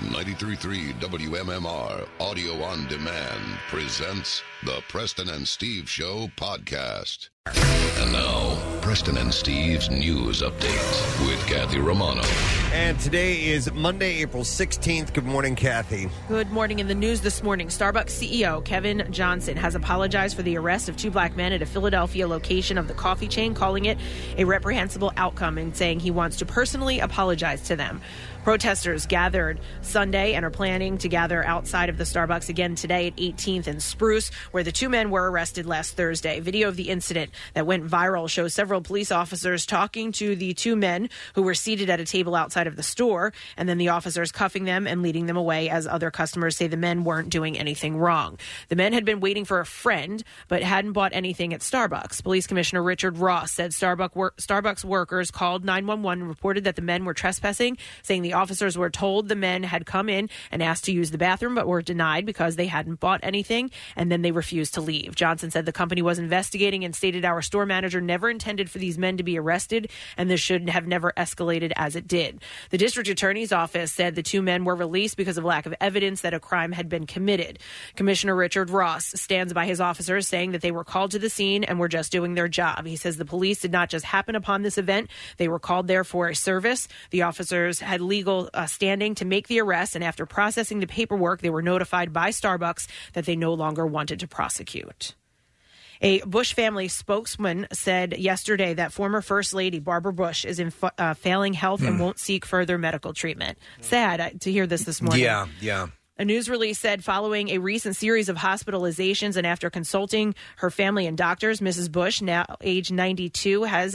93.3 WMMR Audio on Demand presents the Preston and Steve Show podcast. And now, Preston and Steve's news update with Kathy Romano. And today is Monday, April 16th. Good morning, Kathy. Good morning. In the news this morning, Starbucks CEO Kevin Johnson has apologized for the arrest of two black men at a Philadelphia location of the coffee chain, calling it a reprehensible outcome and saying he wants to personally apologize to them. Protesters gathered Sunday and are planning to gather outside of the Starbucks again today at 18th and Spruce, where the two men were arrested last Thursday. Video of the incident that went viral shows several police officers talking to the two men who were seated at a table outside of the store, and then the officers cuffing them and leading them away as other customers say the men weren't doing anything wrong. The men had been waiting for a friend but hadn't bought anything at Starbucks. Police Commissioner Richard Ross said Starbucks workers called 911 and reported that the men were trespassing, saying the officers were told the men had come in and asked to use the bathroom but were denied because they hadn't bought anything, and then they refused to leave. Johnson said the company was investigating and stated our store manager never intended for these men to be arrested, and this should have never escalated as it did. The district attorney's office said the two men were released because of lack of evidence that a crime had been committed. Commissioner Richard Ross stands by his officers, saying that they were called to the scene and were just doing their job. He says the police did not just happen upon this event. They were called there for a service. The officers had legal standing to make the arrest, and after processing the paperwork, they were notified by Starbucks that they no longer wanted to prosecute. A Bush family spokesman said yesterday that former First Lady Barbara Bush is in failing health and won't seek further medical treatment. Sad to hear this morning. Yeah. A news release said following a recent series of hospitalizations and after consulting her family and doctors, Mrs. Bush, now age 92, has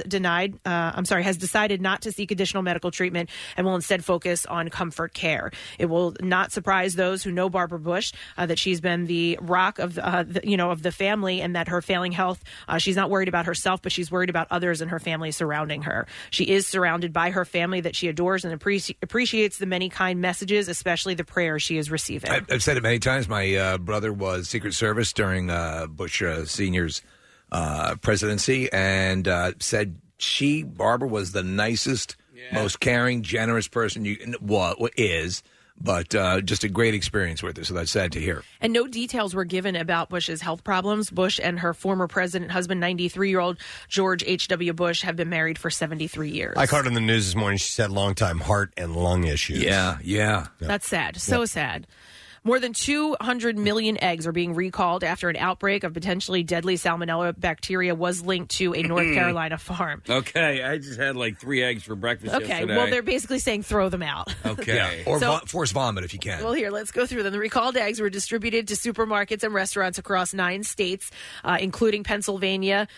decided not to seek additional medical treatment and will instead focus on comfort care. It will not surprise those who know Barbara Bush that she's been the rock of the family, and that her failing health, she's not worried about herself, but she's worried about others in her family surrounding her. She is surrounded by her family that she adores and appreciates the many kind messages, especially the prayers she is receiving. I've said it many times. My brother was Secret Service during Bush Sr.'s presidency, and said Barbara was the nicest, most caring, generous person but just a great experience with her. So that's sad to hear. And no details were given about Bush's health problems. Bush and her former president husband, 93-year-old George H.W. Bush, have been married for 73 years. I caught her in the news this morning. She said long-time heart and lung issues. Yeah. That's sad. So sad. More than 200 million eggs are being recalled after an outbreak of potentially deadly salmonella bacteria was linked to a North Carolina farm. Okay, I just had like 3 eggs for breakfast yesterday. Well, they're basically saying throw them out. Okay. Or force vomit if you can. Well, here, let's go through them. The recalled eggs were distributed to supermarkets and restaurants across 9 states, including Pennsylvania,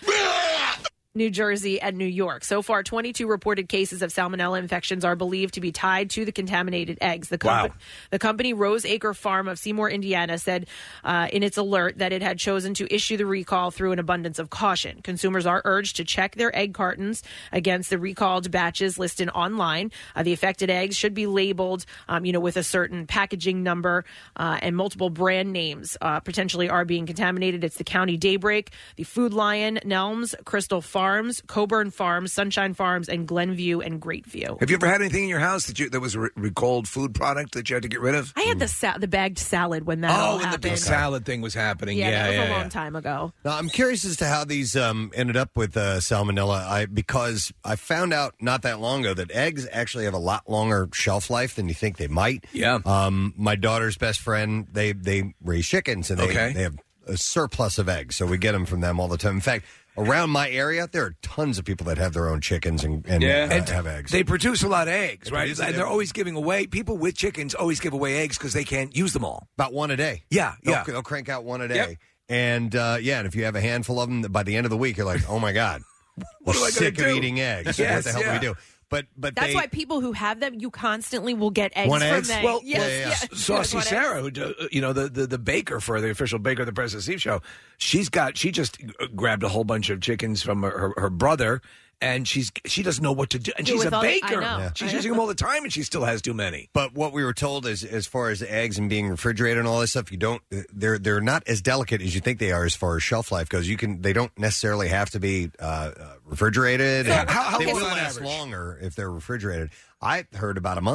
New Jersey, and New York. So far, 22 reported cases of salmonella infections are believed to be tied to the contaminated eggs. The company Rose Acre Farm of Seymour, Indiana, said in its alert that it had chosen to issue the recall through an abundance of caution. Consumers are urged to check their egg cartons against the recalled batches listed online. The affected eggs should be labeled, with a certain packaging number, and multiple brand names potentially are being contaminated. It's the County Daybreak, the Food Lion, Nelms, Crystal Farms, Coburn Farms, Sunshine Farms, and Glenview and Greatview. Have you ever had anything in your house that was a recalled food product that you had to get rid of? I had the bagged salad when that all happened. The big salad thing was happening. That was a long time ago. Now, I'm curious as to how these ended up with salmonella, because I found out not that long ago that eggs actually have a lot longer shelf life than you think they might. Yeah. My daughter's best friend, they raise chickens, and they have a surplus of eggs, so we get them from them all the time. In fact, around my area, there are tons of people that have their own chickens and have eggs. They produce a lot of eggs, right? And they're always giving away. People with chickens always give away eggs because they can't use them all. About one a day. Yeah. They'll crank out one a day. Yep. And, and if you have a handful of them, by the end of the week, you're like, oh, my God. What am I sick gonna of do? eating eggs. Yes, what the hell do we do? But that's why people who have them, you constantly will get eggs from them. Well, yes. Saucy Sarah, who the baker for the official baker of the President Steve Show, she just grabbed a whole bunch of chickens from her brother, and she doesn't know what to do. And she's a baker. She's using them all the time, and she still has too many. But what we were told is, as far as eggs and being refrigerated and all this stuff, they're not as delicate as you think they are as far as shelf life goes. They don't necessarily have to be refrigerated. How they will long last longer if they're refrigerated. I heard about a month.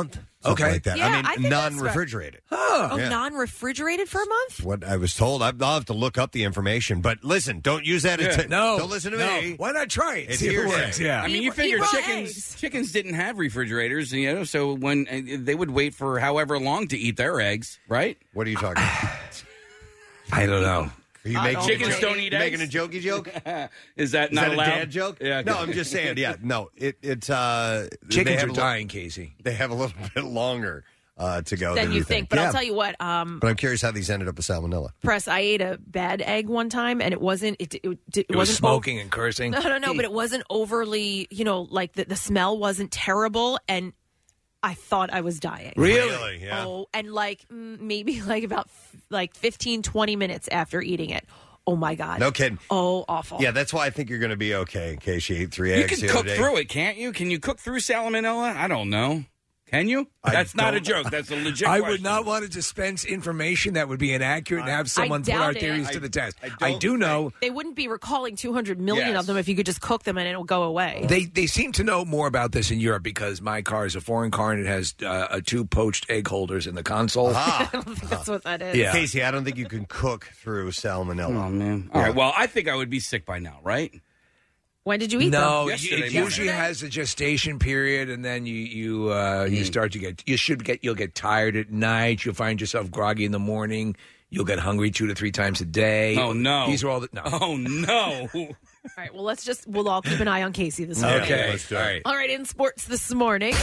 something like that. Yeah, I think non-refrigerated. Non-refrigerated for a month? What I was told. I'll have to look up the information. But listen, don't use that. Don't listen to me. Why not try it? See if it works. Yeah. I mean, you figure chickens didn't have refrigerators, so when they would wait for however long to eat their eggs, right? What are you talking about? I don't know. Are you making chickens don't eat eggs? Making a jokey joke? Is that not allowed? A dad joke? Yeah. No, I'm just saying. Yeah, no. It's chickens are dying, Casey. They have a little bit longer to go than you think. But I'll tell you what. But I'm curious how these ended up with salmonella. Press. I ate a bad egg one time, and it wasn't. It wasn't smoking and cursing. No. But it wasn't overly. Like the smell wasn't terrible, and I thought I was dying. Really? Yeah. Oh, and maybe about 15, 20 minutes after eating it. Oh, my God. No kidding. Oh, awful. Yeah, that's why I think you're going to be okay in case you ate 3 eggs. You can cook through it, can't you? Can you cook through salmonella? I don't know. Can you? That's not a joke. That's a legit question. I would not want to dispense information that would be inaccurate and have someone put our theories to the test. I do know. They wouldn't be recalling 200 million of them if you could just cook them and it'll go away. They seem to know more about this in Europe because my car is a foreign car and it has 2 poached egg holders in the console. I don't think that's what that is. Yeah. Casey, I don't think you can cook through salmonella. Oh, man. All right, well, I think I would be sick by now, right? When did you eat them? No, it usually has a gestation period, and then you start to you'll get tired at night. You'll find yourself groggy in the morning. You'll get hungry 2 to 3 times a day. Oh no! These are all no. Oh no! All right, well we'll all keep an eye on Casey this morning. Okay, let's do it. All right, in sports this morning.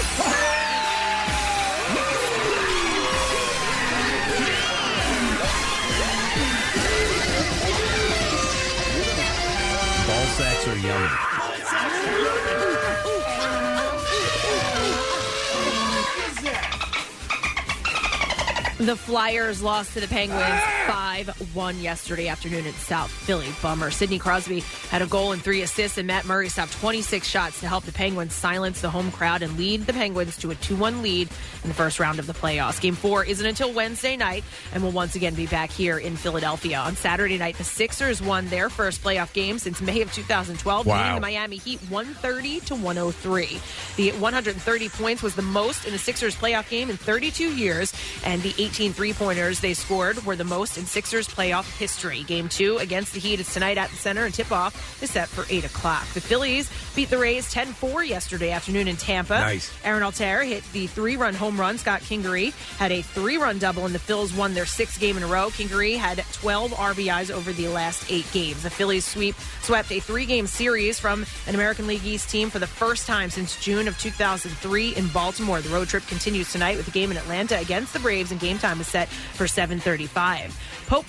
Ball sacks are yummy. The Flyers lost to the Penguins 5-1 yesterday afternoon in South Philly. Bummer. Sidney Crosby had a goal and 3 assists, and Matt Murray stopped 26 shots to help the Penguins silence the home crowd and lead the Penguins to a 2-1 lead in the first round of the playoffs. Game 4 isn't until Wednesday night and will once again be back here in Philadelphia. On Saturday night, the Sixers won their first playoff game since May of 2012, beating the Miami Heat 130-103. The 130 points was the most in a Sixers playoff game in 32 years, and the 18 three-pointers they scored were the most in Sixers playoff history. Game 2 against the Heat is tonight at the Center, and tip-off is set for 8 o'clock. The Phillies beat the Rays 10-4 yesterday afternoon in Tampa. Nice. Aaron Altair hit the 3-run home run. Scott Kingery had a 3-run double, and the Phils won their 6th game in a row. Kingery had 12 RBIs over the last 8 games. The Phillies swept a 3-game series from an American League East team for the first time since June of 2003 in Baltimore. The road trip continues tonight with a game in Atlanta against the Braves, and game time is set for 7:35. Pope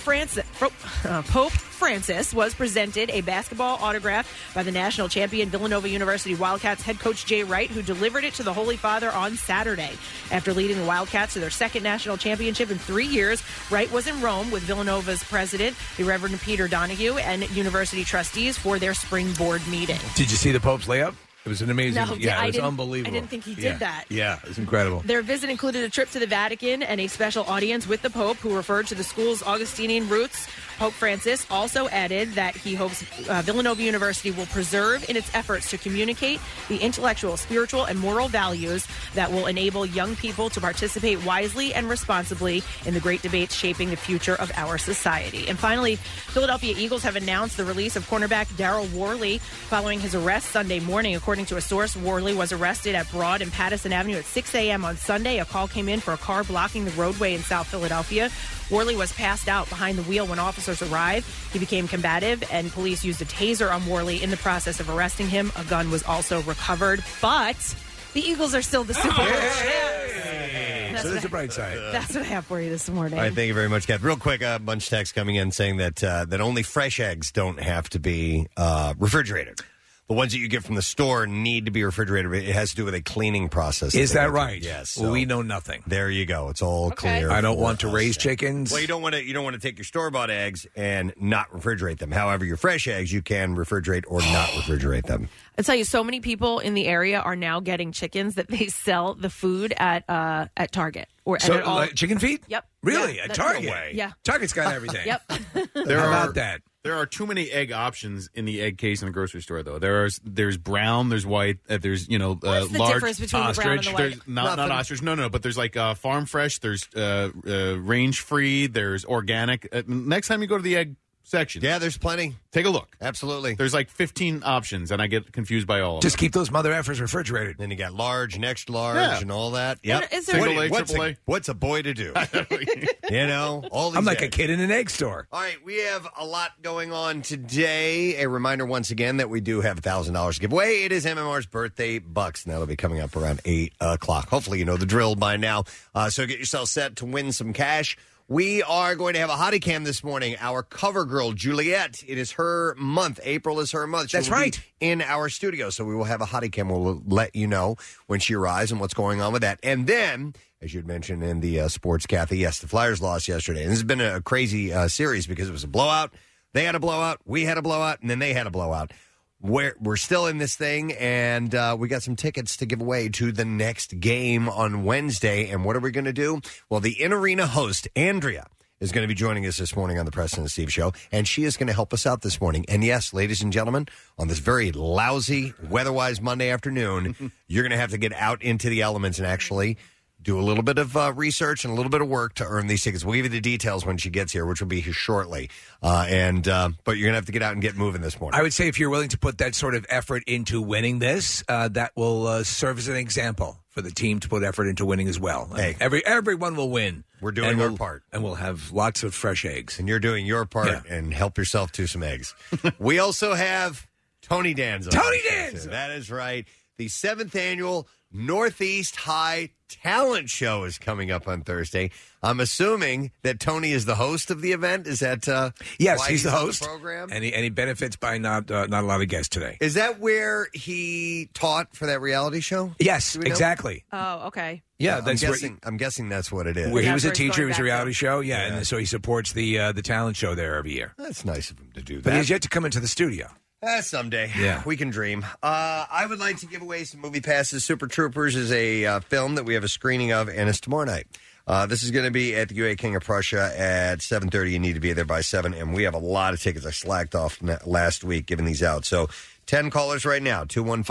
Francis was presented a basketball autograph by the national champion Villanova University Wildcats head coach Jay Wright, who delivered it to the Holy Father on Saturday. After leading the Wildcats to their 2nd national championship in 3 years, Wright was in Rome with Villanova's president, the Reverend Peter Donahue, and university trustees for their spring board meeting. Did you see the Pope's layup? It was an amazing. No, it was unbelievable. I didn't think he did that. Yeah, it was incredible. Their visit included a trip to the Vatican and a special audience with the Pope, who referred to the school's Augustinian roots. Pope Francis also added that he hopes Villanova University will preserve in its efforts to communicate the intellectual, spiritual, and moral values that will enable young people to participate wisely and responsibly in the great debates shaping the future of our society. And finally, Philadelphia Eagles have announced the release of cornerback Daryl Worley following his arrest Sunday morning. According to a source, Worley was arrested at Broad and Patterson Avenue at 6 a.m. on Sunday. A call came in for a car blocking the roadway in South Philadelphia. Worley was passed out behind the wheel when officers arrived. He became combative, and police used a taser on Worley in the process of arresting him. A gun was also recovered, but the Eagles are still the Super Bowl champs. So there's a bright side. That's what I have for you this morning. All right, thank you very much, Kath. Real quick, a bunch of text coming in saying that only fresh eggs don't have to be refrigerated. The ones that you get from the store need to be refrigerated. It has to do with a cleaning process. Is that right? Yes. So we know nothing. There you go. It's all clear. I don't want to raise chickens. Well, you don't want to take your store-bought eggs and not refrigerate them. However, your fresh eggs, you can refrigerate or not refrigerate them. I tell you, so many people in the area are now getting chickens that they sell the food at Target. Chicken feet? Yep. Really? Yeah, at Target? Yeah. Target's got everything. Yep. How about that? There are too many egg options in the egg case in the grocery store, though. There's brown, there's white, there's What's the large difference between the brown and the white? There's not ostrich. No, but there's like farm fresh. There's range free. There's organic. Next time you go to the egg section, there's plenty. Take a look. Absolutely. There's like 15 options, and I get confused by all of them. Just keep those mother effers refrigerated. Then you got large, next large, and all that. Yep. What's a boy to do? All these I'm like eggs. a kid in an egg store. All right, we have a lot going on today. A reminder once again that we do have $1,000 to give away. It is MMR's birthday bucks, and that'll be coming up around 8 o'clock. Hopefully you know the drill by now. So get yourself set to win some cash. We are going to have a hottie cam this morning. Our cover girl, Juliet, it is her month. April is her month. That's right. In our studio. So we will have a hottie cam. We'll let you know when she arrives and what's going on with that. And then, as you'd mentioned in the sports, Kathy, yes, the Flyers lost yesterday. And this has been a crazy series because it was a blowout. They had a blowout. We had a blowout. And then they had a blowout. We're still in this thing, and we got some tickets to give away to the next game on Wednesday. And what are we going to do? Well, the in-arena host, Andrea, is going to be joining us this morning on the Preston and Steve Show, and she is going to help us out this morning. And yes, ladies and gentlemen, on this very lousy, weather-wise Monday afternoon, you're going to have to get out into the elements and actually do a little bit of research and a little bit of work to earn these tickets. We'll give you the details when she gets here, which will be here shortly. But you're going to have to get out and get moving this morning. I would say if you're willing to put that sort of effort into winning this, that will serve as an example for the team to put effort into winning as well. Hey, everyone will win. We're doing our part. And we'll have lots of fresh eggs. And you're doing your part, and help yourself to some eggs. We also have Tony Danza. Tony Danza! That is right. The 7th annual Northeast High Talent Show is coming up on Thursday. I'm assuming that Tony is the host of the event. Is that yes, why he's the host of the program? And he benefits by not a lot of guests today. Is that where he taught for that reality show? Yes, exactly. Oh, okay. Yeah, I'm guessing that's what it is. Where he was a teacher, he was a reality show. Yeah, and so he supports the talent show there every year. That's nice of him to do that. But he has yet to come into the studio. Someday. Yeah. We can dream. I would like to give away some movie passes. Super Troopers is a film that we have a screening of, and it's tomorrow night. This is going to be at the UA King of Prussia at 7:30. You need to be there by 7, and we have a lot of tickets. I slacked off last week giving these out. So 10 callers right now,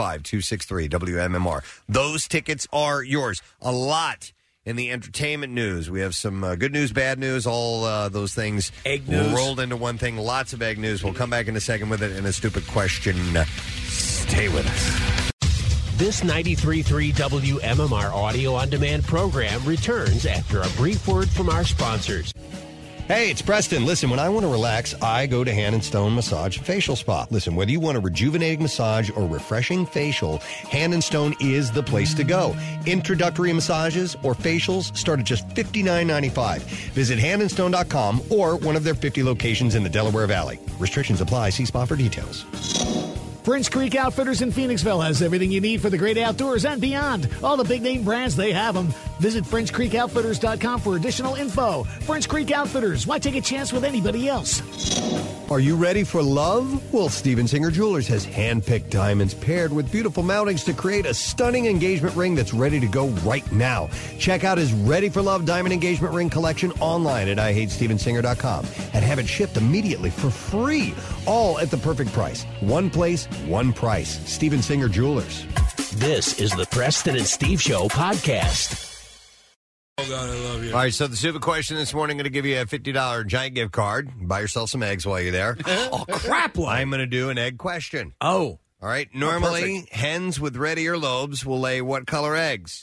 215-263-WMMR. Those tickets are yours. A lot in the entertainment news. We have some good news, bad news, all those things egg news rolled into one thing. Lots of egg news. We'll come back in a second with it and a stupid question. Stay with us. This 93.3 WMMR audio-on-demand program returns after a brief word from our sponsors. Hey, it's Preston. Listen, when I want to relax, I go to Hand & Stone Massage and Facial Spa. Listen, whether you want a rejuvenating massage or refreshing facial, Hand & Stone is the place to go. Introductory massages or facials start at just $59.95. Visit handandstone.com or one of their 50 locations in the Delaware Valley. Restrictions apply. See spa for details. French Creek Outfitters in Phoenixville has everything you need for the great outdoors and beyond. All the big-name brands, they have them. Visit FrenchCreekOutfitters.com for additional info. French Creek Outfitters, why take a chance with anybody else? Are you ready for love? Well, Steven Singer Jewelers has hand-picked diamonds paired with beautiful mountings to create a stunning engagement ring that's ready to go right now. Check out his Ready for Love diamond engagement ring collection online at IHateStevenSinger.com and have it shipped immediately for free, all at the perfect price. One place, one price. Steven Singer Jewelers. This is the Preston and Steve Show podcast. Oh, God, I love you. All right, so the stupid question this morning, I'm going to give you a $50 Giant gift card. Buy yourself some eggs while you're there. Oh, crap. I'm going to do an egg question. Oh. All right. Normally, hens with red earlobes will lay what color eggs?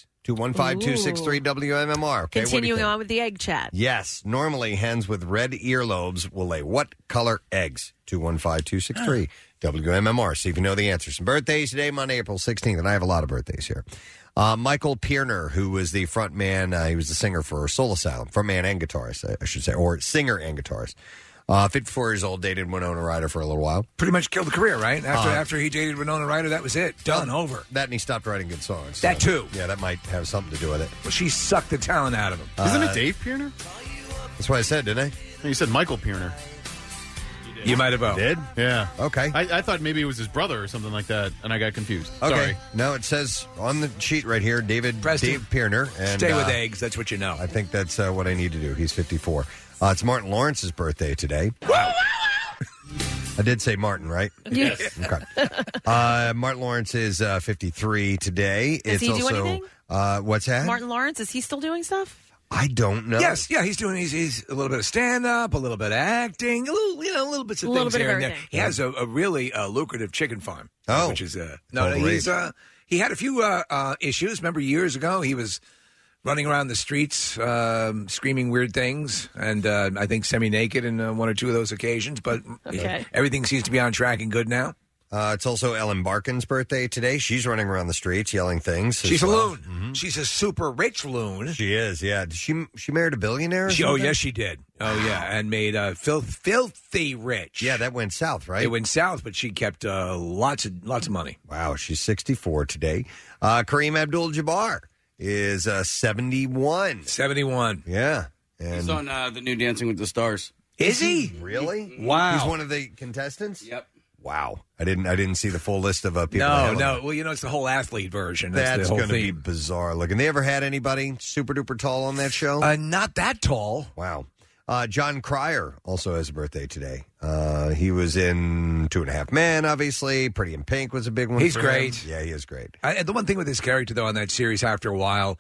215-263-WMMR. Okay, continuing on with the egg chat. Yes. Normally, hens with red earlobes will lay what color eggs? 215-263-WMMR. See if you know the answer. Some birthdays today, Monday, April 16th, and I have a lot of birthdays here. Michael Pierner, who was the front man, he was the singer for Soul Asylum, front man and guitarist, I should say, or singer and guitarist. 54 years old, dated Winona Ryder for a little while. Pretty much killed the career, right? After he dated Winona Ryder, that was it. Done, over. That and he stopped writing good songs. That too. Yeah, that might have something to do with it. Well, she sucked the talent out of him. Isn't it Dave Pierner? That's what I said, didn't I? You said Michael Pierner. You might have did? Yeah. Okay. I thought maybe it was his brother or something like that, and I got confused. Okay. Sorry. No, it says on the sheet right here, Dave Pierner. And, stay with eggs. That's what you know. I think that's what I need to do. He's 54. It's Martin Lawrence's birthday today. Wow. I did say Martin, right? Yes. Okay. Martin Lawrence is 53 today. Does he do anything? What's that? Martin Lawrence, is he still doing stuff? I don't know. Yes, yeah, he's a little bit of stand-up, a little bit of acting, a little bits of A little things bit of here and there. everything. He has a really lucrative chicken farm. Oh. Which is he had a few issues. Remember years ago he was running around the streets screaming weird things, and I think semi-naked in one or two of those occasions, but everything seems to be on track and good now. It's also Ellen Barkin's birthday today. She's running around the streets yelling things. She's a loon. Mm-hmm. She's a super rich loon. She is, yeah. Did she married a billionaire? Yes, she did. Oh, yeah, and made filthy rich. Yeah, that went south, right? It went south, but she kept lots of money. Wow, she's 64 today. Kareem Abdul-Jabbar is 71. 71. Yeah. And he's on the new Dancing with the Stars. Is he? Really? Wow. He's one of the contestants? Yep. Wow. I didn't see the full list of people. No. Well, it's the whole athlete version. That's going to be bizarre looking. They ever had anybody super duper tall on that show? Not that tall. Wow. John Cryer also has a birthday today. He was in 2.5 Men, obviously. Pretty in Pink was a big one. He's for great. him. Yeah, he is great. The one thing with his character, though, on that series, after a while,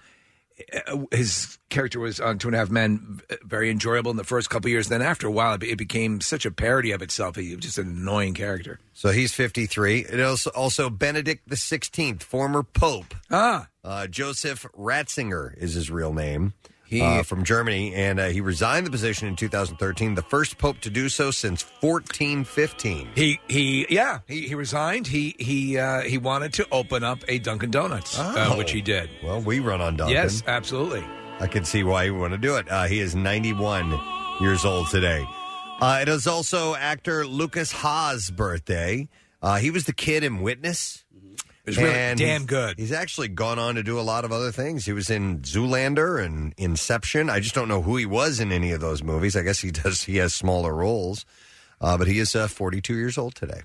his character was on 2.5 Men very enjoyable in the first couple of years. Then after a while, it became such a parody of itself. He was just an annoying character. So he's 53. It is also Benedict XVI, former Pope. Joseph Ratzinger is his real name. From Germany, and he resigned the position in 2013, the first pope to do so since 1415. He resigned. He wanted to open up a Dunkin' Donuts, which he did. Well, we run on Dunkin'. Yes, absolutely. I can see why he would want to do it. He is 91 years old today. It is also actor Lucas Haas's birthday. He was the kid in Witness. It was really damn good. He's actually gone on to do a lot of other things. He was in Zoolander and Inception. I just don't know who he was in any of those movies. I guess he has smaller roles. But he is 42 years old today.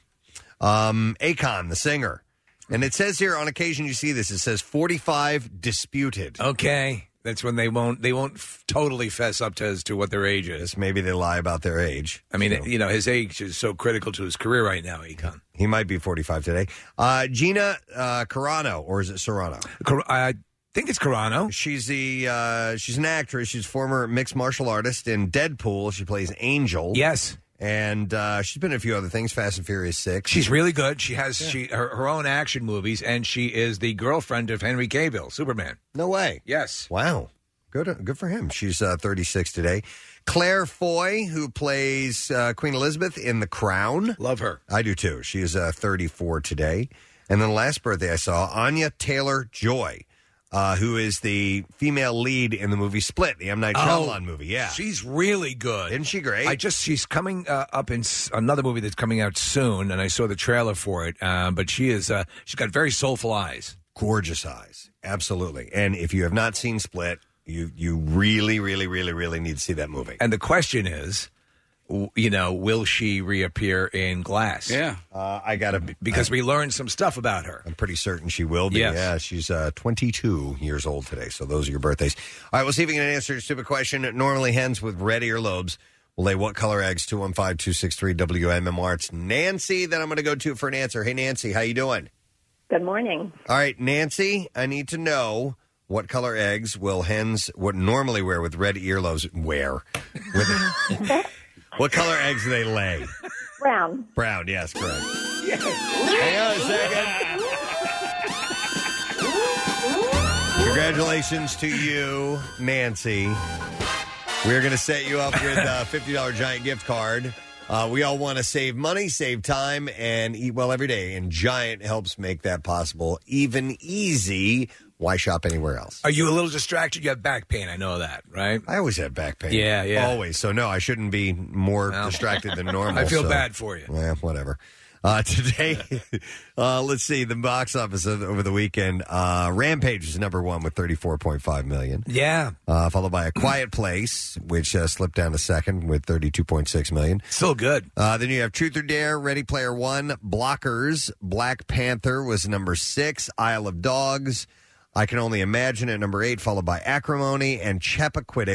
Akon, the singer. And it says here, on occasion you see this, it says 45 disputed. Okay. That's when they won't totally fess up as to what their age is. Maybe they lie about their age. I mean, his age is so critical to his career right now, Akon. He might be 45 today. Gina Carano, or is it Serrano? I think it's Carano. She's an actress. She's a former mixed martial artist. In Deadpool, she plays Angel. Yes. And she's been in a few other things, Fast and Furious 6. She's really good. She has her own action movies, and she is the girlfriend of Henry Cavill, Superman. No way. Yes. Wow. Good for him. She's 36 today. Claire Foy, who plays Queen Elizabeth in The Crown. Love her. I do, too. She is 34 today. And then the last birthday I saw, Anya Taylor-Joy. Who is the female lead in the movie Split, the M. Night Shyamalan movie. Yeah. She's really good. Isn't she great? She's coming up in another movie that's coming out soon, and I saw the trailer for it. But she's got very soulful eyes. Gorgeous eyes. Absolutely. And if you have not seen Split, you really, really, really, really need to see that movie. And the question is, will she reappear in Glass? Yeah. Because we learned some stuff about her. I'm pretty certain she will be. Yes. Yeah, she's 22 years old today, so those are your birthdays. All right, we'll see if we can answer a stupid question. It normally ends with red earlobes. We'll lay what color eggs? 215-263-WMMR. It's Nancy that I'm going to go to for an answer. Hey, Nancy, how you doing? Good morning. All right, Nancy, I need to know what color eggs will hens would normally wear with red earlobes wear? What color eggs do they lay? Brown. Brown, yes, correct. Hang on a second. Congratulations to you, Nancy. We're going to set you up with a $50 Giant gift card. We all want to save money, save time, and eat well every day. And Giant helps make that possible. Even easy. Why shop anywhere else? Are you a little distracted? You have back pain. I know that, right? I always have back pain. Yeah. Always. So, no, I shouldn't be more distracted than normal. I feel bad for you. Yeah, whatever. Today, let's see, the box office over the weekend. Rampage is number one with $34.5 million. Yeah. Followed by A Quiet Place, which slipped down to second with $32.6 million. Still good. Then you have Truth or Dare, Ready Player One, Blockers, Black Panther was number 6, Isle of Dogs, I Can Only Imagine at number 8, followed by Acrimony, and Chappaquiddick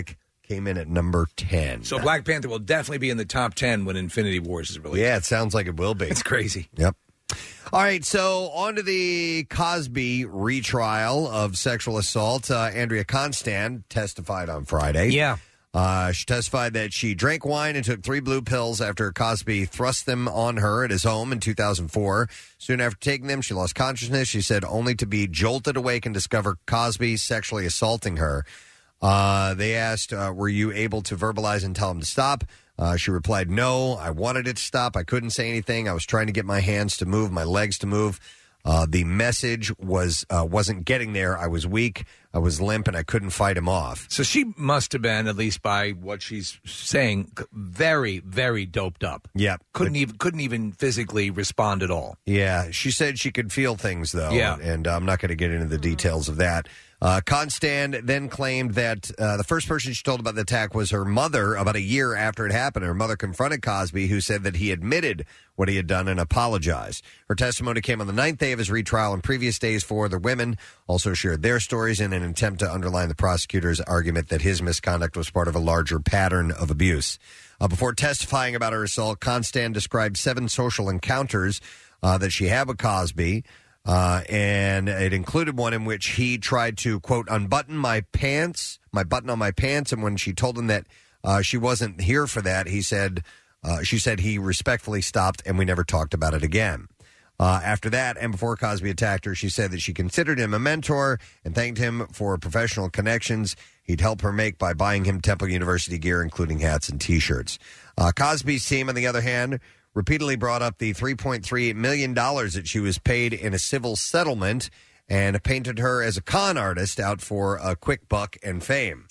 came in at number 10. So Black Panther will definitely be in the top 10 when Infinity Wars is released. Yeah, it sounds like it will be. It's crazy. Yep. All right, so on to the Cosby retrial of sexual assault. Andrea Constand testified on Friday. Yeah. She testified that she drank wine and took 3 blue pills after Cosby thrust them on her at his home in 2004. Soon after taking them, she lost consciousness. She said only to be jolted awake and discover Cosby sexually assaulting her. They asked, were you able to verbalize and tell him to stop? She replied, no, I wanted it to stop. I couldn't say anything. I was trying to get my hands to move, my legs to move. The message wasn't getting there. I was weak, I was limp, and I couldn't fight him off. So she must have been, at least by what she's saying, very, very doped up. Yeah. Couldn't even physically respond at all. Yeah. She said she could feel things, though. Yeah. And I'm not going to get into the details of that. Constand then claimed that the first person she told about the attack was her mother about a year after it happened. Her mother confronted Cosby, who said that he admitted what he had done and apologized. Her testimony came on the 9th day of his retrial, and previous days for the women also shared their stories in an attempt to underline the prosecutor's argument that his misconduct was part of a larger pattern of abuse. Before testifying about her assault, Constand described 7 social encounters that she had with Cosby. And it included one in which he tried to, quote, unbutton my button on my pants. And when she told him that she wasn't here for that, she said he respectfully stopped and we never talked about it again. After that, and before Cosby attacked her, she said that she considered him a mentor and thanked him for professional connections he'd help her make by buying him Temple University gear, including hats and T-shirts. Cosby's team, on the other hand, repeatedly brought up the $3.3 million that she was paid in a civil settlement and painted her as a con artist out for a quick buck and fame.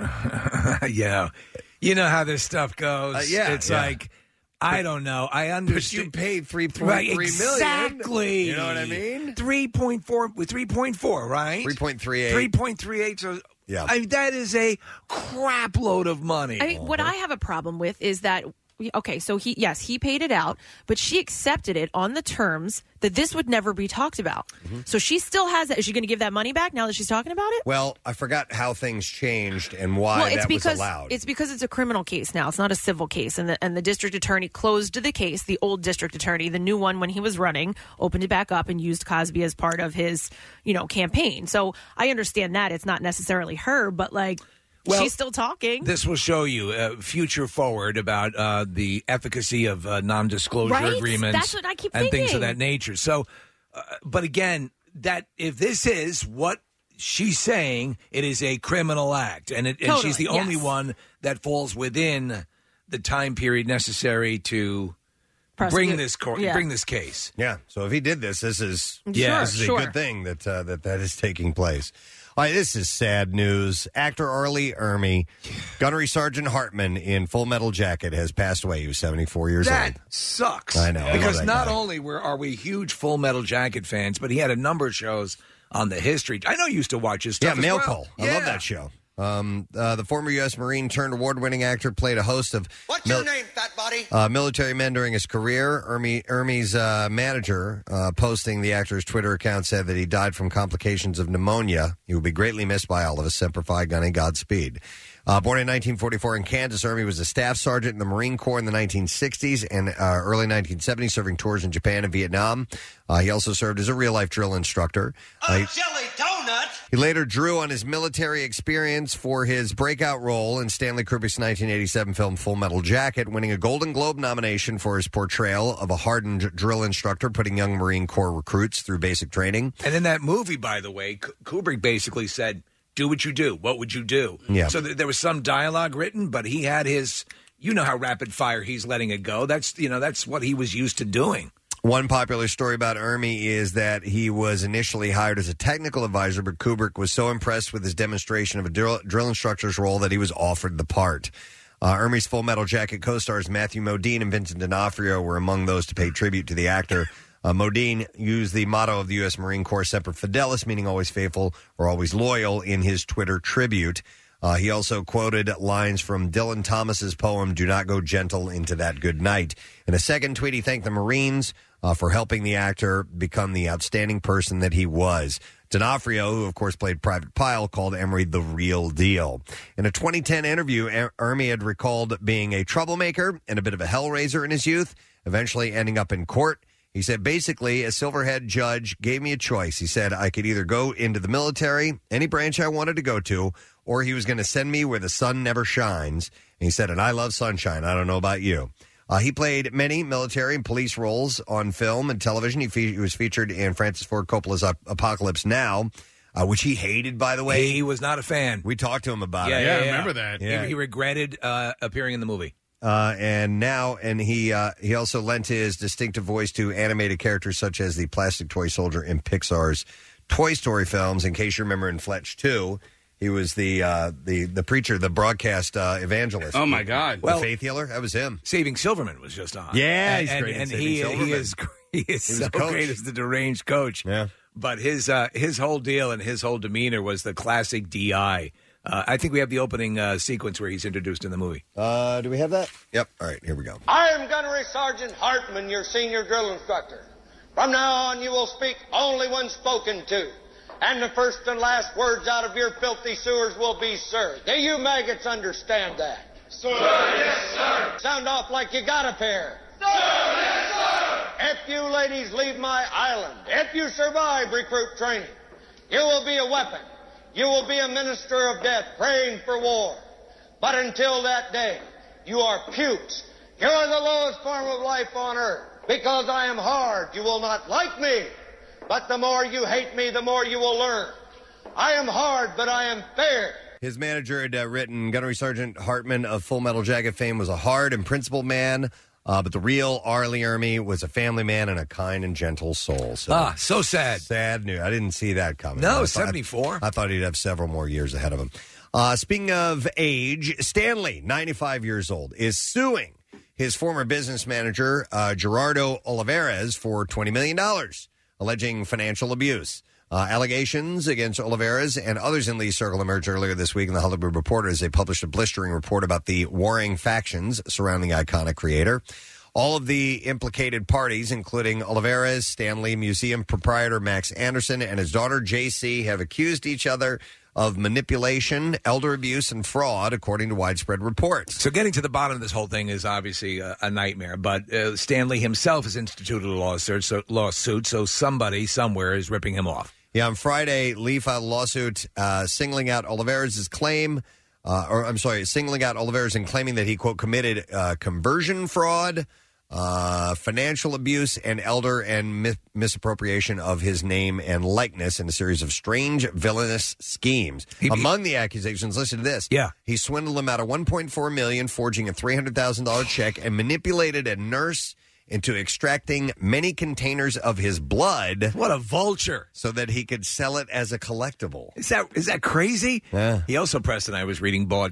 Yeah. You know how this stuff goes. It's like, I don't know. I understand. But you paid $3.3 million. Exactly. You know what I mean? 3.4, with 3.4, right? 3.38. 3.38. So yeah. That is a crap load of money. I mean, what I have a problem with is that, okay, so he paid it out, but she accepted it on the terms that this would never be talked about. Mm-hmm. So she still has that. Is she going to give that money back now that she's talking about it? Well, I forgot how things changed and why was allowed. It's because it's a criminal case now. It's not a civil case. And the district attorney closed the case. The old district attorney, the new one when he was running, opened it back up and used Cosby as part of his, campaign. So I understand that. It's not necessarily her, but she's still talking. This will show you future forward about the efficacy of non-disclosure agreements. That's what I keep and thinking. Things of that nature. So, but again, that if this is what she's saying, it is a criminal act, and she's the only one that falls within the time period necessary to bring this case. Yeah. So if he did this is a good thing that is taking place. All right, this is sad news. Actor Arlie Ermey, Gunnery Sergeant Hartman in Full Metal Jacket, has passed away. He was 74 years old. That sucks. I know. Because not guy. only are we huge Full Metal Jacket fans, but he had a number of shows on the history. I know you used to watch his stuff. Yeah, Mail Call. I love that show. The former U.S. Marine turned award-winning actor played a host of What's your name, fat body? Military men during his career. Ermey's manager, posting the actor's Twitter account, said that he died from complications of pneumonia. He will be greatly missed by all of us. Semper Fi, Gunny, Godspeed. Born in 1944 in Kansas, Ermey was a staff sergeant in the Marine Corps in the 1960s and early 1970s, serving tours in Japan and Vietnam. He also served as a real-life drill instructor. Jelly donut! He later drew on his military experience for his breakout role in Stanley Kubrick's 1987 film Full Metal Jacket, winning a Golden Globe nomination for his portrayal of a hardened drill instructor putting young Marine Corps recruits through basic training. And in that movie, by the way, Kubrick basically said, do what you do. What would you do? Yeah. So there was some dialogue written, but he had his, how rapid fire he's letting it go. That's what he was used to doing. One popular story about Ermey is that he was initially hired as a technical advisor, but Kubrick was so impressed with his demonstration of a drill instructor's role that he was offered the part. Ermey's Full Metal Jacket co-stars Matthew Modine and Vincent D'Onofrio were among those to pay tribute to the actor. Modine used the motto of the U.S. Marine Corps, Semper Fidelis, meaning always faithful or always loyal, in his Twitter tribute. He also quoted lines from Dylan Thomas's poem, Do Not Go Gentle into That Good Night. In a second tweet, he thanked the Marines for helping the actor become the outstanding person that he was. D'Onofrio, who of course played Private Pyle, called Emery the real deal. In a 2010 interview, Ermey had recalled being a troublemaker and a bit of a hellraiser in his youth, eventually ending up in court. He said, basically, a Silverhead judge gave me a choice. He said I could either go into the military, any branch I wanted to go to, or he was going to send me where the sun never shines. And he said, and I love sunshine. I don't know about you. He played many military and police roles on film and television. He was featured in Francis Ford Coppola's Apocalypse Now, which he hated, by the way. He was not a fan. We talked to him about it. Yeah, I remember that. Yeah. He regretted appearing in the movie. And he also lent his distinctive voice to animated characters such as the plastic toy soldier in Pixar's Toy Story films. In case you remember, in Fletch 2, he was the preacher, the broadcast evangelist. Oh my God! The faith healer. That was him. Saving Silverman was just on. Yeah, he's and, great. And he is so great as the deranged coach. Yeah, but his whole deal and his whole demeanor was the classic DI. I think we have the opening sequence where he's introduced in the movie. Do we have that? Yep. All right, here we go. I am Gunnery Sergeant Hartman, your senior drill instructor. From now on, you will speak only when spoken to. And the first and last words out of your filthy sewers will be, sir. Do you maggots understand that? Sir, yes, sir. Sound off like you got a pair. Sir, yes, sir. If you ladies leave my island, if you survive recruit training, you will be a weapon. You will be a minister of death praying for war. But until that day, you are pukes. You are the lowest form of life on earth. Because I am hard, you will not like me. But the more you hate me, the more you will learn. I am hard, but I am fair. His manager had written Gunnery Sergeant Hartman of Full Metal Jacket fame was a hard and principled man, but the real R. Lee Ermey was a family man and a kind and gentle soul. So, so sad. Sad news. I didn't see that coming. No, 74. I thought he'd have several more years ahead of him. Speaking of age, Stanley, 95 years old, is suing his former business manager, Gerardo Olivares, for $20 million. Alleging financial abuse. Allegations against Olivares and others in Lee's circle emerged earlier this week in the Hollywood Reporter as they published a blistering report about the warring factions surrounding the iconic creator. All of the implicated parties, including Olivares, Stanley Museum proprietor Max Anderson, and his daughter J.C., have accused each other of manipulation, elder abuse, and fraud, according to widespread reports. So getting to the bottom of this whole thing is obviously a nightmare, but Stanley himself has instituted a lawsuit, so somebody somewhere is ripping him off. Yeah, on Friday, Lee filed a lawsuit singling out Olivares' claim, singling out Olivares and claiming that he, quote, committed conversion fraud, financial abuse, and elder and misappropriation of his name and likeness in a series of strange, villainous schemes. Among the accusations, listen to this. Yeah. He swindled him out of $1.4 million, forging a $300,000 check, and manipulated a nurse into extracting many containers of his blood. What a vulture. So that he could sell it as a collectible. Is that crazy? Yeah. He also, Preston, I was reading, bought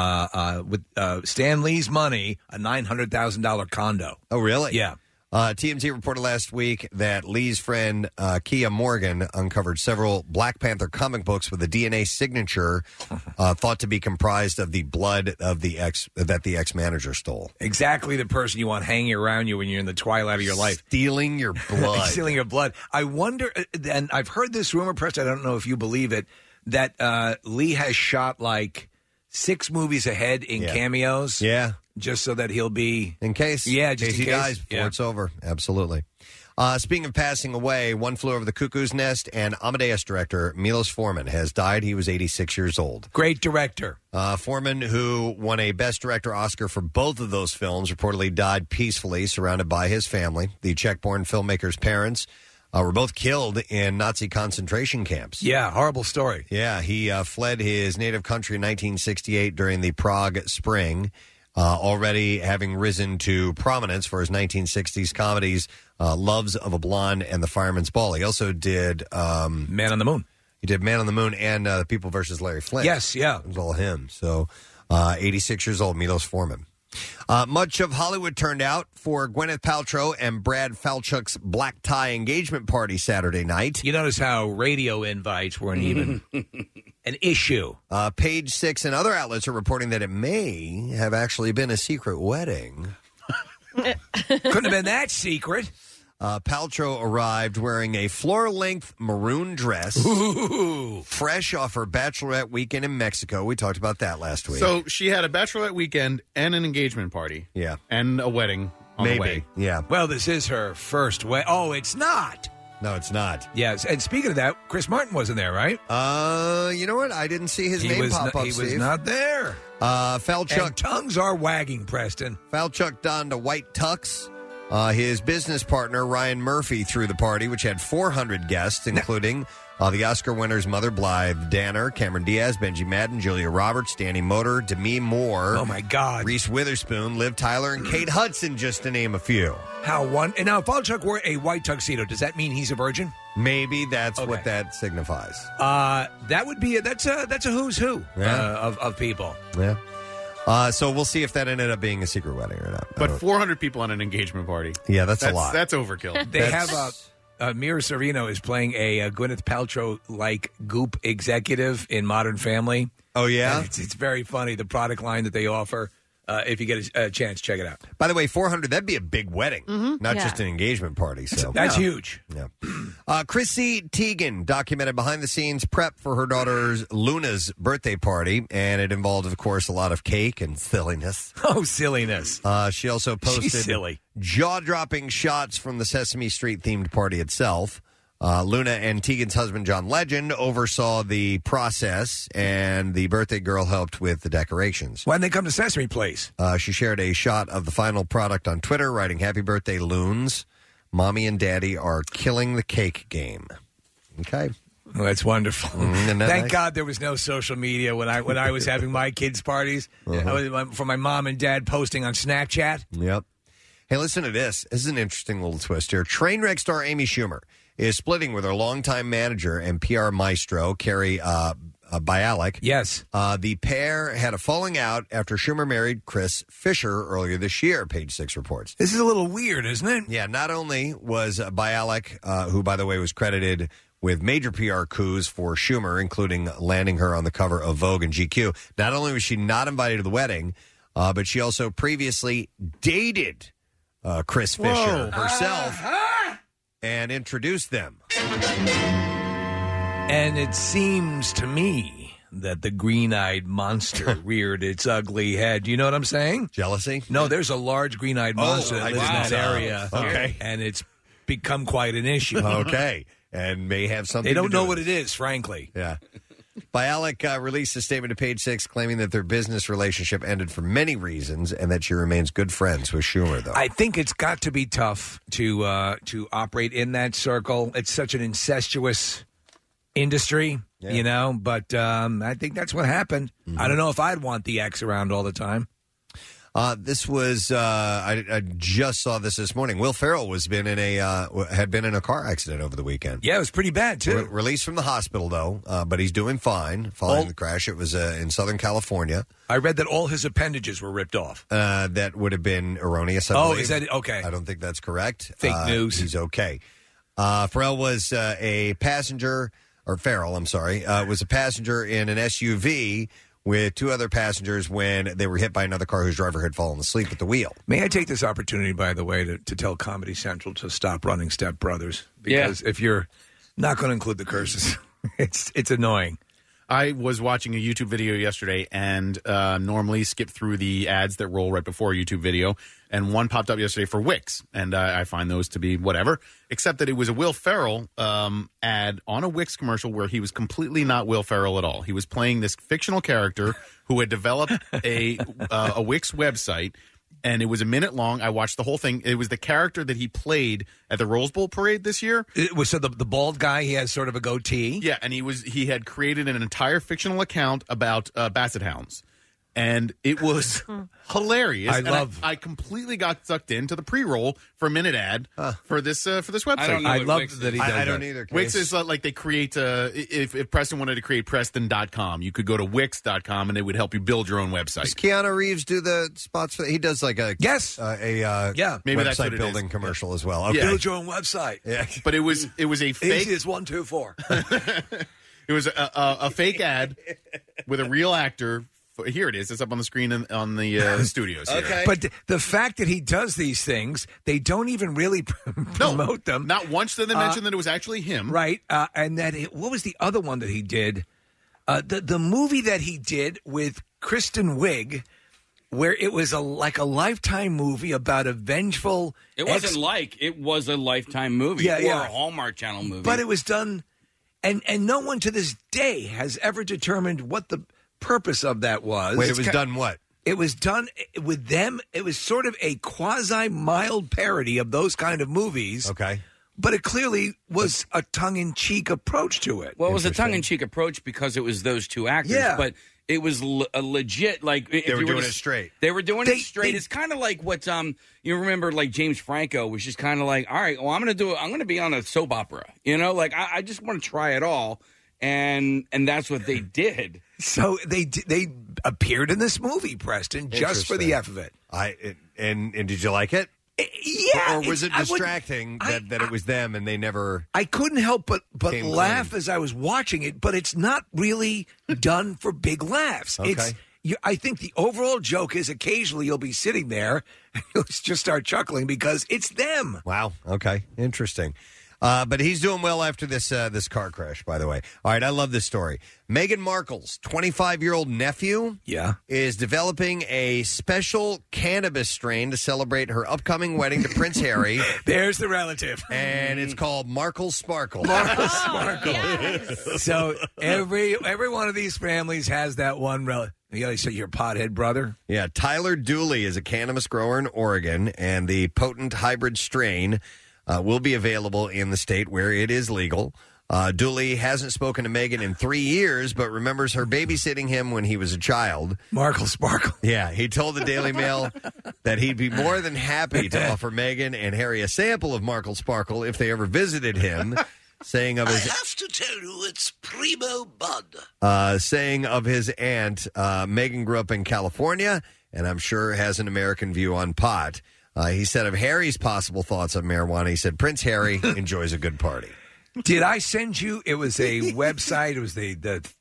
with Stan Lee's money a $900,000 condo. Oh, really? Yeah. TMZ reported last week that Lee's friend Kia Morgan uncovered several Black Panther comic books with a DNA signature thought to be comprised of the blood of the ex-manager stole. Exactly the person you want hanging around you when you're in the twilight of your life. Stealing your blood. Stealing your blood. I wonder, and I've heard this rumor, Preston, I don't know if you believe it, that Lee has shot like 6 movies ahead in cameos. Yeah. Just so that he'll be... In case. Yeah, in case he dies before it's over. Absolutely. Speaking of passing away, One Flew Over the Cuckoo's Nest and Amadeus director Milos Forman has died. He was 86 years old. Great director. Forman, who won a Best Director Oscar for both of those films, reportedly died peacefully, surrounded by his family. The Czech-born filmmaker's parents were both killed in Nazi concentration camps. Yeah, horrible story. Yeah, he fled his native country in 1968 during the Prague Spring. Already having risen to prominence for his 1960s comedies, Loves of a Blonde and The Fireman's Ball. He also did... Man on the Moon. He did Man on the Moon and The People vs. Larry Flint. Yes, yeah. It was all him. So, 86 years old, Milos Forman. Much of Hollywood turned out for Gwyneth Paltrow and Brad Falchuk's black tie engagement party Saturday night. You notice how radio invites weren't even an issue. Page 6 and other outlets are reporting that it may have actually been a secret wedding. Couldn't have been that secret. Paltrow arrived wearing a floor-length maroon dress, fresh off her bachelorette weekend in Mexico. We talked about that last week. So she had a bachelorette weekend and an engagement party. Yeah. And a wedding on the way. Yeah. Well, this is her first wedding. Oh, it's not. No, it's not. Yes, and speaking of that, Chris Martin wasn't there, right? You know what? I didn't see his name pop up, He was not there. Falchuk. And tongues are wagging, Preston. Falchuk donned a white tux. His business partner, Ryan Murphy, threw the party, which had 400 guests, including the Oscar winners Mother Blythe Danner, Cameron Diaz, Benji Madden, Julia Roberts, Danny Motor, Demi Moore. Oh, my God. Reese Witherspoon, Liv Tyler, and Kate Hudson, just to name a few. And now, if Falchuk wore a white tuxedo, does that mean he's a virgin? Maybe that's what that signifies. That would be that's a who's who of people. Yeah. So we'll see if that ended up being a secret wedding or not. But 400 people on an engagement party. Yeah, that's a lot. That's overkill. They have Mira Sorvino is playing a Gwyneth Paltrow-like goop executive in Modern Family. Oh, yeah? And it's very funny, the product line that they offer. If you get a chance, check it out. By the way, 400, that'd be a big wedding, not just an engagement party. So That's huge. Yeah. Chrissy Teigen documented behind-the-scenes prep for her daughter's Luna's birthday party, and it involved, of course, a lot of cake and silliness. Oh, silliness. She also posted silly. jaw-dropping shots from the Sesame Street-themed party itself. Luna and Tegan's husband, John Legend, oversaw the process, and the birthday girl helped with the decorations. Why didn't they come to Sesame Place? She shared a shot of the final product on Twitter, writing, "Happy birthday, Loons. Mommy and Daddy are killing the cake game." Okay. Well, that's wonderful. Thank nice? God there was no social media when I was having my kids' parties. For my mom and dad posting on Snapchat. Yep. Hey, listen to this. This is an interesting little twist here. Trainwreck star Amy Schumer is splitting with her longtime manager and PR maestro, Carrie Bialik. Yes. The pair had a falling out after Schumer married Chris Fisher earlier this year, Page 6 reports. This is a little weird, isn't it? Yeah, not only was Bialik, who, by the way, was credited with major PR coups for Schumer, including landing her on the cover of Vogue and GQ, not only was she not invited to the wedding, but she also previously dated Chris Fisher herself. And introduced them. And it seems to me that the green-eyed monster reared its ugly head. Do you know what I'm saying? Jealousy? No, there's a large green-eyed monster that lives in that area. Okay. And it's become quite an issue. Okay. And may have something They don't to do know with what it is, frankly. Yeah. Bialik released a statement to Page 6 claiming that their business relationship ended for many reasons and that she remains good friends with Schumer, though. I think it's got to be tough to operate in that circle. It's such an incestuous industry, you know, but I think that's what happened. Mm-hmm. I don't know if I'd want the ex around all the time. This was I just saw this morning. Will Ferrell had been in a car accident over the weekend. Yeah, it was pretty bad too. Released from the hospital though, but he's doing fine following the crash. It was in Southern California. I read that all his appendages were ripped off. That would have been erroneous. I believe. Is that okay? I don't think that's correct. Fake news. He's okay. Ferrell was a passenger, or Farrell, I'm sorry, was a passenger in an SUV with two other passengers when they were hit by another car whose driver had fallen asleep at the wheel. May I take this opportunity, by the way, to tell Comedy Central to stop running Step Brothers? Because if you're not going to include the curses, it's annoying. I was watching a YouTube video yesterday and normally skip through the ads that roll right before a YouTube video, and one popped up yesterday for Wix, and I find those to be whatever, except that it was a Will Ferrell ad on a Wix commercial where he was completely not Will Ferrell at all. He was playing this fictional character who had developed a Wix website, and it was a minute long. I watched the whole thing. It was the character that he played at the Rose Bowl parade this year. It was the bald guy. He has sort of a goatee. Yeah, and he had created an entire fictional account about Basset Hounds. And it was hilarious. I completely got sucked into the pre-roll for a minute ad for this website. I don't know. I love that he does I don't either. Wix is like they create if Preston wanted to create Preston.com, you could go to Wix.com and it would help you build your own website. Does Keanu Reeves do the spots for? He does like a maybe website that's what it building is. commercial as well. Okay. Build your own website. Yeah. But it was a fake. Easy as 1, 2, 4. It was a fake ad with a real actor Here it is. It's up on the screen on the studios. Here. Okay. But the fact that he does these things, they don't even really promote them. Not once did they mention that it was actually him. Right. And that what was the other one that he did? The movie that he did with Kristen Wiig, where it was like a Lifetime movie about a vengeful... It was a Lifetime movie or a Hallmark Channel movie. But it was done... And no one to this day has ever determined what the purpose of that was. Wait, it was done what? It was done with them. It was sort of a quasi-mild parody of those kind of movies. Okay. But it clearly was a tongue-in-cheek approach to it. Well, it was a tongue-in-cheek approach because it was those two actors. Yeah. But it was a legit, like... They were doing it straight. They were doing it straight. It's kind of like what, you remember, like, James Franco was just kind of like, all right, well, I'm going to be on a soap opera. You know, like, I just want to try it all. And that's what they did. So they appeared in this movie, Preston, just for the F of it. And did you like it? Yeah. Or was it distracting that it was them and they never... I couldn't help but laugh clean. as I was watching it, but it's not really done for big laughs. Okay. I think the overall joke is occasionally you'll be sitting there and you'll just start chuckling because it's them. Wow. Okay. Interesting. But he's doing well after this car crash, by the way. All right, I love this story. Meghan Markle's 25-year-old nephew is developing a special cannabis strain to celebrate her upcoming wedding to Prince Harry. There's the relative. And it's called Markle Sparkle. Markle Sparkle. Yes. So every one of these families has that one relative. You gotta say your pothead brother? Yeah, Tyler Dooley is a cannabis grower in Oregon, and the potent hybrid strain will be available in the state where it is legal. Dooley hasn't spoken to Meghan in 3 years, but remembers her babysitting him when he was a child. Markle Sparkle. Yeah, he told the Daily Mail that he'd be more than happy to offer Meghan and Harry a sample of Markle Sparkle if they ever visited him. Saying of his, I have to tell you, it's primo bud. Saying of his aunt, Meghan grew up in California, and I'm sure has an American view on pot. He said of Harry's possible thoughts on marijuana, he said, Prince Harry enjoys a good party. Did I send you? It was a website. It was the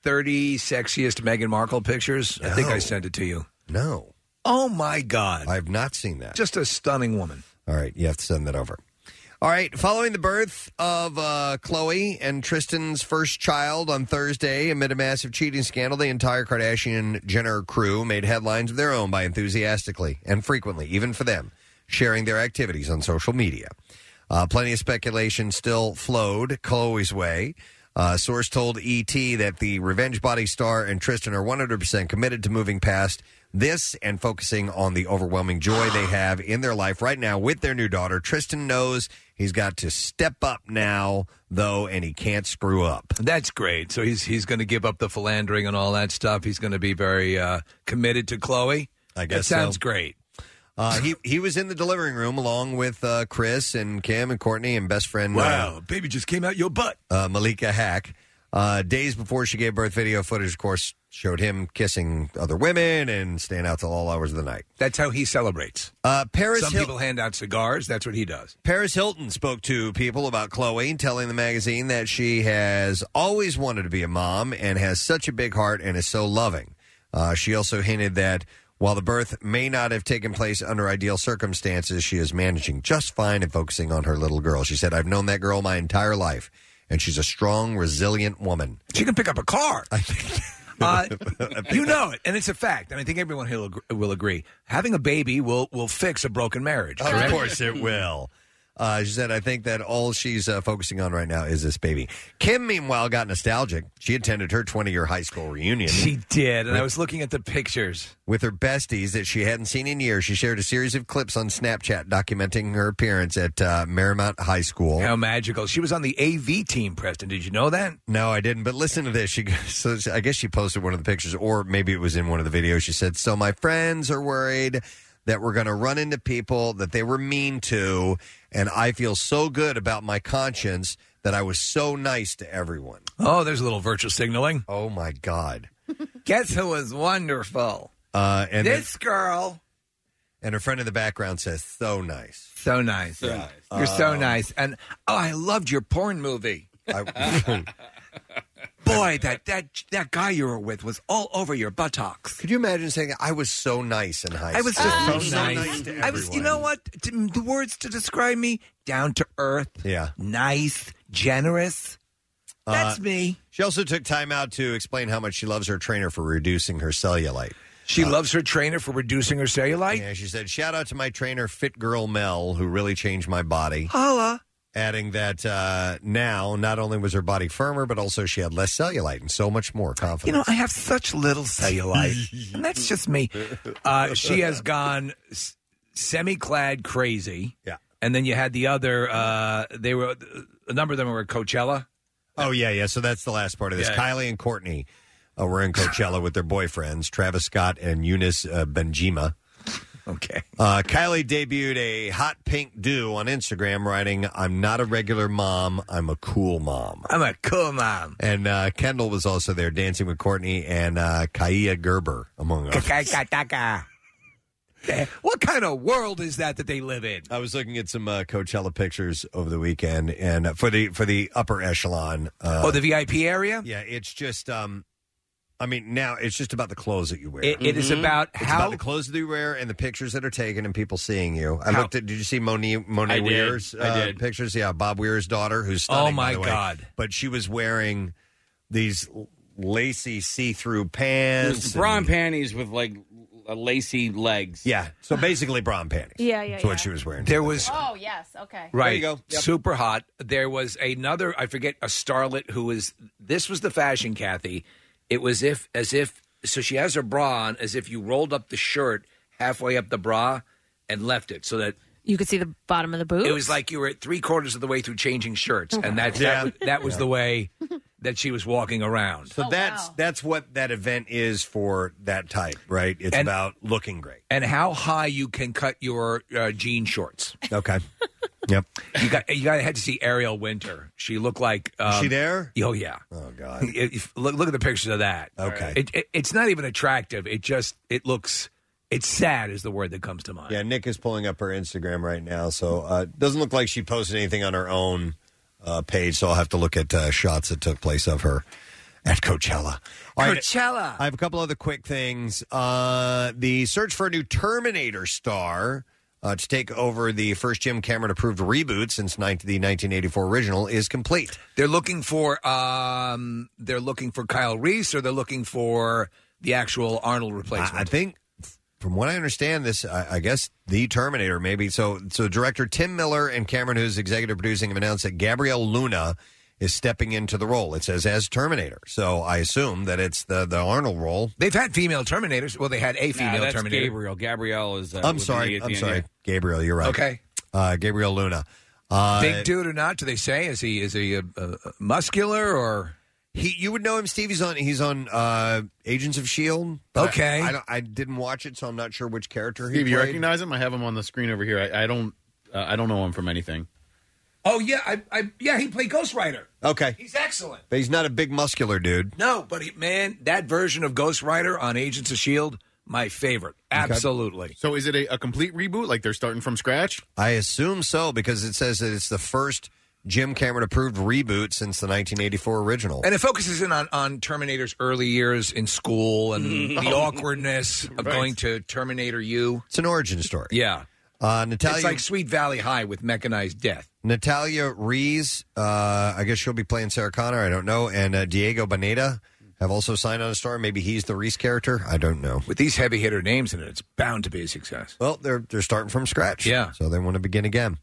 30 sexiest Meghan Markle pictures. I think I sent it to you. No. Oh, my God. I've not seen that. Just a stunning woman. All right. You have to send that over. All right. Following the birth of Khloe and Tristan's first child on Thursday amid a massive cheating scandal, the entire Kardashian-Jenner crew made headlines of their own by enthusiastically and frequently, even for them, sharing their activities on social media. Plenty of speculation still flowed Khloe's way. A source told E.T. that the Revenge Body star and Tristan are 100% committed to moving past this and focusing on the overwhelming joy they have in their life right now with their new daughter. Tristan knows he's got to step up now, though, and he can't screw up. That's great. So he's going to give up the philandering and all that stuff. He's going to be very committed to Khloe. I guess that sounds so. great. He was in the delivery room along with Chris and Kim and Courtney and best friend. Wow, baby just came out your butt. Malika Hack. Days before she gave birth, video footage, of course, showed him kissing other women and staying out till all hours of the night. That's how he celebrates. Some people hand out cigars. That's what he does. Paris Hilton spoke to people about Khloe, telling the magazine that she has always wanted to be a mom and has such a big heart and is so loving. She also hinted that while the birth may not have taken place under ideal circumstances, she is managing just fine and focusing on her little girl. She said, I've known that girl my entire life, and she's a strong, resilient woman. She can pick up a car. You know it, and it's a fact, and I think everyone here will agree. Having a baby will fix a broken marriage. Of course it will. She said, I think that all she's focusing on right now is this baby. Kim, meanwhile, got nostalgic. She attended her 20-year high school reunion. She did, and I was looking at the pictures. With her besties that she hadn't seen in years. She shared a series of clips on Snapchat documenting her appearance at Marymount High School. How magical. She was on the AV team, Preston. Did you know that? No, I didn't, but listen to this. So I guess she posted one of the pictures, or maybe it was in one of the videos. She said, so my friends are worried that we're going to run into people that they were mean to, and I feel so good about my conscience that I was so nice to everyone. Oh, there's a little virtual signaling. Oh, my God. Guess who was wonderful? And this girl. And her friend in the background says, so nice. So nice. So nice. You're so nice. And, I loved your porn movie. Boy, that guy you were with was all over your buttocks. Could you imagine saying, I was so nice in high school? I was just so nice. nice to everyone. I was, you know what? The words to describe me, down to earth, nice, generous. That's me. She also took time out to explain how much she loves her trainer for reducing her cellulite. She loves her trainer for reducing her cellulite? Yeah, she said, shout out to my trainer, Fit Girl Mel, who really changed my body. Holla. Adding that now, not only was her body firmer, but also she had less cellulite and so much more confidence. You know, I have such little cellulite, and that's just me. She has gone semi-clad crazy. Yeah. And then you had the other, a number of them were at Coachella. Oh, yeah. So that's the last part of this. Yeah. Kylie and Courtney were in Coachella with their boyfriends, Travis Scott and Eunice Benjima. Okay. Kylie debuted a hot pink do on Instagram, writing, I'm not a regular mom, I'm a cool mom. I'm a cool mom. And Kendall was also there dancing with Courtney and Kaia Gerber, among others. What kind of world is that they live in? I was looking at some Coachella pictures over the weekend, and for the upper echelon. The VIP area? Yeah, it's just, now it's just about the clothes that you wear. It is about It's about the clothes that you wear and the pictures that are taken and people seeing you. Did you see Monet Weir's pictures? Yeah, Bob Weir's daughter, who's stunning, oh, my by the way. God. But she was wearing these lacy see-through pants. Bra and panties with, like, lacy legs. Yeah, so basically bra and panties. Yeah. That's what she was wearing. There was... Oh, yes. Okay. Right. There you go. Yep. Super hot. There was another, I forget, a starlet who was... This was the fashion, Kathy. It was as if... So she has her bra on as if you rolled up the shirt halfway up the bra and left it so that... You could see the bottom of the boobs? It was like you were at 3/4 of the way through changing shirts. And that was the way that she was walking around. So that's what that event is for that type, right? It's about looking great. And how high you can cut your jean shorts. Okay. Yep. You got had to see Ariel Winter. She looked like Is she there? Oh yeah. Oh God. Look at the pictures of that. Okay. It's not even attractive. It looks. It's sad is the word that comes to mind. Yeah, Nick is pulling up her Instagram right now, so it doesn't look like she posted anything on her own page, so I'll have to look at shots that took place of her at Coachella. All right, Coachella. I have a couple other quick things. The search for a new Terminator star to take over the first Jim Cameron-approved reboot since the 1984 original is complete. They're looking for Kyle Reese, or they're looking for the actual Arnold replacement. I think. From what I understand, this, I guess, the Terminator, maybe. So director Tim Miller and Cameron, who's executive producing, have announced that Gabrielle Luna is stepping into the role. It says as Terminator. So I assume that it's the Arnold role. They've had female Terminators. Well, they had a female that's Terminator. Gabrielle. Gabrielle is... I'm sorry. Gabriel, you're right. Okay. Gabrielle Luna. Big dude or not, do they say? Is he muscular or... You would know him, Steve. He's on Agents of S.H.I.E.L.D. Okay. I didn't watch it, so I'm not sure which character he Steve, played. you recognize him? I have him on the screen over here. I don't know him from anything. Oh, yeah. He played Ghost Rider. Okay. He's excellent. But he's not a big muscular dude. No, but that version of Ghost Rider on Agents of S.H.I.E.L.D., my favorite. Absolutely. Okay. So is it a complete reboot? Like they're starting from scratch? I assume so, because it says that it's the first Jim Cameron-approved reboot since the 1984 original. And it focuses in on Terminator's early years in school and the awkwardness of going to Terminator U. It's an origin story. Yeah. Natalia, it's like Sweet Valley High with mechanized death. Natalia Rees, I guess she'll be playing Sarah Connor, I don't know, and Diego Boneta have also signed on a story. Maybe he's the Reese character. I don't know. With these heavy hitter names in it, it's bound to be a success. Well, they're starting from scratch. Yeah. So they want to begin again.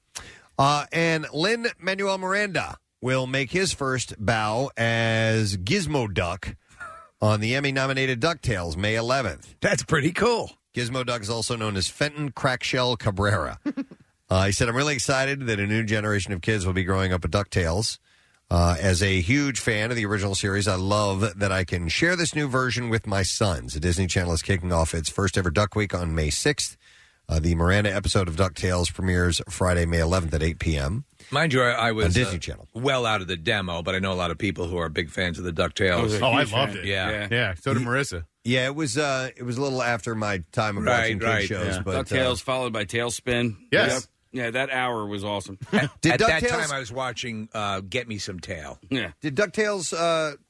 And Lin-Manuel Miranda will make his first bow as Gizmo Duck on the Emmy-nominated DuckTales May 11th. That's pretty cool. Gizmo Duck is also known as Fenton Crackshell Cabrera. He said, I'm really excited that a new generation of kids will be growing up with DuckTales. As a huge fan of the original series, I love that I can share this new version with my sons. The Disney Channel is kicking off its first ever Duck Week on May 6th. The Miranda episode of DuckTales premieres Friday, May 11th at 8 p.m. Mind you, I was on Disney Channel. Well out of the demo, but I know a lot of people who are big fans of the DuckTales. I loved it. Yeah. So did Marissa. Yeah, it was a little after my time of watching kid shows. Yeah. But, DuckTales followed by Tailspin. Yes. Yep. Yeah, that hour was awesome. At that time, I was watching Get Me Some Tail. Yeah. Did DuckTales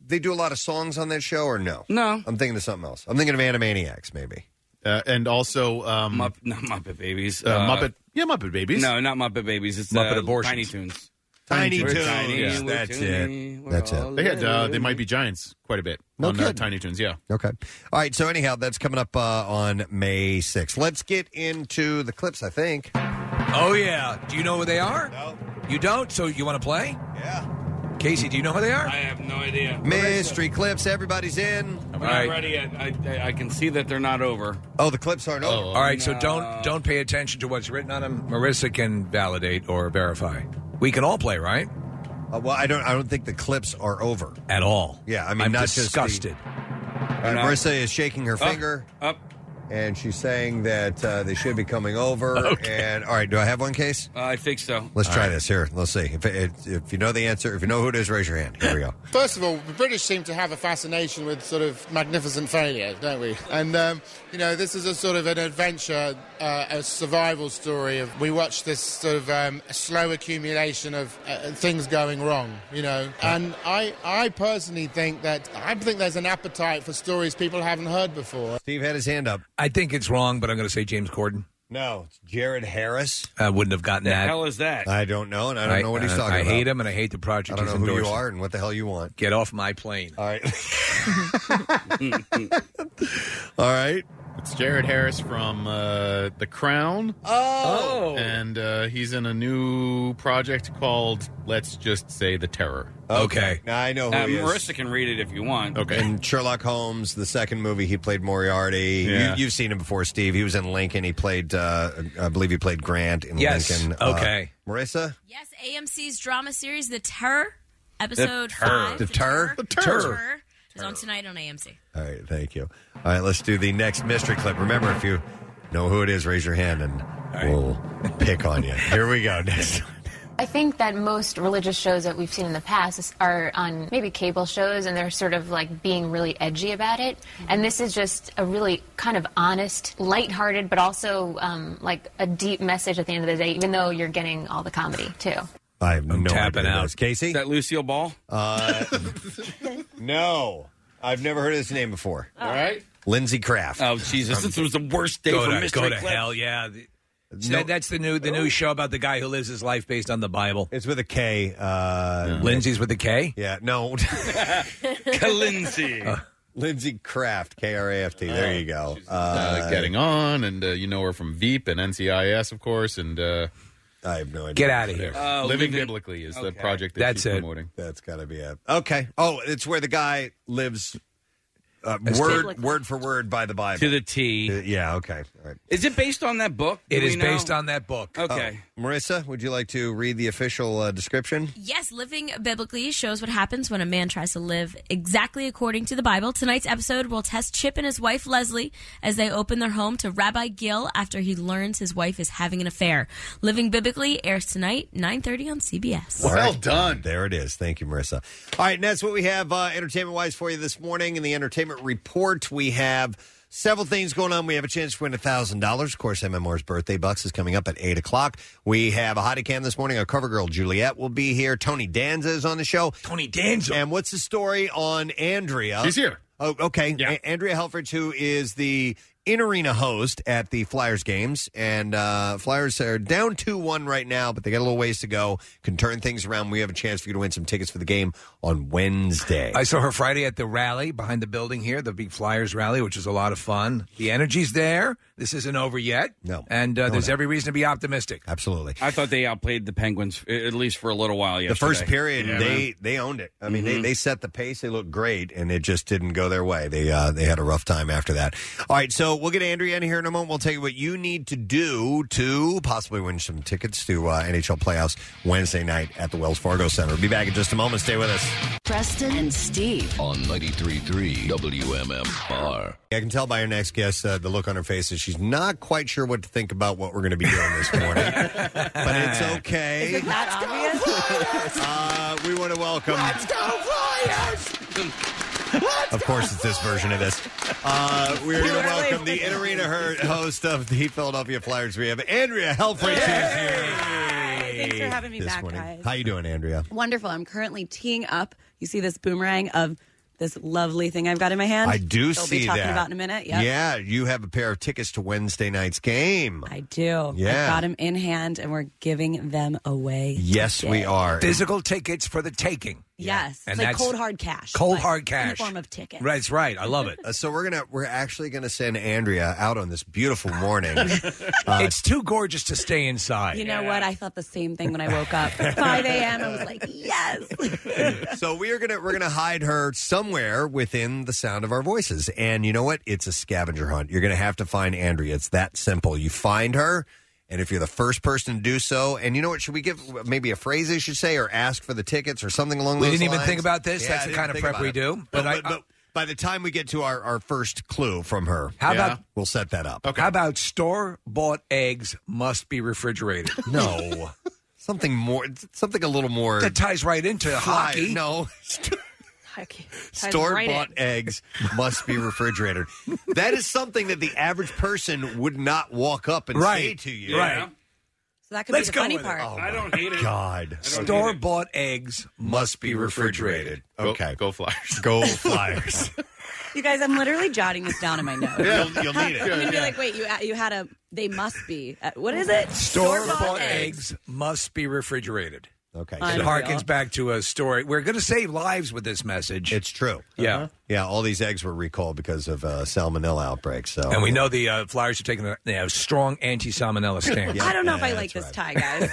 they do a lot of songs on that show, or no? No. I'm thinking of something else. I'm thinking of Animaniacs, maybe. And also... not Muppet Babies. Muppet Babies. No, not Muppet Babies. It's Muppet Abortions. Tiny Toons. Tiny Toons. Yeah. That's it. That's it. They had They Might Be Giants quite a bit on Tiny Toons, yeah. Okay. All right, so anyhow, that's coming up on May 6th. Let's get into the clips, I think. Oh, yeah. Do you know who they are? No. You don't? So you want to play? Yeah. Casey, do you know who they are? I have no idea. Mystery clips. Everybody's in. I'm not ready yet. I can see that they're not over. Oh, the clips aren't over. All right, so don't pay attention to what's written on them. Marissa can validate or verify. We can all play, right? Well, I don't think the clips are over at all. Yeah, I mean, I'm not disgusted. Marissa is shaking her finger. Up. And she's saying that they should be coming over. Okay. And all right, do I have one, Case? I think so. Let's try this here. Let's see. If you know the answer, if you know who it is, raise your hand. Here we go. First of all, the British seem to have a fascination with sort of magnificent failure, don't we? And, this is a sort of an adventure, a survival story. We watch this sort of slow accumulation of things going wrong, And I personally think there's an appetite for stories people haven't heard before. Steve had his hand up. I think it's wrong, but I'm going to say James Corden. No, it's Jared Harris. I wouldn't have gotten that. What the hell is that? I don't know, and I don't know what he's talking about. I hate him, and I hate the project I don't he's know who endorsing. you are and what the hell you want. Get off my plane. All right. All right. It's Jared Harris from The Crown. Oh. And he's in a new project called, let's just say, The Terror. Okay. Now I know who he is. Marissa can read it if you want. Okay. In Sherlock Holmes, the second movie, he played Moriarty. Yeah. You've seen him before, Steve. He was in Lincoln. He played, I believe he played Grant in Yes. Lincoln. Okay. Marissa? Yes, AMC's drama series, The Terror, episode 5. The Terror? The Terror is on tonight on AMC. All right, thank you. All right, let's do the next mystery clip. Remember, if you know who it is, raise your hand and we'll pick on you. Here we go. Next one. I think that most religious shows that we've seen in the past are on maybe cable shows, and they're sort of like being really edgy about it. And this is just a really kind of honest, lighthearted, but also like a deep message at the end of the day, even though you're getting all the comedy, too. I have no tapping idea. out. Casey? Is that Lucille Ball? No. I've never heard of this name before. All right. Lindsay Kraft. Oh, Jesus. This was the worst day for mystery Go to clip. hell, yeah. That's the new show about the guy who lives his life based on the Bible. It's with a K. Lindsay's with a K? Yeah, no. Lindsay. Lindsay Kraft, K-R-A-F-T. There you go. Getting On, and you know her from Veep and NCIS, of course, and... I have no idea. Get out of here. Living Biblically is the project that That's she's it. promoting. That's got to be it. Okay. Oh, it's where the guy lives word for word by the Bible. To the T. Yeah, okay. All right. Is it based on that book? It Do is we know? based on that book. Okay. Marissa, would you like to read the official description? Yes, Living Biblically shows what happens when a man tries to live exactly according to the Bible. Tonight's episode will test Chip and his wife, Leslie, as they open their home to Rabbi Gil after he learns his wife is having an affair. Living Biblically airs tonight, 9:30 on CBS. Well done. There it is. Thank you, Marissa. All right, and that's what we have entertainment-wise for you this morning. In the entertainment report, we have several things going on. We have a chance to win $1,000. Of course, MMR's birthday bucks is coming up at 8 o'clock. We have a hottie cam this morning. Our cover girl, Juliet, will be here. Tony Danza is on the show. Tony Danza. And what's the story on Andrea? She's here. Oh, okay. Yeah. Andrea Helfrich, who is the in-arena host at the Flyers games. And Flyers are down 2-1 right now, but they got a little ways to go. Can turn things around. We have a chance for you to win some tickets for the game on Wednesday. I saw her Friday at the rally behind the building here, the big Flyers rally, which is a lot of fun. The energy's there. This isn't over yet. No. And there's every reason to be optimistic. Absolutely. I thought they outplayed the Penguins, at least for a little while yesterday. The first period, they owned it. I mean, they set the pace. They looked great, and it just didn't go their way. They had a rough time after that. All right, so we'll get Andrea in here in a moment. We'll tell you what you need to do to possibly win some tickets to NHL playoffs Wednesday night at the Wells Fargo Center. We'll be back in just a moment. Stay with us. Preston and Steve on 93.3 WMMR. I can tell by our next guest the look on her face is she's not quite sure what to think about what we're going to be doing this morning. But it's okay. Is it that obvious? We want to welcome... Let's go Flyers! Of course, it's this version of this. We're going to welcome the in-arena host of the Philadelphia Flyers. We have Andrea Helfrich who's here. Thanks for having me this back, morning. guys. How you doing, Andrea? Wonderful. I'm currently teeing up. You see this boomerang of this lovely thing I've got in my hand. I do We'll see be talking that. about in a minute. Yep. Yeah, you have a pair of tickets to Wednesday night's game. I do. Yeah. I've got them in hand, and we're giving them away. Yes, today. we are. Physical tickets for the taking. Yes, And it's like that's cold hard cash. cold but hard cash. in the form of tickets. Right, that's right. I love it. So we're actually gonna send Andrea out on this beautiful morning. It's too gorgeous to stay inside. You know what? I thought the same thing when I woke up. 5 a.m. I was like, yes. So we're gonna hide her somewhere within the sound of our voices. And you know what? It's a scavenger hunt. You're gonna have to find Andrea. It's that simple. You find her, and if you're the first person to do so, and you know what? Should we give maybe a phrase they should say, or ask for the tickets, or something along those lines? We didn't even think about this. Yeah, That's I the didn't kind of think prep about we it. do. But by the time we get to our first clue from her, we'll set that up. How about store-bought eggs must be refrigerated? No. Something a little more. That ties right into hockey. No. Ties Store-bought right in. eggs must be refrigerated. That is something that the average person would not walk up and say to you. Right. So that could Let's be the go funny with it. part. Oh, I don't hate it. God. Store-bought eggs must be refrigerated. Okay. Go Flyers. Go Flyers. You guys, I'm literally jotting this down in my notes. You'll need it. I'm going to be like, wait, you had a, they must be. What is it? Store-bought eggs must be refrigerated. Okay. It Unreal. harkens back to a story. We're going to save lives with this message. It's true. Yeah. Yeah, all these eggs were recalled because of salmonella outbreaks. So, And we know the Flyers are taking a strong anti-salmonella stance. I don't know if I like this tie, guys.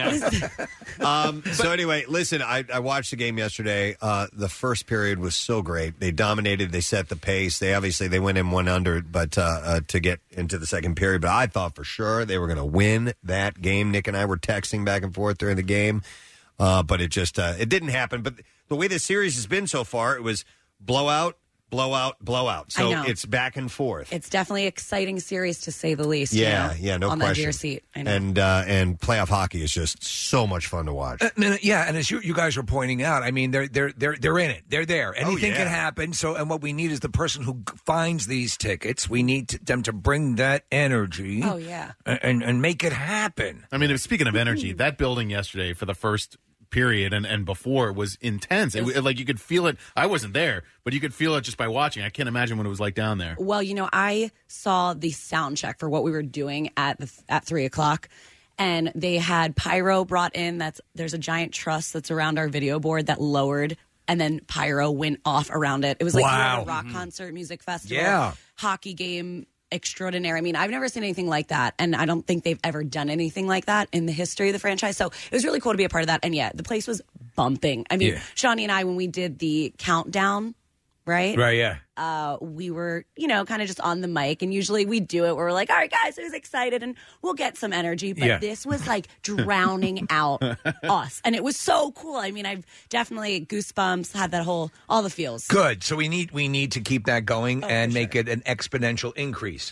So anyway, listen, I watched the game yesterday. The first period was so great. They dominated. They set the pace. They went in 1 under, but to get into the second period. But I thought for sure they were going to win that game. Nick and I were texting back and forth during the game, but it just it didn't happen. But the way this series has been so far, it was blowout, blowout, blowout. So I know. it's back and forth. It's definitely an exciting series to say the least. Yeah, no on question. the edge of your seat. I know. And playoff hockey is just so much fun to watch. Yeah, and as you guys were pointing out, I mean, they're in it. They're there. Anything can happen. So, and what we need is the person who finds these tickets. We need them to bring that energy. Oh, yeah. And make it happen. I mean, speaking of energy, that building yesterday for the first period and before was intense. Like you could feel it. I wasn't there, but you could feel it just by watching. I can't imagine what it was like down there. Well, I saw the sound check for what we were doing at 3 o'clock, and they had pyro brought in. There's a giant truss that's around our video board that lowered, and then pyro went off around it. It was like a rock concert, music festival, hockey game extraordinary. I mean, I've never seen anything like that, and I don't think they've ever done anything like that in the history of the franchise. So it was really cool to be a part of that. And yeah, the place was bumping. I mean, Shawnee and I, when we did the countdown, right? Right, yeah. We were, kind of just on the mic, and usually we do it where we're like, all right, guys, who's excited? And we'll get some energy. But this was like drowning out us. And it was so cool. I mean, I've definitely goosebumps, had that all the feels. Good. So we need to keep that going and make it an exponential increase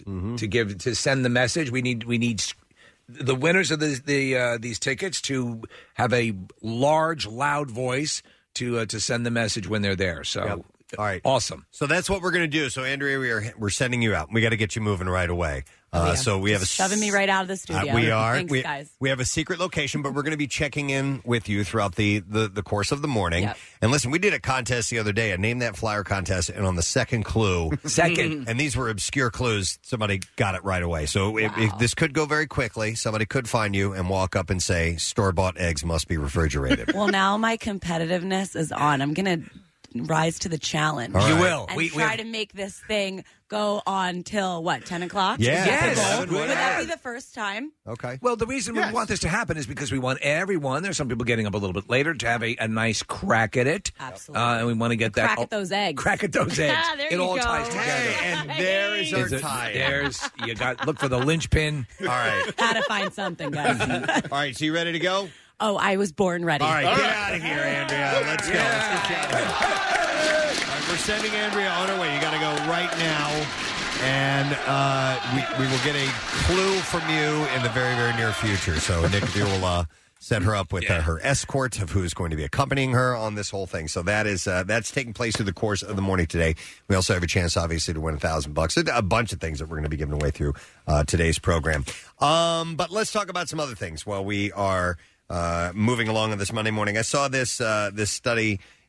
to send the message. We need the winners of these tickets to have a large, loud voice to send the message when they're there. So. Yep. All right. Awesome. So that's what we're going to do. So, Andrea, we're sending you out. We got to get you moving right away. So we have shoving me right out of the studio. We are. Thanks, guys. We have a secret location, but we're going to be checking in with you throughout the course of the morning. Yep. And listen, we did a contest the other day, a Name That Flyer contest, and on the second clue, and these were obscure clues, somebody got it right away. So this could go very quickly. Somebody could find you and walk up and say, store-bought eggs must be refrigerated. Well, now my competitiveness is on. I'm going to rise to the challenge. Right. You will. And try to make this thing go on till, 10 o'clock? Yeah. Yes. Would that be the first time? Okay. Well, the reason we want this to happen is because we want everyone, there's some people getting up a little bit later, to have a nice crack at it. Absolutely. And we want to get that. Crack at those eggs. Crack at those eggs. There it you all go. ties together. Hey, and there is our tie. Look for the linchpin. All right. Gotta find something, guys. All right. So you ready to go? Oh, I was born ready. All right. Get out of here, Andrea. Let's go. Let's get you out of here. All right, we're sending Andrea on her way. You got to go right now. And we will get a clue from you in the very, very near future. So Nick, you will set her up with her escort of who's going to be accompanying her on this whole thing. So that's taking place through the course of the morning today. We also have a chance, obviously, to win $1,000. A bunch of things that we're going to be giving away through today's program. But let's talk about some other things while we are moving along on this Monday morning. I saw this study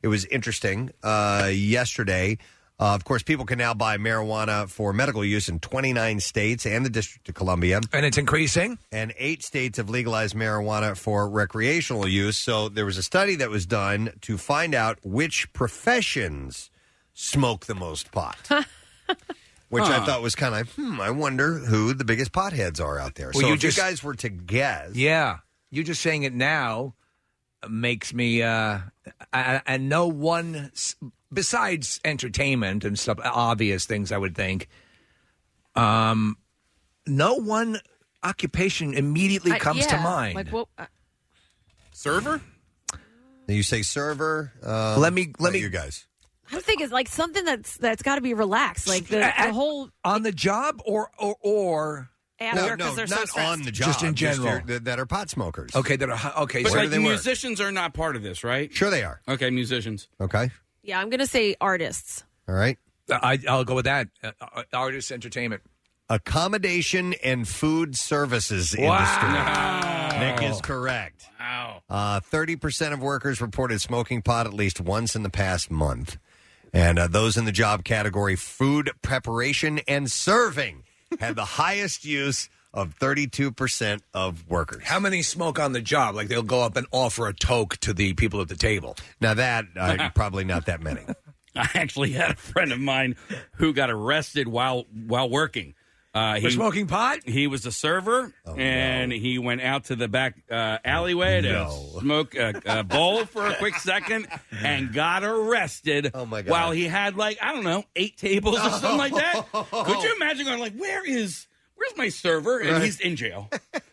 It was interesting. Yesterday, of course, people can now buy marijuana for medical use in 29 states and the District of Columbia. And it's increasing? And 8 states have legalized marijuana for recreational use. So there was a study that was done to find out which professions smoke the most pot. Which I thought was kind of, I wonder who the biggest potheads are out there. Well, so if you guys were to guess. Yeah. You just saying it now makes me, and no one, besides entertainment and stuff, obvious things I would think, no one occupation immediately comes to mind. Like what? Server? You say server? Let me. You guys. I think it's like something that's got to be relaxed, like the whole on the job or after, no, they're not so on the job, just in general that are pot smokers. Okay, that are okay. But so like musicians are not part of this, right? Sure, they are. Okay, musicians. Okay, Yeah, I'm going to say artists. all right. I'll go with that. Artists, entertainment, Accommodation and food services industry. Nick is correct. Wow. 30% of workers reported smoking pot at least once in the past month. And those in the job category, food preparation and serving, had the highest use of 32% of workers. How many smoke on the job? Like they'll go up and offer a toke to the people at the table. Now that, probably not that many. I actually had a friend of mine who got arrested while working. For smoking pot? He was a server, and he went out to the back alleyway to smoke a bowl for a quick second and got arrested while he had, 8 tables or something like that. Could you imagine going where's my server? And he's in jail.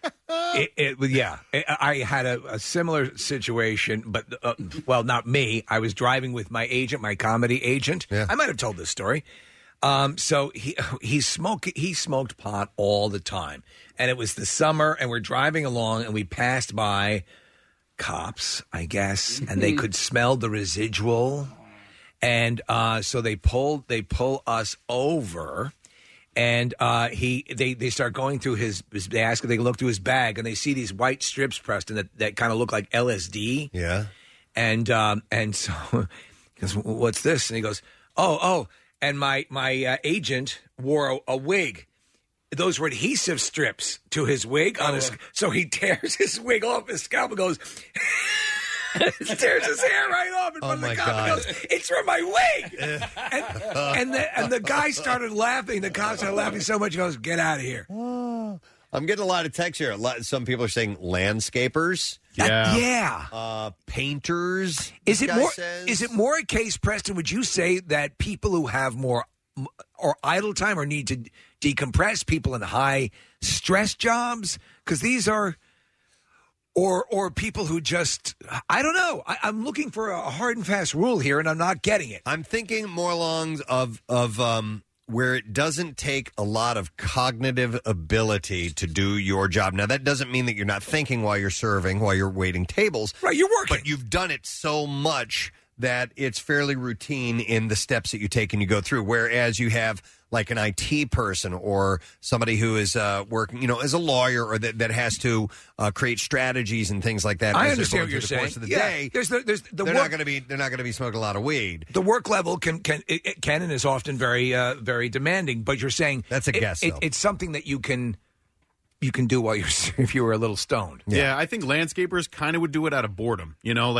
I had a similar situation, but, not me. I was driving with my agent, my comedy agent. Yeah. I might have told this story. So he smoked pot all the time, and it was the summer, and we're driving along, and we passed by cops, I guess, and they could smell the residual, and so they pull us over, and they start going through they look through his bag, and they see these white strips, Preston, that kind of look like LSD. Yeah, and so he goes, "What's this?" And he goes, "Oh." And my agent wore a wig. Those were adhesive strips to his wig on his. So he tears his wig off his scalp and goes, tears his hair right off in front of the cop and goes, "It's from my wig." and the guy started laughing. The cop started laughing so much he goes, "Get out of here." I'm getting a lot of texts here. Some people are saying landscapers. Painters. Is it more a case, Preston? Would you say that people who have more or idle time or need to decompress, people in high stress jobs, because these are, or people who just, I don't know. I'm looking for a hard and fast rule here, and I'm not getting it. I'm thinking more along of where it doesn't take a lot of cognitive ability to do your job. Now, that doesn't mean that you're not thinking while you're serving, while you're waiting tables. Right, you're working. But you've done it so much that it's fairly routine in the steps that you take and you go through. Whereas you have like an IT person or somebody who is working, as a lawyer or that has to create strategies and things like that. I understand what you're saying. Of the day, they're not going to be smoking a lot of weed. The work level can and is often very very demanding. But you're saying that's a guess. It's something that you can do while if you were a little stoned. Yeah, I think landscapers kind of would do it out of boredom.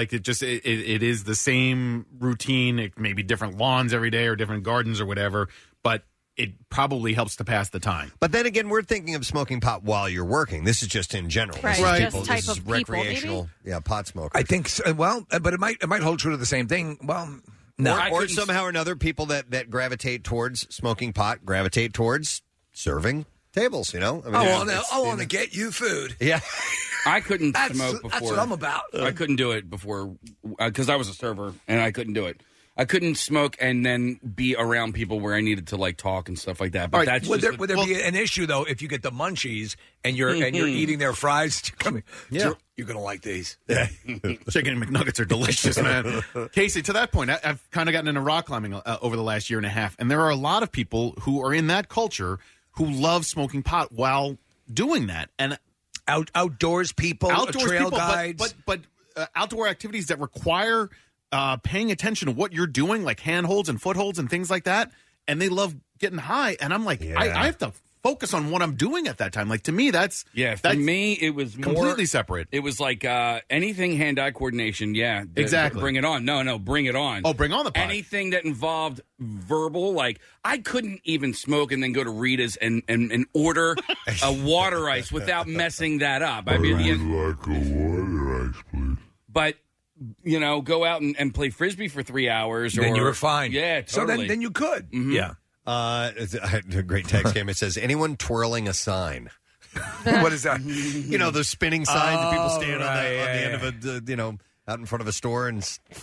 It is the same routine. It may be different lawns every day or different gardens or whatever, but it probably helps to pass the time. But then again, we're thinking of smoking pot while you're working. This is just in general. Right. This is recreational, pot smokers. I think so. Well, but it might hold true to the same thing. Well, no. Or somehow or another, people that gravitate towards smoking pot gravitate towards serving tables, I want to get you food. Yeah. I couldn't smoke before. That's what I'm about. I couldn't do it before because I was a server and I couldn't do it. I couldn't smoke and then be around people where I needed to talk and stuff like that. But that's would there be an issue though if you get the munchies and you're eating their fries? You're going to like these. Yeah. Chicken McNuggets are delicious, man. Casey, to that point, I've kind of gotten into rock climbing over the last year and a half, and there are a lot of people who are in that culture who love smoking pot while doing that, and outdoors people, trail guides, but outdoor activities that require paying attention to what you're doing, like handholds and footholds and things like that. And they love getting high. And I'm like, I have to focus on what I'm doing at that time. Like, to me, that's me, it was completely separate. It was like anything hand-eye coordination. Yeah, exactly. Bring it on. No, bring it on. Oh, bring on the pot. Anything that involved verbal, like I couldn't even smoke and then go to Rita's and order a water ice without messing that up. I'd like a water ice, please. But go out and play Frisbee for 3 hours. Then you were fine. Yeah, totally. So then you could. Mm-hmm. Yeah. A great text came. It says, anyone twirling a sign? What is that? Those spinning signs that people stand on the end of out in front of a store and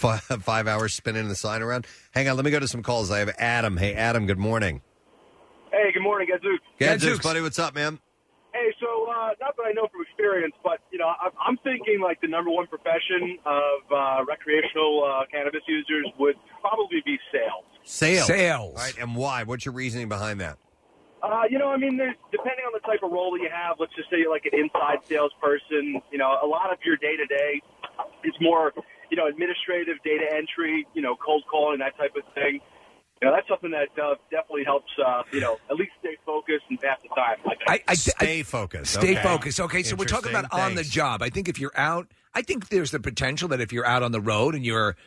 5 hours spinning the sign around. Hang on, let me go to some calls. I have Adam. Hey, Adam, good morning. Hey, good morning, Gadzooks. Gadzooks, buddy, what's up, man? Hey, so not that I know from experience, but I'm thinking like the number one profession of recreational cannabis users would probably be sales. Sales. All right, and why? What's your reasoning behind that? There's, depending on the type of role that you have, let's just say you're like an inside salesperson, a lot of your day-to-day is more, administrative data entry, cold calling, that type of thing. That's something that definitely helps, at least stay focused and pass the time. Stay focused. Stay focused. Okay, so we're talking about on the job. I think if you're out, I think there's the potential that if you're out on the road and you're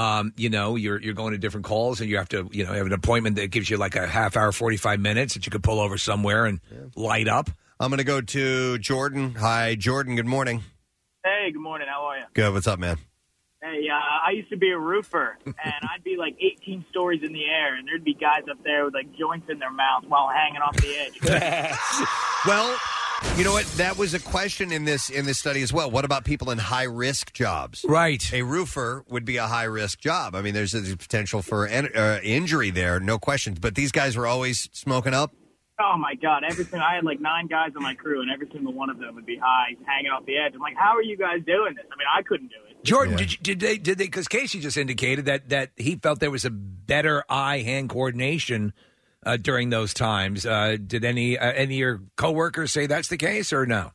you're going to different calls and you have to, have an appointment that gives you like a half hour, 45 minutes that you could pull over somewhere and light up. I'm going to go to Jordan. Hi, Jordan. Good morning. Hey, good morning. How are you? Good. What's up, man? Hey, I used to be a roofer, and I'd be like 18 stories in the air, and there'd be guys up there with like joints in their mouth while hanging off the edge. Well, you know what? That was a question in this study as well. What about people in high-risk jobs? Right. A roofer would be a high-risk job. I mean, there's a potential for injury there, no questions. But these guys were always smoking up? Oh, my God. I had like 9 guys on my crew, and every single one of them would be high, hanging off the edge. I'm like, how are you guys doing this? I mean, I couldn't do it. Jordan, did they? Because Casey just indicated that he felt there was a better eye-hand coordination during those times. Did any of your coworkers say that's the case or no?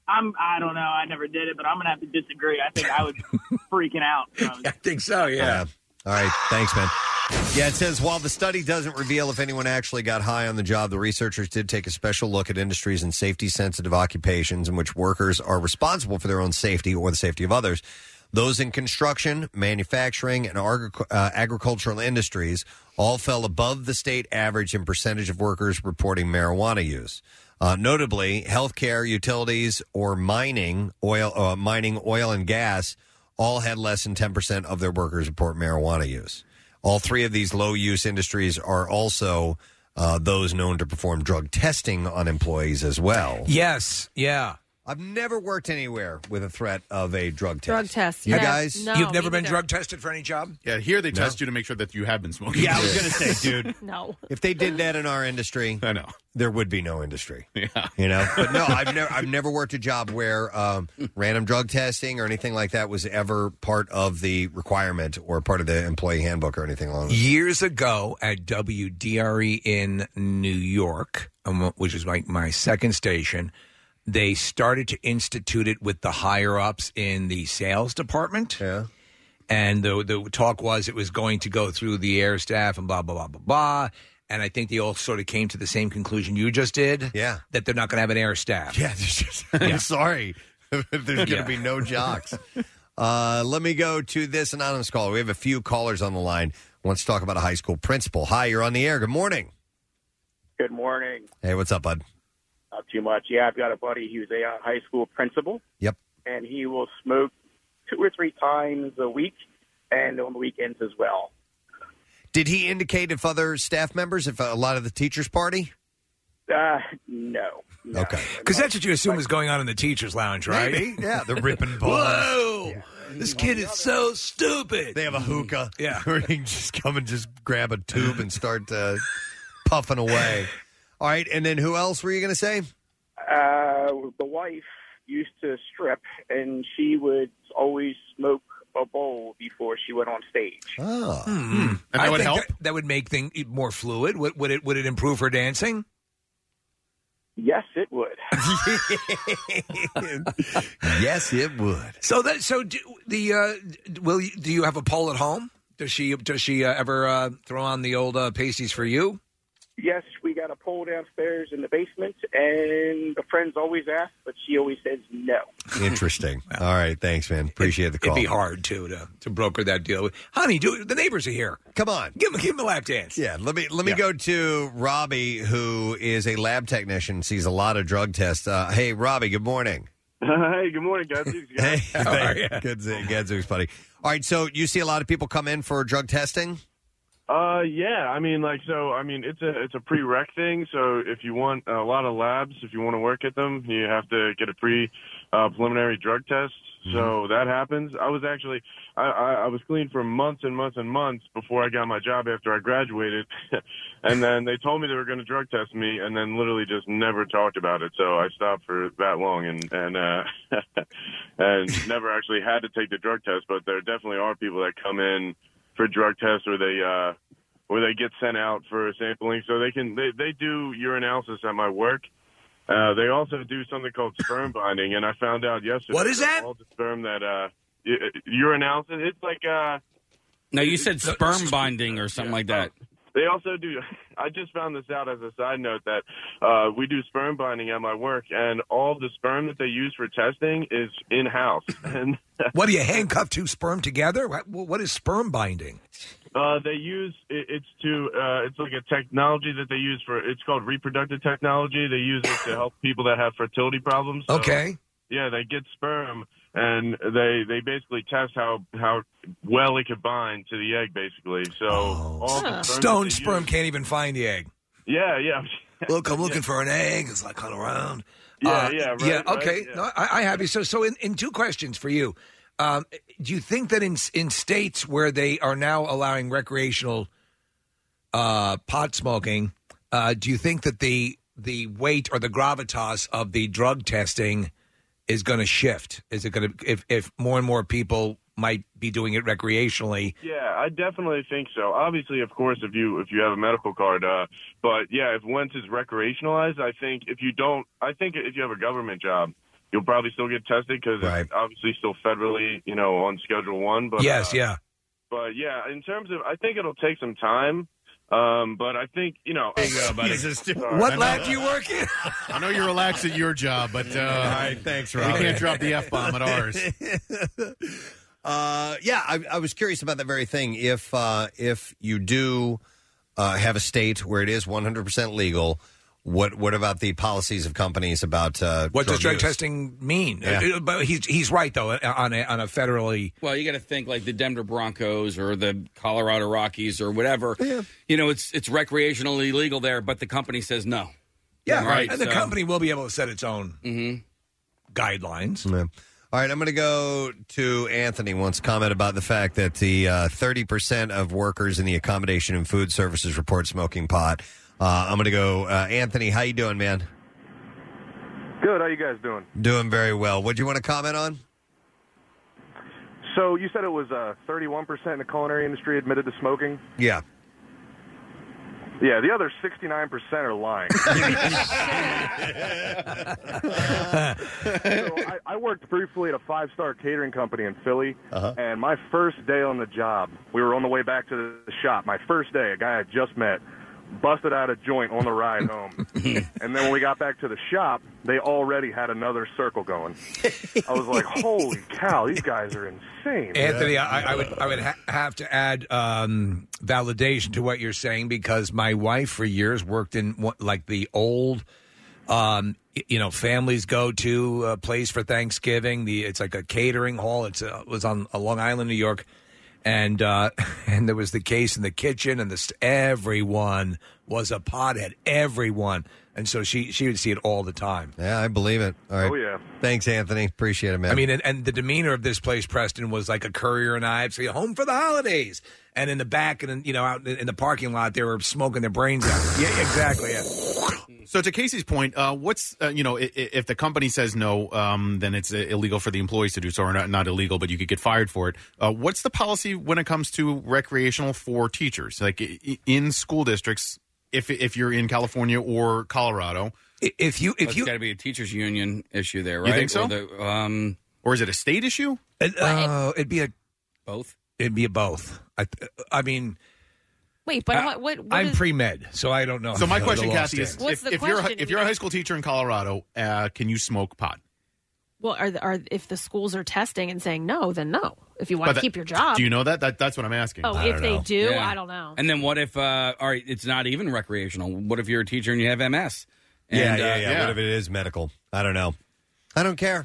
I don't know. I never did it, but I'm going to have to disagree. I think I was freaking out. I think so, yeah. All right. Thanks, man. Yeah, it says, while the study doesn't reveal if anyone actually got high on the job, the researchers did take a special look at industries and safety-sensitive occupations in which workers are responsible for their own safety or the safety of others. Those in construction, manufacturing, and agricultural industries all fell above the state average in percentage of workers reporting marijuana use. Notably, healthcare, utilities, or mining, oil and gas, all had less than 10% of their workers report marijuana use. All 3 of these low-use industries are also those known to perform drug testing on employees as well. Yes, yeah. I've never worked anywhere with a threat of a drug test. Drug test. You guys? No, You've never been drug tested for any job? Yeah, here they test you to make sure that you have been smoking. Yeah, I was going to say, dude. No. If they did that in our industry, I know there would be no industry. Yeah. But no, I've never worked a job where random drug testing or anything like that was ever part of the requirement or part of the employee handbook or anything along those lines. Years ago at WDRE in New York, which is my second station, they started to institute it with the higher-ups in the sales department. Yeah. And the talk was it was going to go through the air staff and blah, blah, blah, blah, blah. And I think they all sort of came to the same conclusion you just did. Yeah. That they're not going to have an air staff. Yeah. I'm sorry. There's going to be no jocks. Let me go to this anonymous caller. We have a few callers on the line. Wants to talk about a high school principal. Hi, you're on the air. Good morning. Good morning. Hey, what's up, bud? Not too much. Yeah, I've got a buddy who's a high school principal. Yep. And he will smoke 2 or 3 times a week and on the weekends as well. Did he indicate if other staff members, if a lot of the teachers party? No. Okay. Because that's what you assume is going on in the teacher's lounge, right? Maybe. Yeah, they're ripping balls. Whoa! Yeah. This kid is so stupid. They have a hookah. Yeah. Where you can just come and just grab a tube and start puffing away. All right, and then who else were you going to say? The wife used to strip, and she would always smoke a bowl before she went on stage. Oh. And that would help? That would make things more fluid. Would it improve her dancing? Yes, it would. Yes, it would. So do you have a pole at home? Does she ever throw on the old pasties for you? Yes, we got a pole downstairs in the basement, and the friends always ask, but she always says no. Interesting. All right, thanks, man. Appreciate the call. It'd be hard to broker that deal. Honey, the neighbors are here. Come on, give him a lap dance. Yeah, let me go to Robbie, who is a lab technician, sees a lot of drug tests. Hey, Robbie, good morning. Hey, good morning, guys. Hey, how are you? Good, Gadzooks, buddy. All right, so you see a lot of people come in for drug testing? Yeah, it's a prereq thing. So if you want a lot of labs, if you want to work at them, you have to get a preliminary drug test. Mm-hmm. So that happens. I was actually, I was clean for months and months and months before I got my job after I graduated. And then they told me they were going to drug test me and then literally just never talked about it. So I stopped for that long and and never actually had to take the drug test. But there definitely are people that come in for drug tests or they get sent out for sampling. So they do urinalysis at my work. They also do something called sperm binding, and I found out yesterday. What is that? All the sperm that urinalysis. It's like No, you said sperm binding or something like that. They also do. I just found this out as a side note that we do sperm binding at my work, and all the sperm that they use for testing is in house. And what do you handcuff two sperm together? What is sperm binding? They use it's like a technology that they use it's called reproductive technology. They use it to help people that have fertility problems. So, okay. Yeah, they get sperm and they basically test how well it could bind to the egg, basically. So all the stone sperm can't even find the egg. Yeah. Look, I'm looking for an egg. It's like kind of round. Right, okay. yeah. No, I have you. So in two questions for you. Do you think that in states where they are now allowing recreational pot smoking, do you think that the weight or the gravitas of the drug testing is going to shift? Is it going to if more and more people might be doing it recreationally? Yeah, I definitely think so. Obviously, of course, if you have a medical card, but yeah, if once it's recreationalized, I think if you have a government job, you'll probably still get tested because it's obviously still federally, on Schedule 1. But yes, yeah. But yeah, in terms of, I think it'll take some time. But I think, There you go, buddy. What lab do you work in? I know you relax at your job, but all right, thanks, Rob. We can't drop the F-bomb at ours. I was curious about that very thing. If you do have a state where it is 100% legal, what about the policies of companies about what does drug use? testing mean? Yeah. But he's right though on a federally. Well, you got to think like the Denver Broncos or the Colorado Rockies or whatever. Yeah. It's recreationally legal there, but the company says no. Yeah, right. And the company will be able to set its own guidelines. Yeah. All right, I'm going to go to Anthony. Wants to comment about the fact that the 30% of workers in the accommodation and food services report smoking pot. I'm going to go, Anthony, how you doing, man? Good. How you guys doing? Doing very well. What do you want to comment on? So you said it was 31% in the culinary industry admitted to smoking? Yeah. Yeah, the other 69% are lying. So I worked briefly at a 5-star catering company in Philly, and my first day on the job, we were on the way back to the shop. My first day, a guy I just met busted out a joint on the ride home. And then when we got back to the shop, they already had another circle going. I was like, holy cow, these guys are insane. Anthony, I would have to add validation to what you're saying because my wife for years worked in like the old families go to a place for Thanksgiving. It's like a catering hall. It was on Long Island, New York. And there was the case in the kitchen, and everyone was a pothead. Everyone, and so she would see it all the time. Yeah, I believe it. All right. Oh yeah. Thanks, Anthony. Appreciate it, man. I mean, and the demeanor of this place, Preston, was like a courier and I say home for the holidays, and in the back and out in the parking lot, they were smoking their brains out. Yeah, exactly. Yeah. So to Casey's point, what's if the company says no, then it's illegal for the employees to do so, or not illegal, but you could get fired for it. What's the policy when it comes to recreational for teachers, like in school districts? If you're in California or Colorado, It's got to be a teachers union issue there, right? You think so? Or is it a state issue? It'd be both. It'd be a both. I mean, wait, but what I'm is, pre-med, so I don't know. So my question, The law Kathy, is: stands. if you're a high school teacher in Colorado, can you smoke pot? well, if the schools are testing and saying no, then no. If you want to keep your job, Do you know that? That's what I'm asking. Oh, if they do, I don't know. And then what if? All right, it's not even recreational. What if you're a teacher and you have MS? Yeah, And, What if it is medical? I don't know. I don't care.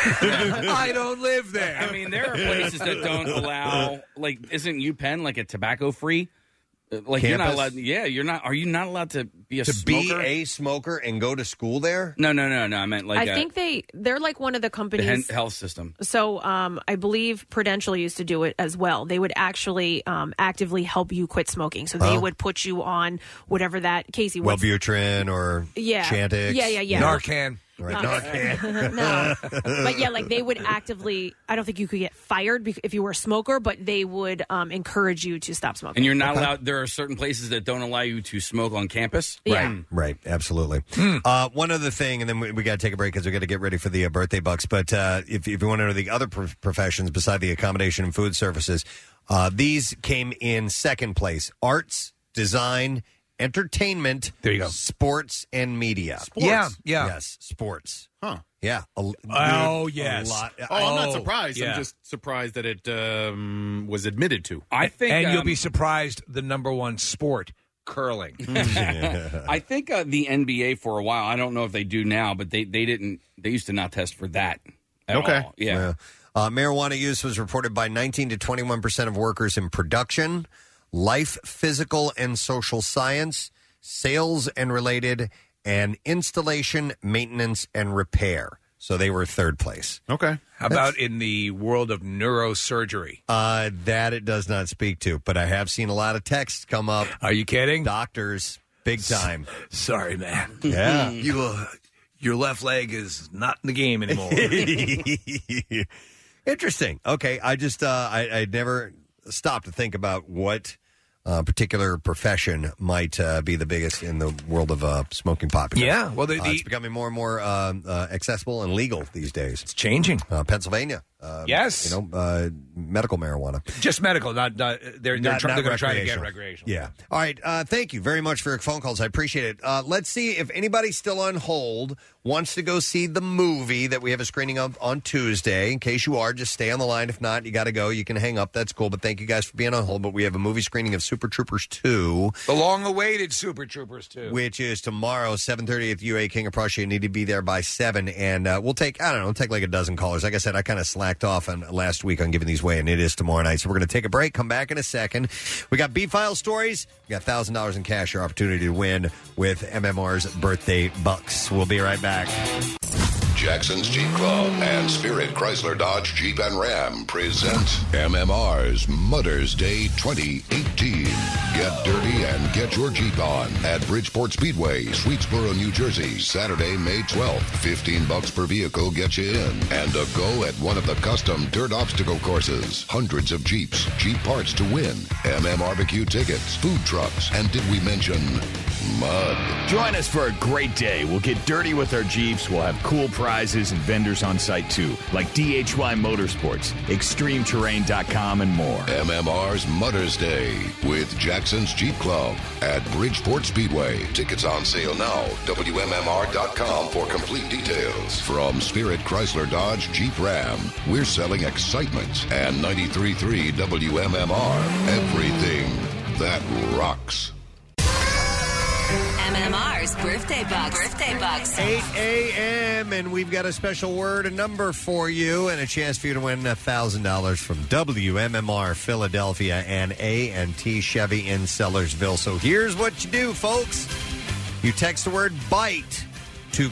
I don't live there. I mean, there are places that don't allow. Like, isn't UPenn like a tobacco-free? Like Campus? you're not allowed. Yeah, you're not. Are you not allowed to be a To smoker? be a smoker and go to school there? No. I meant like. I think they're like one of the companies. Health system. So I believe Prudential used to do it as well. They would actually actively help you quit smoking. So they would put you on whatever that Casey. Wellbutrin or Chantix. Yeah. Narcan. Right, Narcan. No, but yeah, like they would actively. I don't think you could get fired if you were a smoker, but they would encourage you to stop smoking. And you're not allowed. There are certain places that don't allow you to smoke on campus. Yeah. Right, absolutely. One other thing, and then we got to take a break because we got to get ready for the birthday bucks. But if you want to know the other professions beside the accommodation and food services, these came in second place: arts, design, entertainment. There you go. Sports and media. Yeah. Yes, sports. Huh. Yeah. Yes. A lot. I'm not surprised. yeah. I'm just surprised that it was admitted to. I think, and you'll be surprised. The number one sport, curling. I think the NBA for a while. I don't know if they do now, but they didn't. They used to not test for that. At all. Yeah. Marijuana use was reported by 19 to 21% of workers in production, life, physical, and social science, sales and related, and installation, maintenance, and repair. So they were third place. Okay. How about in the world of neurosurgery? That it does not speak to, but I have seen a lot of texts come up. Are you kidding? Doctors, big time. Sorry, man. Yeah. Your left leg is not in the game anymore. Interesting. Okay. I just, I never stopped to think about what particular profession might be the biggest in the world of smoking pot. Yeah, well, it's becoming more and more accessible and legal these days. It's changing. Pennsylvania, yes, medical marijuana, just medical. Not they're going to try to get recreational. Yeah. All right. Thank you very much for your phone calls. I appreciate it. Let's see if anybody's still on hold wants to go see the movie that we have a screening of on Tuesday. In case you are, just stay on the line. If not, you got to go. You can hang up. That's cool. But thank you guys for being on hold. But we have a movie screening of Super Troopers 2. The long-awaited Super Troopers 2. Which is tomorrow, 7:30 at the UA King of Prussia. You need to be there by 7. And we'll take like a dozen callers. Like I said, I kind of slacked off on last week on giving these away, and it is tomorrow night. So we're going to take a break, come back in a second. We got B-File stories. We got $1,000 in cash, your opportunity to win with MMR's Birthday Bucks. We'll be right back. Jackson's Jeep Club and Spirit Chrysler Dodge Jeep and Ram present MMR's Mother's Day 2018. Get dirty and get your Jeep on at Bridgeport Speedway, Sweetsboro, New Jersey, Saturday, May 12th. $15 per vehicle gets you in. And a go at one of the custom dirt obstacle courses. Hundreds of Jeeps, Jeep parts to win, MMRBQ tickets, food trucks, and did we mention mud? Join us for a great day. We'll get dirty with our Jeeps. We'll have cool prizes and vendors on site too, like DHY Motorsports, ExtremeTerrain.com, and more. MMR's Mother's Day with Jackson's Jeep Club at Bridgeport Speedway. Tickets on sale now. WMMR.com for complete details. From Spirit Chrysler Dodge Jeep Ram, we're selling excitement. And 93.3 WMMR, everything that rocks. MMR's Birthday Bucks. 8 a.m. and we've got a special word, a number for you, and a chance for you to win $1,000 from WMMR Philadelphia and A&T Chevy in Sellersville. So here's what you do, folks. You text the word BITE to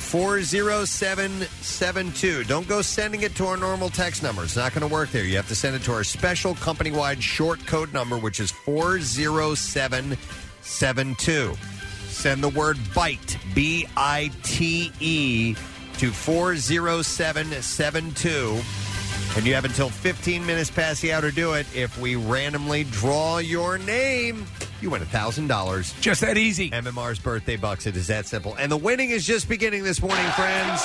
40772. Don't go sending it to our normal text number. It's not going to work there. You have to send it to our special company-wide short code number, which is 40772. Send the word BITE, B-I-T-E, to 40772. And you have until 15 minutes past the hour to do it. If we randomly draw your name, you win $1,000. Just that easy. MMR's birthday bucks. It is that simple. And the winning is just beginning this morning, friends.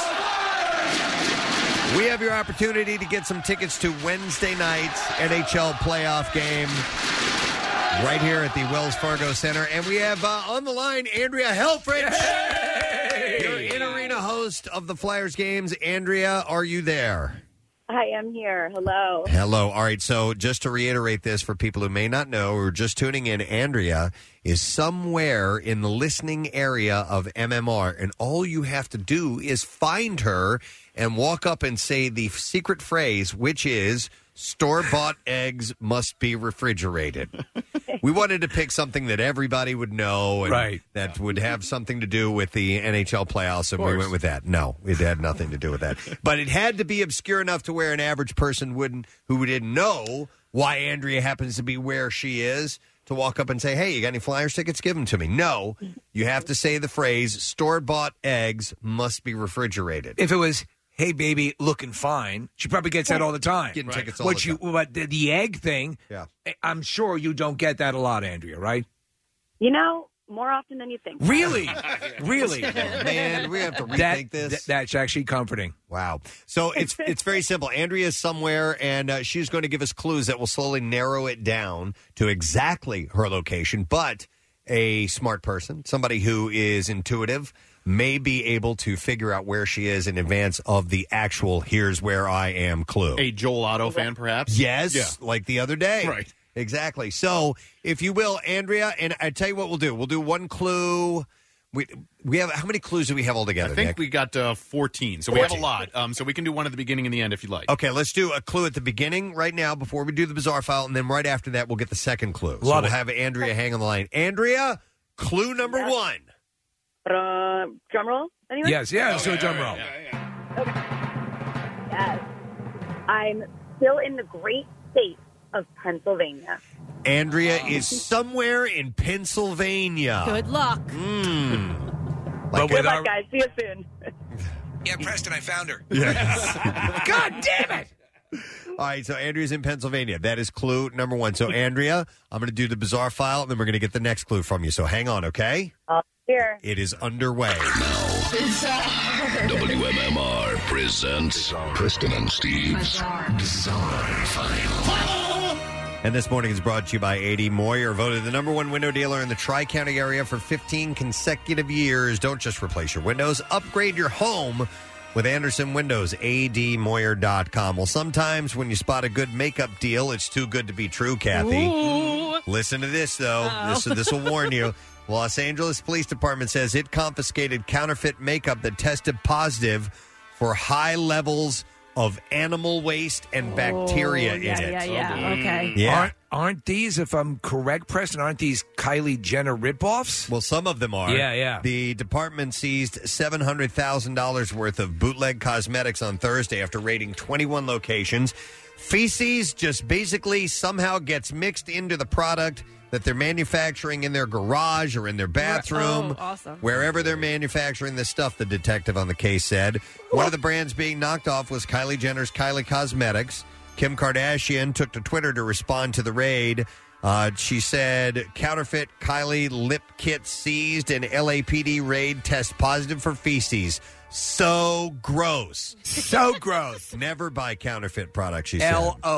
We have your opportunity to get some tickets to Wednesday night's NHL playoff game right here at the Wells Fargo Center. And we have on the line Andrea Helfrich. You're in-arena host of the Flyers games. Andrea, are you there? I am here. Hello. Hello. All right. So just to reiterate this for people who may not know or just tuning in, Andrea is somewhere in the listening area of MMR, and all you have to do is find her and walk up and say the secret phrase, which is, store-bought eggs must be refrigerated. We wanted to pick something that everybody would know and that would have something to do with the NHL playoffs, and we went with that. No, it had nothing to do with that. But it had to be obscure enough to where an average person who didn't know why Andrea happens to be where she is to walk up and say, hey, you got any Flyers tickets? Give them to me. No, you have to say the phrase, store-bought eggs must be refrigerated. If it was, hey, baby, looking fine, she probably gets that all the time. Getting tickets all the time. But the egg thing, I'm sure you don't get that a lot, Andrea, right? You know, more often than you think. Really? Really? Man, we have to rethink this. That's actually comforting. Wow. So it's very simple. Andrea is somewhere, and she's going to give us clues that will slowly narrow it down to exactly her location. But a smart person, somebody who is intuitive, may be able to figure out where she is in advance of the actual here's where I am clue. A Joel Otto fan, perhaps? Yes, like the other day. Right. Exactly. So, if you will, Andrea, and I tell you what we'll do. We'll do one clue. We have, how many clues do we have altogether, I think Nick? we got 14, so we have a lot. So we can do one at the beginning and the end if you'd like. Okay, let's do a clue at the beginning right now before we do the bizarre file, and then right after that we'll get the second clue. So we'll have Andrea hang on the line. Andrea, clue number one. Drum roll? Anyone? Yes, let's do a drum roll. Okay. Yes. I'm still in the great state of Pennsylvania. Andrea is somewhere in Pennsylvania. Good luck. Good luck, guys. See you soon. Yeah, Preston, I found her. God damn it! All right, so Andrea's in Pennsylvania. That is clue number one. So, Andrea, I'm going to do the bizarre file, and then we're going to get the next clue from you. So hang on, okay? Here. It is underway. WMMR presents Preston and Steve's Bizarre File. And this morning is brought to you by A.D. Moyer, voted the number one window dealer in the Tri-County area for 15 consecutive years. Don't just replace your windows, upgrade your home with Anderson Windows, admoyer.com. Well, sometimes when you spot a good makeup deal, it's too good to be true, Kathy. Ooh. Listen to this, though. This will warn you. Los Angeles Police Department says it confiscated counterfeit makeup that tested positive for high levels of animal waste and bacteria in it. Okay. Yeah. Aren't these, if I'm correct, Preston, aren't these Kylie Jenner ripoffs? Well, some of them are. Yeah. The department seized $700,000 worth of bootleg cosmetics on Thursday after raiding 21 locations. Feces just basically somehow gets mixed into the product that they're manufacturing in their garage or in their bathroom. Awesome. Wherever they're manufacturing this stuff, the detective on the case said. One of the brands being knocked off was Kylie Jenner's Kylie Cosmetics. Kim Kardashian took to Twitter to respond to the raid. She said, counterfeit Kylie lip kit seized and LAPD raid test positive for feces. So gross. So gross. Never buy counterfeit products, she said.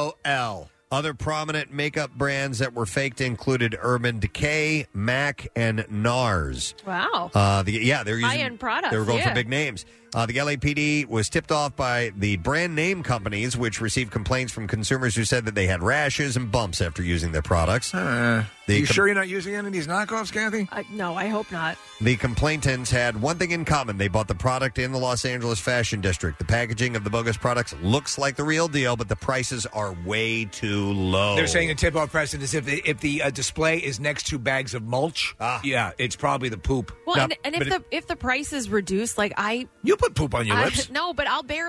LOL. Other prominent makeup brands that were faked included Urban Decay, MAC, and NARS. Wow. They're using high-end products. They were going yeah. for big names. The LAPD was tipped off by the brand name companies, which received complaints from consumers who said that they had rashes and bumps after using their products. You sure you're not using any of these knockoffs, Kathy? No, I hope not. The complainants had one thing in common. They bought the product in the Los Angeles Fashion District. The packaging of the bogus products looks like the real deal, but the prices are way too low. They're saying a tip-off, Preston, is if the display is next to bags of mulch, yeah, it's probably the poop. Well, and if the price is reduced, like you put poop on your lips. No, but I'll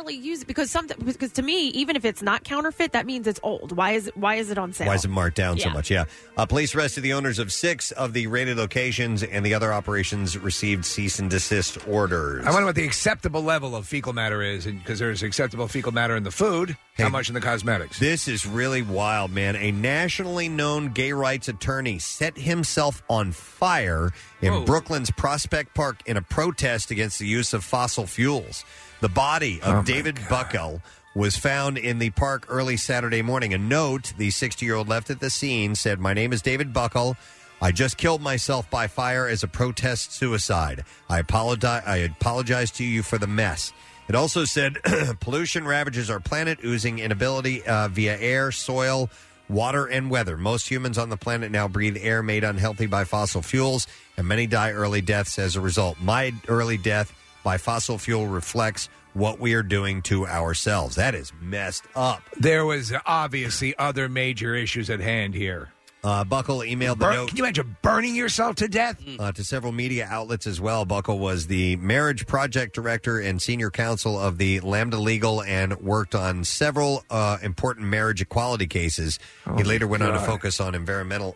definitely use it because to me, even if it's not counterfeit, that means it's old. Why is it on sale? Why is it marked down so much? Yeah. Police arrested the owners of 6 of the raided locations, and the other operations received cease and desist orders. I wonder what the acceptable level of fecal matter is, because there's acceptable fecal matter in the food. How much in the cosmetics? This is really wild, man. A nationally known gay rights attorney set himself on fire in Brooklyn's Prospect Park in a protest against the use of fossil fuels. The body of David Buckle was found in the park early Saturday morning. A note the 60-year-old left at the scene said, "My name is David Buckle. I just killed myself by fire as a protest suicide. I apologize to you for the mess." It also said, pollution ravages our planet, oozing inability via air, soil, water, and weather. Most humans on the planet now breathe air made unhealthy by fossil fuels, and many die early deaths as a result. My early death by fossil fuel reflects what we are doing to ourselves. That is messed up. There was obviously other major issues at hand here. Buckle emailed the note. Can you imagine burning yourself to death? To several media outlets as well. Buckle was the marriage project director and senior counsel of the Lambda Legal and worked on several important marriage equality cases. He later went on to focus on environmental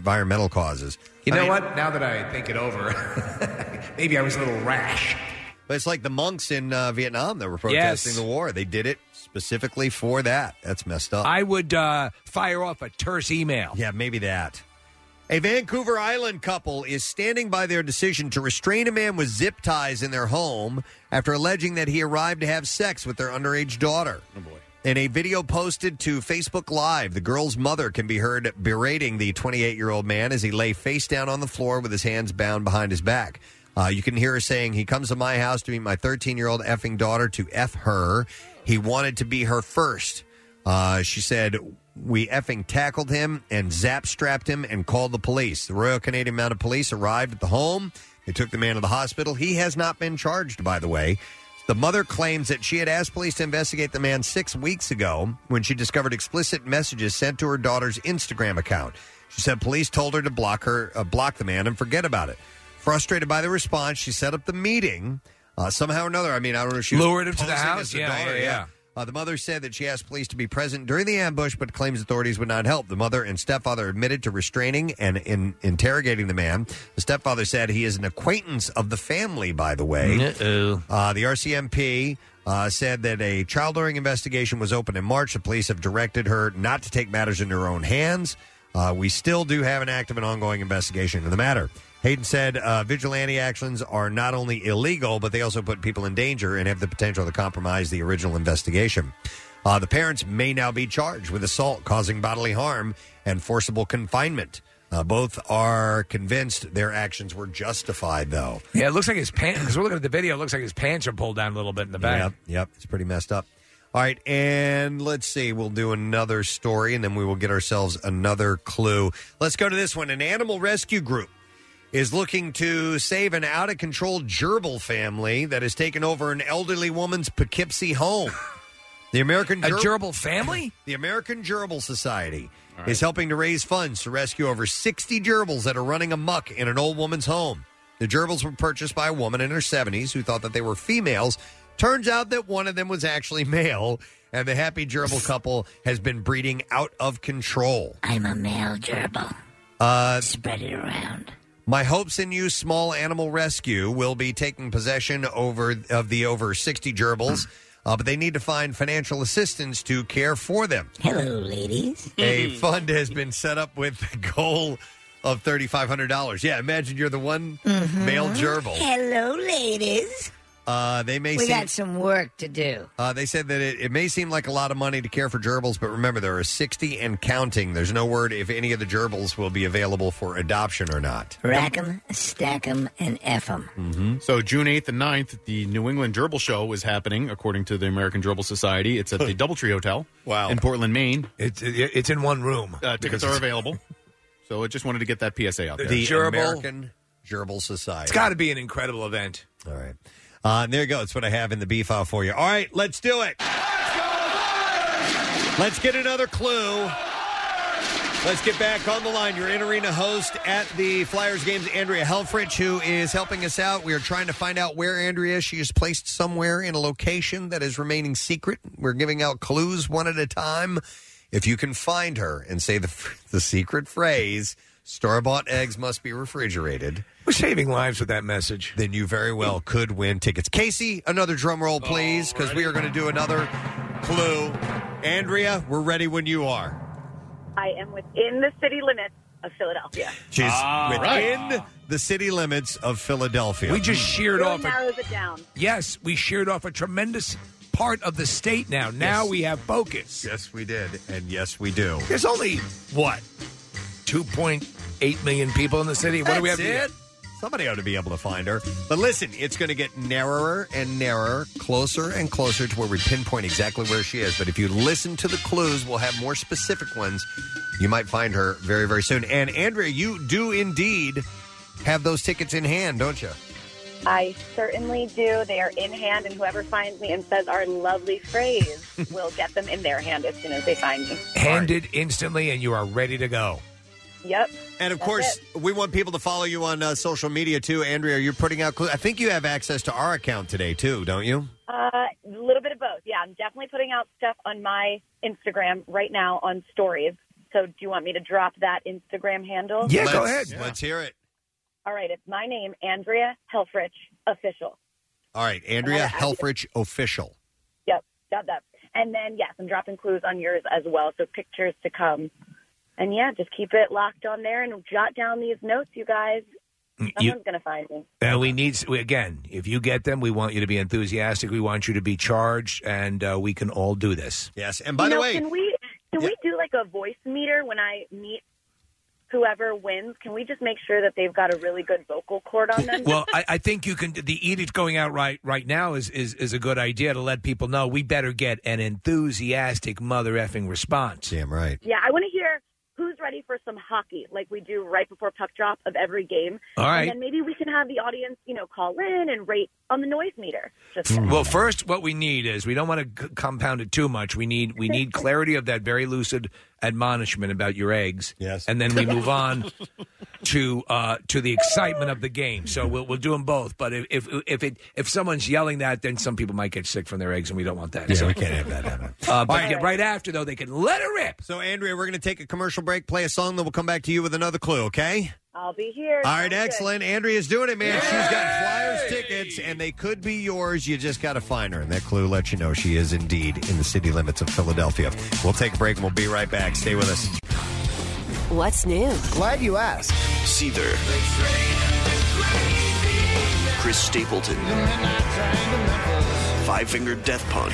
causes. You know what? Now that I think it over, maybe I was a little rash. But it's like the monks in Vietnam that were protesting the war. They did it specifically for that. That's messed up. I would fire off a terse email. Yeah, maybe that. A Vancouver Island couple is standing by their decision to restrain a man with zip ties in their home after alleging that he arrived to have sex with their underage daughter. Oh, boy. In a video posted to Facebook Live, the girl's mother can be heard berating the 28-year-old man as he lay face down on the floor with his hands bound behind his back. You can hear her saying, "He comes to my house to meet my 13-year-old effing daughter to F her. He wanted to be her first." She said, "We effing tackled him and zap-strapped him and called the police." The Royal Canadian Mounted Police arrived at the home. They took the man to the hospital. He has not been charged, by the way. The mother claims that she had asked police to investigate the man 6 weeks ago when she discovered explicit messages sent to her daughter's Instagram account. She said police told her to block the man and forget about it. Frustrated by the response, she set up the meeting. Somehow or another, I don't know if she lured him to the posing house. as the daughter. The mother said that she asked police to be present during the ambush, but claims authorities would not help. The mother and stepfather admitted to restraining and interrogating the man. The stepfather said he is an acquaintance of the family, by the way. The RCMP said that a child-luring investigation was opened in March. The police have directed her not to take matters in their own hands. We still do have an active and ongoing investigation into the matter. Hayden said vigilante actions are not only illegal, but they also put people in danger and have the potential to compromise the original investigation. The parents may now be charged with assault, causing bodily harm, and forcible confinement. Both are convinced their actions were justified, though. Yeah, it looks like his pants, because we're looking at the video, it looks like his pants are pulled down a little bit in the back. Yep, it's pretty messed up. All right, and let's see. We'll do another story, and then we will get ourselves another clue. Let's go to this one. An animal rescue group is looking to save an out-of-control gerbil family that has taken over an elderly woman's Poughkeepsie home. The American gerbil family? The American Gerbil Society is helping to raise funds to rescue over 60 gerbils that are running amok in an old woman's home. The gerbils were purchased by a woman in her 70s who thought that they were females. Turns out that one of them was actually male, and the happy gerbil couple has been breeding out of control. I'm a male gerbil. Spread it around. My Hopes in You Small Animal Rescue will be taking possession of the over 60 gerbils, but they need to find financial assistance to care for them. Hello, ladies. A fund has been set up with the goal of $3,500. Yeah, imagine you're the one male gerbil. Hello, ladies. We got some work to do. They said that it may seem like a lot of money to care for gerbils, but remember, there are 60 and counting. There's no word if any of the gerbils will be available for adoption or not. Rack 'em, stack 'em, and F 'em. Mm-hmm. So June 8th and 9th, the New England Gerbil Show is happening, according to the American Gerbil Society. It's at the Doubletree Hotel in Portland, Maine. It's in one room. Tickets are available. So I just wanted to get that PSA out there. The American Gerbil Society. It's got to be an incredible event. All right. There you go. That's what I have in the B-file for you. All right, let's do it. Let's get another clue Let's get back on the line. Your in-arena host at the Flyers games, Andrea Helfrich, who is helping us out. We are trying to find out where Andrea is. She is placed somewhere in a location that is remaining secret. We're giving out clues one at a time. If you can find her and say the secret phrase, store-bought eggs must be refrigerated. We're saving lives with that message. Then you very well could win tickets. Casey, another drum roll, please, because we are going to do another clue. Andrea, we're ready when you are. I am within the city limits of Philadelphia. She's within the city limits of Philadelphia. We just sheared off. Narrows it down. Yes, we sheared off a tremendous part of the state now. Now we have focus. Yes, we did. And yes, we do. There's only, 2.8 million people in the city? What do we have to get? Somebody ought to be able to find her. But listen, it's going to get narrower and narrower, closer and closer to where we pinpoint exactly where she is. But if you listen to the clues, we'll have more specific ones. You might find her very, very soon. And Andrea, you do indeed have those tickets in hand, don't you? I certainly do. They are in hand, and whoever finds me and says our lovely phrase will get them in their hand as soon as they find me. Handed instantly, and you are ready to go. Yep. And, of course, we want people to follow you on social media, too. Andrea, you're putting out clues. I think you have access to our account today, too, don't you? A little bit of both. Yeah, I'm definitely putting out stuff on my Instagram right now on stories. So do you want me to drop that Instagram handle? Yeah, go ahead. Let's hear it. All right, it's my name, Andrea Helfrich Official. All right, Andrea Helfrich Official. Yep, got that. And then, yes, I'm dropping clues on yours as well, so pictures to come. And, yeah, just keep it locked on there and jot down these notes, you guys. Someone's going to find me. We need, again, if you get them, we want you to be enthusiastic. We want you to be charged, and we can all do this. Yes, and by the way... Can we do, like, a voice meter when I meet whoever wins? Can we just make sure that they've got a really good vocal cord on them? Well, I think you can. The edict going out right now is a good idea to let people know we better get an enthusiastic mother effing response. Damn right. Yeah, I want to hear who's ready for some hockey, like we do right before puck drop of every game. All right. And then maybe we can have the audience, call in and rate on the noise meter. Well, first, what we need is we don't want to compound it too much. We need clarity of that very lucid admonishment about your eggs. Yes. And then we move on to the excitement of the game. So we'll do them both. But if someone's yelling that, then some people might get sick from their eggs, and we don't want that. Yeah, so we can't have that happen. But right after, though, they can let it rip. So, Andrea, we're going to take a commercial break, play a song, then we'll come back to you with another clue, okay? I'll be here. All right, excellent. Andrea's doing it, man. Yay! She's got Flyers tickets, and they could be yours. You just got to find her, and that clue lets you know she is indeed in the city limits of Philadelphia. We'll take a break, and we'll be right back. Stay with us. What's new? Glad you asked. Seether. Chris Stapleton. Five Finger Death Punch.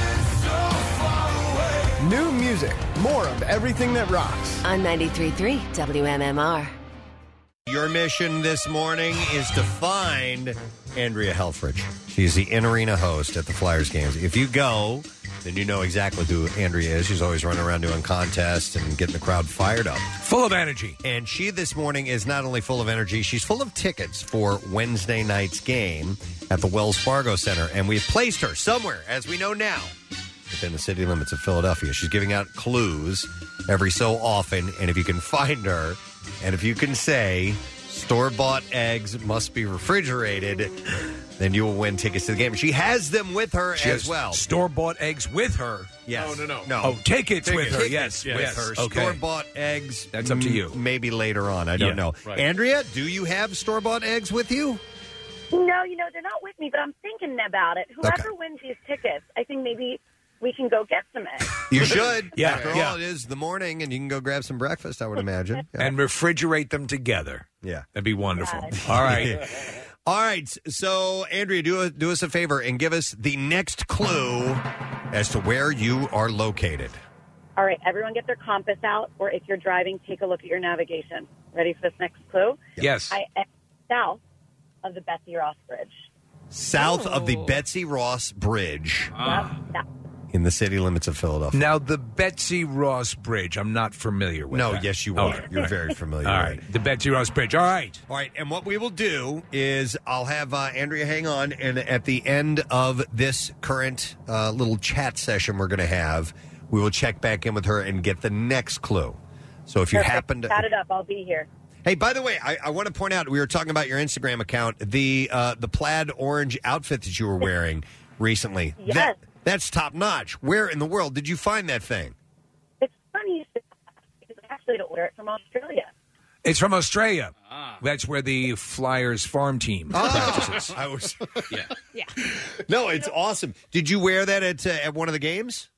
New music. More of everything that rocks. On 93.3 WMMR. Your mission this morning is to find Andrea Helfrich. She's the in-arena host at the Flyers games. If you go, then you know exactly who Andrea is. She's always running around doing contests and getting the crowd fired up. Full of energy. And she this morning is not only full of energy, she's full of tickets for Wednesday night's game at the Wells Fargo Center. And we've placed her somewhere, as we know now, within the city limits of Philadelphia. She's giving out clues every so often. And if you can find her, and if you can say, store-bought eggs must be refrigerated, then you will win tickets to the game. She has them with her she as has well. Store-bought eggs with her? Yes. No. Oh, tickets with her. Yes. With her. Okay. Store-bought eggs. That's up to you. Maybe later on. I don't know. Right. Andrea, do you have store-bought eggs with you? No, they're not with me, but I'm thinking about it. Whoever wins these tickets, I think maybe we can go get some eggs. You should. Yeah. After all, it is the morning, and you can go grab some breakfast, I would imagine. Yeah. And refrigerate them together. Yeah. That'd be wonderful. All right. All right. So, Andrea, do us a favor and give us the next clue as to where you are located. All right. Everyone get their compass out, or if you're driving, take a look at your navigation. Ready for this next clue? Yes. I am south of the Betsy Ross Bridge. South of the Betsy Ross Bridge. Yep. In the city limits of Philadelphia. Now, the Betsy Ross Bridge, I'm not familiar with that. Yes, you are. You're very familiar All with right. it. The Betsy Ross Bridge. All right. All right, and what we will do is I'll have Andrea hang on, and at the end of this current little chat session we're going to have, we will check back in with her and get the next clue. So if you Perfect. happen to Chat it up, I'll be here. Hey, by the way, I want to point out, we were talking about your Instagram account, the plaid orange outfit that you were wearing recently. Yes. That's top notch. Where in the world did you find that thing? It's funny you say that, because I actually order it from Australia. It's from Australia. That's where the Flyers farm team practices. I was, Yeah. No, it's awesome. Did you wear that at one of the games?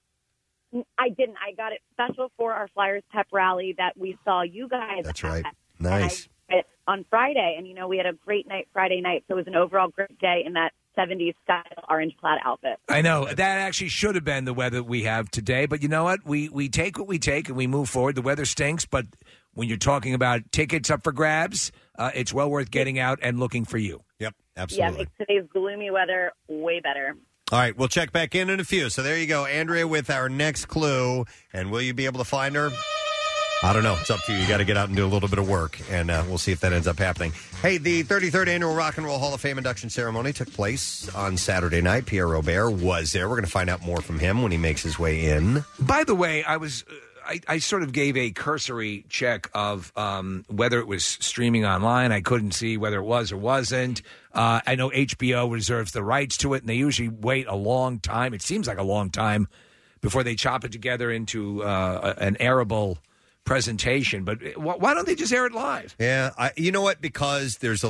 I didn't. I got it special for our Flyers pep rally that we saw you guys. That's right. at. Nice. And I wore it on Friday, and we had a great night Friday night, so it was an overall great day in that 70s style orange plaid outfit. I know. That actually should have been the weather we have today, but you know what? We take what we take and we move forward. The weather stinks, but when you're talking about tickets up for grabs, it's well worth getting out and looking for you. Yep, Yeah, absolutely. makes today's gloomy weather way better. All right, we'll check back in a few. So there you go, Andrea, with our next clue. And will you be able to find her? I don't know. It's up to you. You got to get out and do a little bit of work, and we'll see if that ends up happening. Hey, the 33rd Annual Rock and Roll Hall of Fame induction ceremony took place on Saturday night. Pierre Robert was there. We're going to find out more from him when he makes his way in. By the way, I sort of gave a cursory check of whether it was streaming online. I couldn't see whether it was or wasn't. I know HBO reserves the rights to it, and they usually wait a long time. It seems like a long time before they chop it together into an airable presentation. But why don't they just air it live? Yeah, you know what? Because there's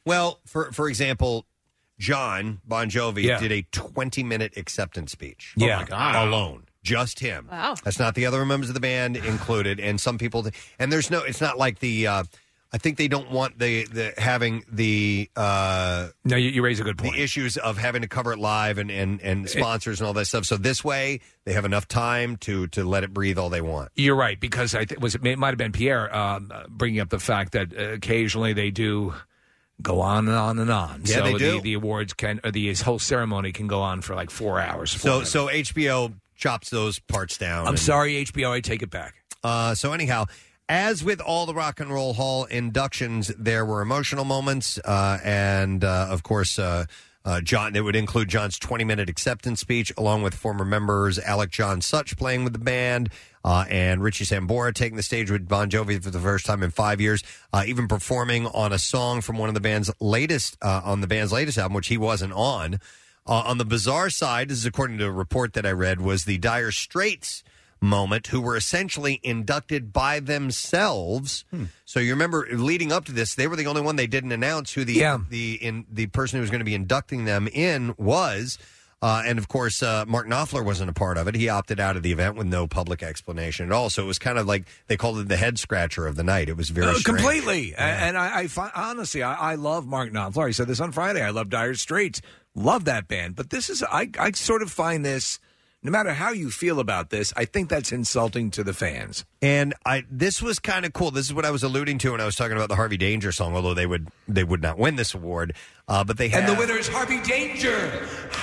for example, John Bon Jovi did a 20-minute acceptance speech. Yeah. Oh my God. Alone. Just him. Wow. That's not the other members of the band included. And some people, and it's not like I think they don't want the having the. No, you raise a good point. The issues of having to cover it live and sponsors and all that stuff. So this way, they have enough time to let it breathe all they want. You're right, because it might have been Pierre bringing up the fact that occasionally they do go on and on and on. Yeah, so they do. The awards the whole ceremony can go on for like 4 hours. So HBO chops those parts down. I'm sorry, HBO, I take it back. So anyhow, as with all the Rock and Roll Hall inductions, there were emotional moments, and of course, John. It would include John's 20-minute acceptance speech, along with former members Alec John Such playing with the band, and Richie Sambora taking the stage with Bon Jovi for the first time in 5 years, even performing on a song from one of the band's latest album, which he wasn't on. On the bizarre side, this is according to a report that I read, was the Dire Straits moment, who were essentially inducted by themselves. So you remember, leading up to this, they were the only one they didn't announce who the person who was going to be inducting them in was. And of course, Mark Knopfler wasn't a part of it. He opted out of the event with no public explanation at all. So it was kind of like they called it the head scratcher of the night. It was very strange. Completely. Yeah. And I honestly, I love Mark Knopfler. I said this on Friday. I love Dire Straits. Love that band. But this is, I sort of find this, no matter how you feel about this, I think that's insulting to the fans. And this was kind of cool. This is what I was alluding to when I was talking about the Harvey Danger song, although they would not win this award. But they have, and the winner is Harvey Danger.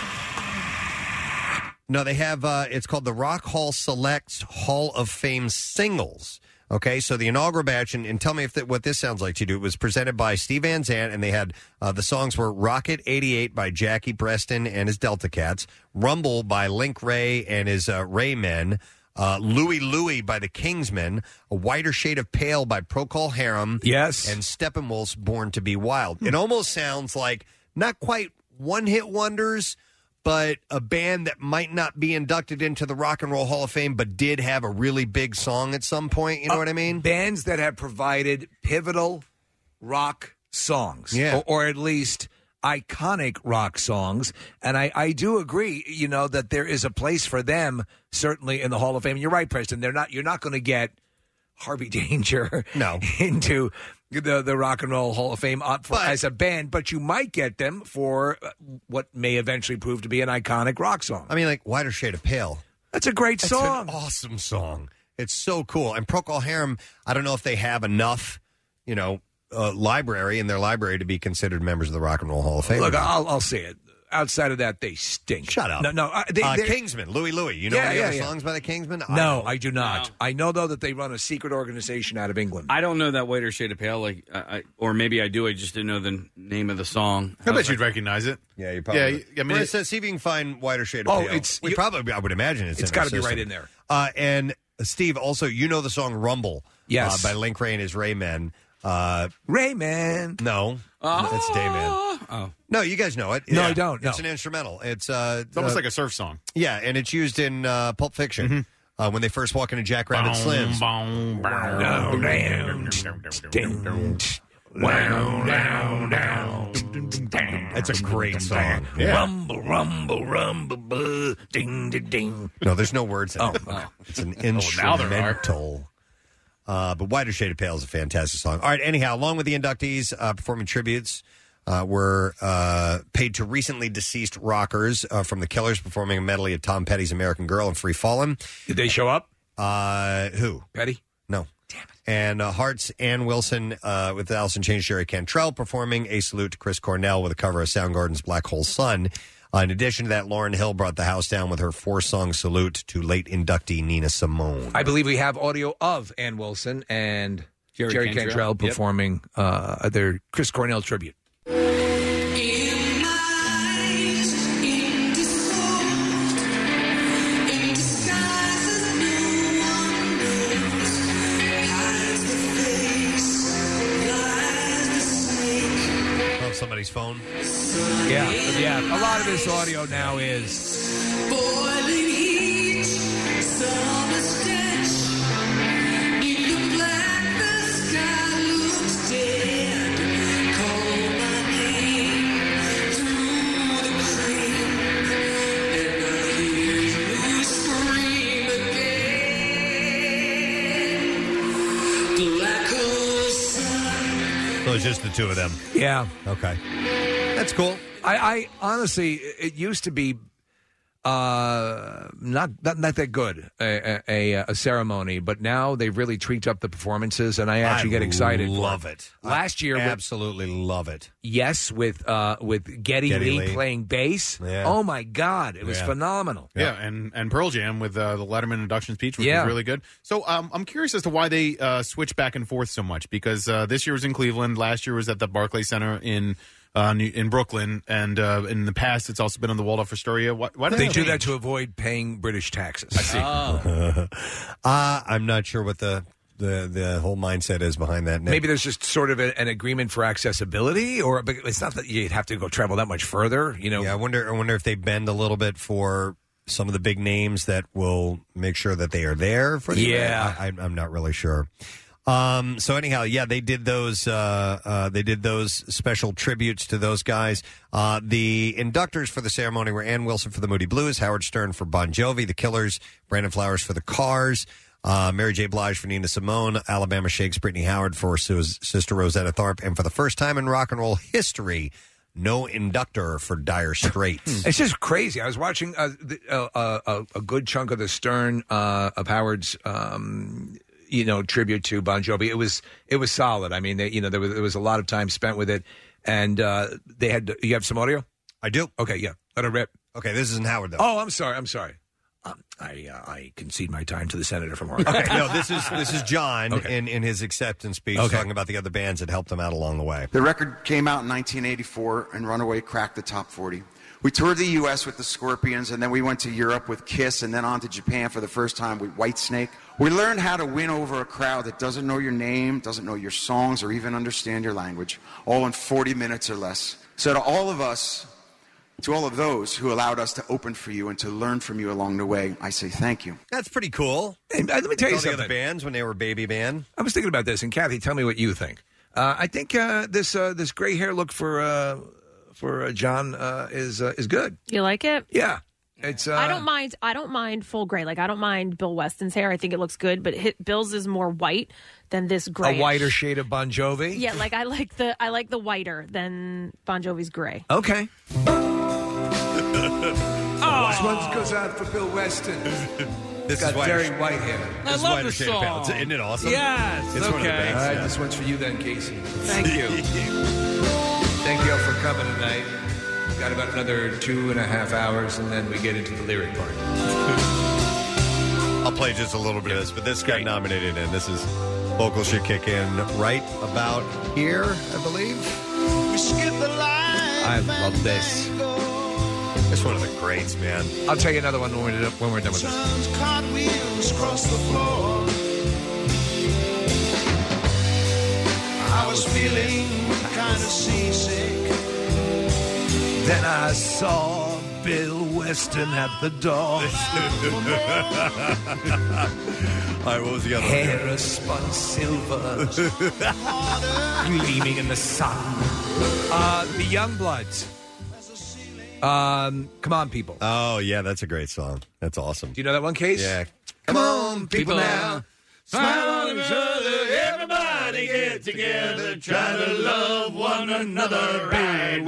No, they have, it's called the Rock Hall Selects Hall of Fame Singles. Okay, so the inaugural batch, and tell me what this sounds like to you. It was presented by Steve Van Zandt, and they had, the songs were Rocket 88 by Jackie Preston and his Delta Cats, Rumble by Link Ray and his Ray Men, Louie Louie by the Kingsmen, A Whiter Shade of Pale by Procol Harum, yes, and Steppenwolf's Born to Be Wild. It almost sounds like not quite one-hit wonders, but a band that might not be inducted into the Rock and Roll Hall of Fame, but did have a really big song at some point. You know what I mean? Bands that have provided pivotal rock songs, or at least iconic rock songs. And I do agree, that there is a place for them, certainly in the Hall of Fame. And you're right, Preston. You're not going to get Harvey Danger into the Rock and Roll Hall of Fame as a band, but you might get them for what may eventually prove to be an iconic rock song. I mean, like Whiter Shade of Pale. That's a great song. It's an awesome song. It's so cool. And Procol Harum, I don't know if they have enough, library in their library to be considered members of the Rock and Roll Hall of Fame. Look, I'll say it. Outside of that, they stink. Shut up. No. Kingsmen, Louie Louie. You know any other songs by the Kingsmen? No, I do not. No. I know, though, that they run a secret organization out of England. I don't know that Whiter Shade of Pale, or maybe I do. I just didn't know the name of the song. I bet you'd recognize it. Yeah, you probably. Yeah, I mean, see if you can find Whiter Shade of Pale. I would imagine it's got to be right in there. And Steve, also, you know the song Rumble by Link Ray and his Raymen. Rayman. No. That's Dayman. Oh. No, you guys know it. No, I don't. No. It's an instrumental. It's almost like a surf song. Yeah, and it's used in Pulp Fiction when they first walk into Jack Rabbit Slim's. That's a great song. Yeah. Rumble, rumble, rumble, ding, ding, ding. No, there's no words in it. It's an now there are. instrumental. But Whiter Shade of Pale is a fantastic song. All right, anyhow, along with the inductees performing tributes, were paid to recently deceased rockers from the Killers, performing a medley of Tom Petty's American Girl and Free Fallin'. Did they show up? Who? Petty? No. Damn it. And Heart's Ann Wilson with Allison Chains, Jerry Cantrell performing A Salute to Chris Cornell with a cover of Soundgarden's Black Hole Sun. In addition to that, Lauryn Hill brought the house down with her 4-song salute to late inductee Nina Simone. I believe we have audio of Ann Wilson and Jerry Cantrell performing their Chris Cornell tribute. Somebody's phone. Yeah. A lot of this audio now is boiling heat, summer stench. In the black, the sky looks dead. Call my name through the cream, and I hear you scream again. Black hole sun. So it's just the two of them. Yeah. Okay. That's cool. I honestly, it used to be not that good a ceremony, but now they've really tweaked up the performances, and I actually get excited. Love it. Last year, absolutely love it. Yes, with Geddy Lee playing bass. Yeah. Oh my God, it was phenomenal. Yeah, and Pearl Jam with the Letterman induction speech, which was really good. So I'm curious as to why they switch back and forth so much, because this year was in Cleveland, last year was at the Barclays Center in Brooklyn, and in the past it's also been on the Waldorf Astoria. Why do they do that to avoid paying British taxes? I see. I'm not sure what the whole mindset is behind that. Nick. Maybe there's just sort of an agreement for accessibility, or it's not that you'd have to go travel that much further. You know, yeah. I wonder if they bend a little bit for some of the big names that will make sure that they are there for the event. I'm not really sure. So anyhow, they did those special tributes to those guys. The inductors for the ceremony were Ann Wilson for the Moody Blues, Howard Stern for Bon Jovi, the Killers, Brandon Flowers for the Cars, Mary J. Blige for Nina Simone, Alabama Shakes Brittany Howard for Sister Rosetta Tharpe, and for the first time in rock and roll history, no inductor for Dire Straits. It's just crazy. I was watching a good chunk of the Stern of Howard's tribute to Bon Jovi. It was solid. I mean, there was a lot of time spent with it, and they had. You have some audio? I do. Okay, yeah, let it rip. Okay, this isn't Howard though. Oh, I'm sorry. I concede my time to the senator from Oregon. Okay, no, this is John in his acceptance speech talking about the other bands that helped him out along the way. The record came out in 1984, and Runaway cracked the top 40. We toured the U.S. with the Scorpions, and then we went to Europe with Kiss, and then on to Japan for the first time with Whitesnake. We learned how to win over a crowd that doesn't know your name, doesn't know your songs, or even understand your language, all in 40 minutes or less. So to all of us, to all of those who allowed us to open for you and to learn from you along the way, I say thank you. That's pretty cool. Hey, let me tell you something. The other bands when they were baby band. I was thinking about this, and Kathy, tell me what you think. I think this gray hair look for John is good. You like it? Yeah. It's I don't mind full gray. Like I don't mind Bill Weston's hair. I think it looks good, but Bill's is more white than this gray. A whiter shade of Bon Jovi? Yeah, like I like the whiter than Bon Jovi's gray. Okay. This one goes out for Bill Weston. This got is very white hair. I love the song. Isn't it awesome? Yes. It's one of the okay. bands, All right, this one's for you then, Casey. Thank you. Thank you all for coming tonight. We've got about another 2.5 hours, and then we get into the lyric part. I'll play just a little bit of this, but this got nominated, and this is vocals should kick in right about here, I believe. We skip the line. I love this. That's one of the greats, man. I'll tell you another one when we're done with this. Turns cartwheels across the floor. I was feeling kind of seasick. Then I saw Bill Weston at the door. All right, what was the other Hair one? of spun silver, gleaming in the sun. The Youngbloods. Come on, people. Oh, yeah, that's a great song. That's awesome. Do you know that one, Case? Yeah. Come on, people now. Smile on each other, everybody get together, try to love one another right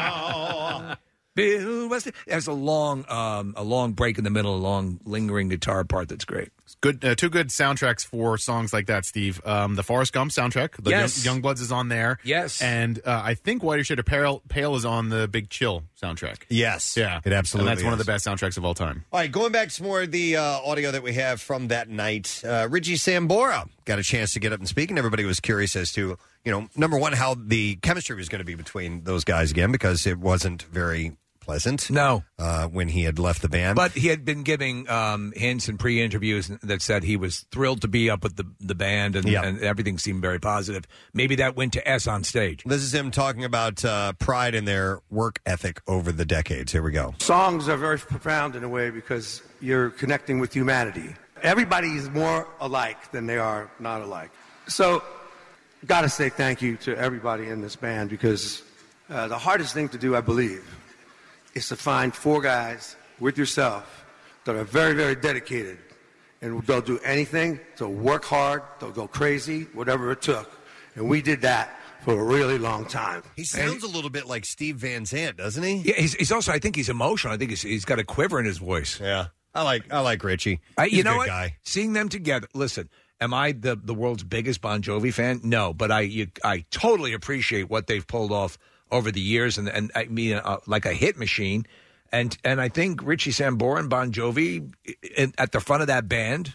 now. Bill Weston. There's a long break in the middle, a long lingering guitar part that's great. Good, two good soundtracks for songs like that, Steve. The Forrest Gump soundtrack, the Yes. Youngbloods is on there. Yes. And I think Whiter Shade of Pale is on the Big Chill soundtrack. Yes. Yeah. It absolutely And that's one of is. the best soundtracks of all time. All right, going back to more of the audio that we have from that night. Richie Sambora got a chance to get up and speak, and everybody was curious as to, number one, how the chemistry was going to be between those guys again, because it wasn't very pleasant. No. When he had left the band. But he had been giving hints and pre-interviews that said he was thrilled to be up with the band, and, and everything seemed very positive. Maybe that went to S on stage. This is him talking about pride in their work ethic over the decades. Here we go. Songs are very profound in a way because you're connecting with humanity. Everybody is more alike than they are not alike. So, got to say thank you to everybody in this band because the hardest thing to do, I believe, is to find four guys with yourself that are very, very dedicated. And they'll do anything, they'll work hard, they'll go crazy, whatever it took. And we did that for a really long time. He sounds a little bit like Steve Van Zandt, doesn't he? Yeah, he's also, I think he's emotional. I think he's got a quiver in his voice. Yeah. I like Richie. He's You a know good what? guy. Seeing them together, listen, am I the world's biggest Bon Jovi fan? No, but I totally appreciate what they've pulled off over the years, and I mean, like a hit machine. And I think Richie Sambora and Bon Jovi at the front of that band,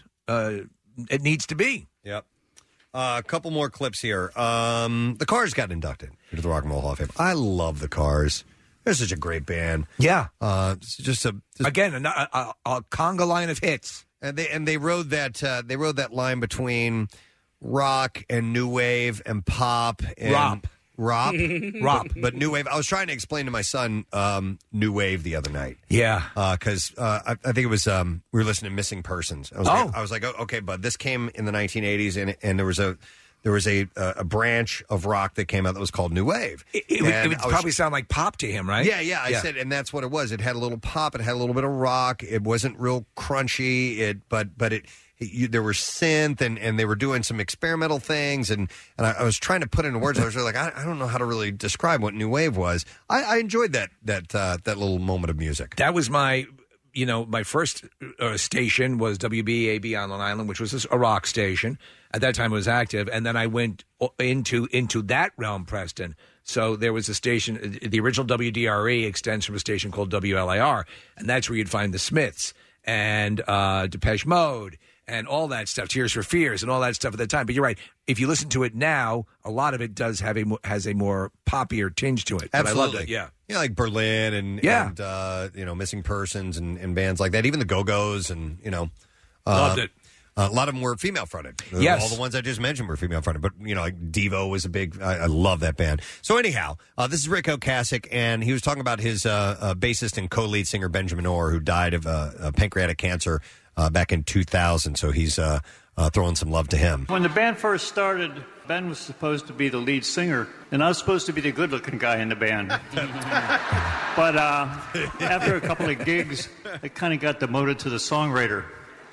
it needs to be. Yep. A couple more clips here. The Cars got inducted into the Rock and Roll Hall of Fame. I love the Cars. They're such a great band. Yeah. Again, a conga line of hits. And they rode that line between rock and new wave and pop and Rop, but new wave. I was trying to explain to my son new wave the other night. Yeah, because I think it was we were listening to Missing Persons. I was like, oh, okay, but this came in the 1980s, and there was a branch of rock that came out that was called new wave. It would probably sound like pop to him, right? Yeah. I said, and that's what it was. It had a little pop. It had a little bit of rock. It wasn't real crunchy. But there were synth, and they were doing some experimental things, and I was trying to put it into words. I was really like, I don't know how to really describe what new wave was. I enjoyed that little moment of music. That was my first station was WBAB on Long Island, which was a rock station. At that time, it was active, and then I went into that realm, Preston. So there was a station, the original WDRE extends from a station called WLIR, and that's where you'd find the Smiths and Depeche Mode and all that stuff, Tears for Fears and all that stuff at the time. But you're right. If you listen to it now, a lot of it does have has a more poppier tinge to it. But Absolutely. I loved it. Yeah. Yeah, like Berlin and Missing Persons and bands like that. Even the Go-Go's and, Loved it. A lot of them were female fronted. Yes. All the ones I just mentioned were female fronted. But, like Devo was a big, I love that band. So anyhow, this is Rick Ocasek, and he was talking about his bassist and co-lead singer Benjamin Orr, who died of pancreatic cancer back in 2000. So he's throwing some love to him. When the band first started, Ben was supposed to be the lead singer, and I was supposed to be the good-looking guy in the band. But after a couple of gigs, I kind of got demoted to the songwriter.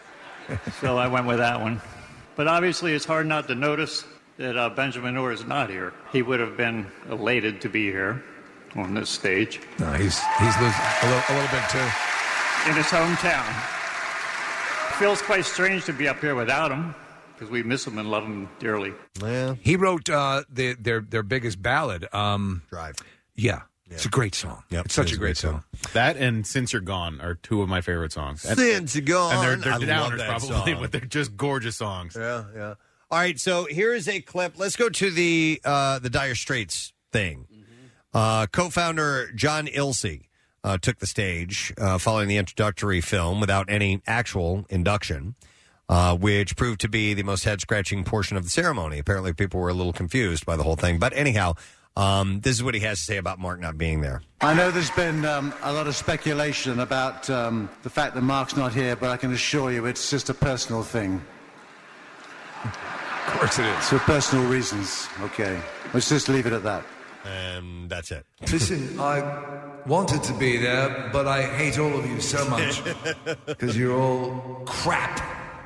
So I went with that one. But obviously it's hard not to notice that Benjamin Orr is not here. He would have been elated to be here on this stage. No, he's losing a little bit too. In his hometown. Feels quite strange to be up here without him, because we miss him and love him dearly. Yeah. He wrote their biggest ballad, Drive. Yeah. It's a great song. It's such a great song. That and Since You're Gone are two of my favorite songs. Since You're Gone. And they're I love downers that probably, song. but they're just gorgeous songs. Yeah. All right, so here is a clip. Let's go to the Dire Straits thing. Co-founder John Ilse took the stage following the introductory film without any actual induction, which proved to be the most head-scratching portion of the ceremony. Apparently, people were a little confused by the whole thing. But anyhow, this is what he has to say about Mark not being there. I know there's been a lot of speculation about the fact that Mark's not here, but I can assure you it's just a personal thing. Of course it is. For personal reasons. Okay. Let's just leave it at that. And that's it. Listen, I wanted to be there, but I hate all of you so much because you're all crap.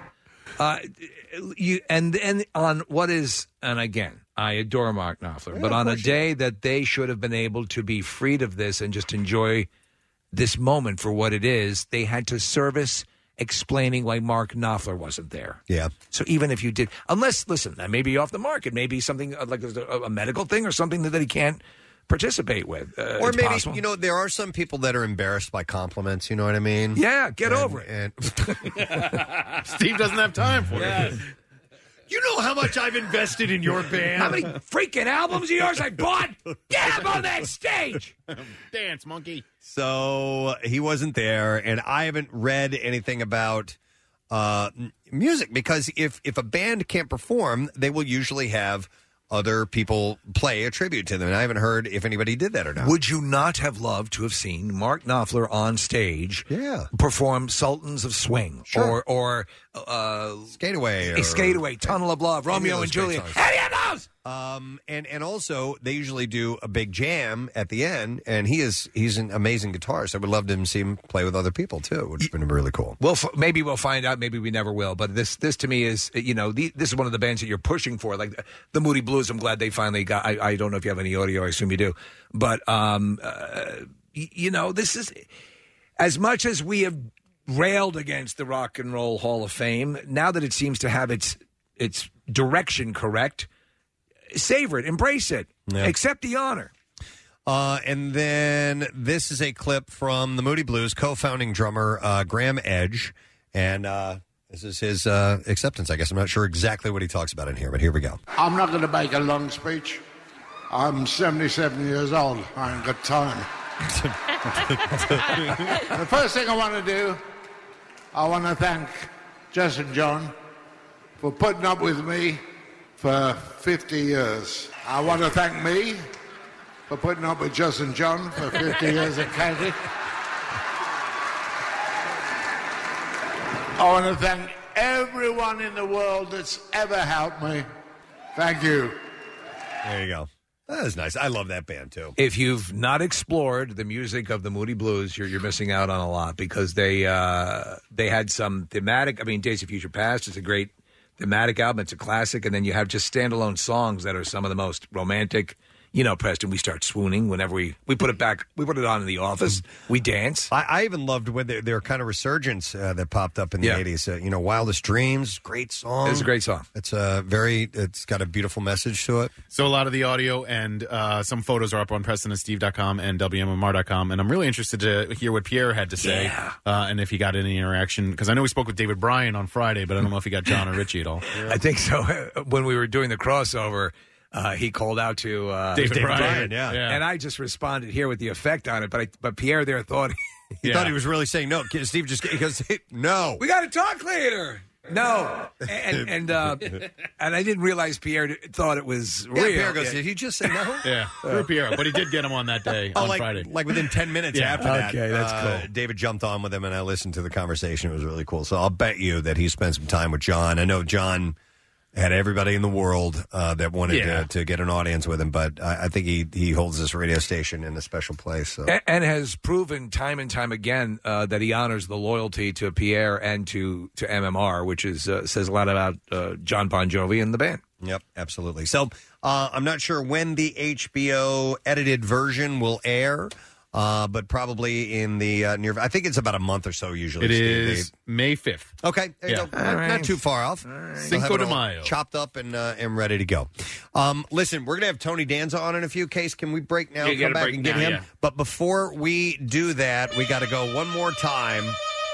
And on what is, and again, I adore Mark Knopfler, but on a day that they should have been able to be freed of this and just enjoy this moment for what it is, they had to service explaining why Mark Knopfler wasn't there. Yeah. So even if you did, unless, listen, that may be off the market, maybe something like a medical thing or something that he can't participate with. Or maybe, possible. There are some people that are embarrassed by compliments, you know what I mean? Yeah, get over it. And Steve doesn't have time for it. You know how much I've invested in your band? How many freaking albums of yours I bought? Get up on that stage! Dance, monkey. So he wasn't there, and I haven't read anything about music, because if a band can't perform, they will usually have other people play a tribute to them, and I haven't heard if anybody did that or not. Would you not have loved to have seen Mark Knopfler on stage perform Sultans of Swing or Skate Away, Skate Away, Tunnel of Love, Romeo and Juliet? Any of those! And also they usually do a big jam at the end, and he's an amazing guitarist. I would love to see him play with other people too, which would be really cool. Well, maybe we'll find out. Maybe we never will. But this to me is, this is one of the bands that you're pushing for, like the Moody Blues. I'm glad they finally got. I don't know if you have any audio. I assume you do. But this is, as much as we have railed against the Rock and Roll Hall of Fame, now that it seems to have its direction correct, savor it, embrace it, accept the honor. And then this is a clip from the Moody Blues co-founding drummer Graham Edge, and this is his acceptance, I guess. I'm not sure exactly what he talks about in here, but here we go. I'm not going to make a long speech. I'm 77 years old. I ain't got time. The first thing I want to do, I want to thank Jess and John for putting up with me for 50 years. I want to thank me for putting up with Jess and John for 50 years at Katie. I want to thank everyone in the world that's ever helped me. Thank you. There you go. That is nice. I love that band, too. If you've not explored the music of the Moody Blues, you're missing out on a lot, because they had some thematic. I mean, Days of Future Past is a great thematic album. It's a classic. And then you have just standalone songs that are some of the most romantic. Preston, we start swooning whenever we put it back. We put it on in the office. We dance. I even loved when their kind of resurgence that popped up in the 80s. Wildest Dreams, great song. It's a great song. It's it's got a beautiful message to it. So a lot of the audio and some photos are up on PrestonandSteve.com and WMMR.com. And I'm really interested to hear what Pierre had to say and if he got any interaction. Because I know we spoke with David Bryan on Friday, but I don't know if he got John or Richie at all. I think so. When we were doing the crossover, he called out to David Bryan, and I just responded here with the effect on it. But Pierre there thought he thought he was really saying no. Steve he goes, no. We got to talk later. No, and I didn't realize Pierre thought it was real. Pierre goes, did he just say no? Through Pierre, but he did get him on that day on Friday. Like within 10 minutes after that. Okay, that's cool. David jumped on with him, and I listened to the conversation. It was really cool. So I'll bet you that he spent some time with John. I know John had everybody in the world that wanted to get an audience with him, but I think he holds this radio station in a special place. So. And has proven time and time again that he honors the loyalty to Pierre and to MMR, which is says a lot about John Bon Jovi and the band. Yep, absolutely. So I'm not sure when the HBO edited version will air. But probably in the near. I think it's about a month or so usually. It is May 5th. Okay, there you go. Not too far off. Cinco de Mayo. Chopped up and ready to go. Listen, we're going to have Tony Danza on in a few. Case, can we break now? Come back and get him. Yeah. But before we do that, we got to go one more time.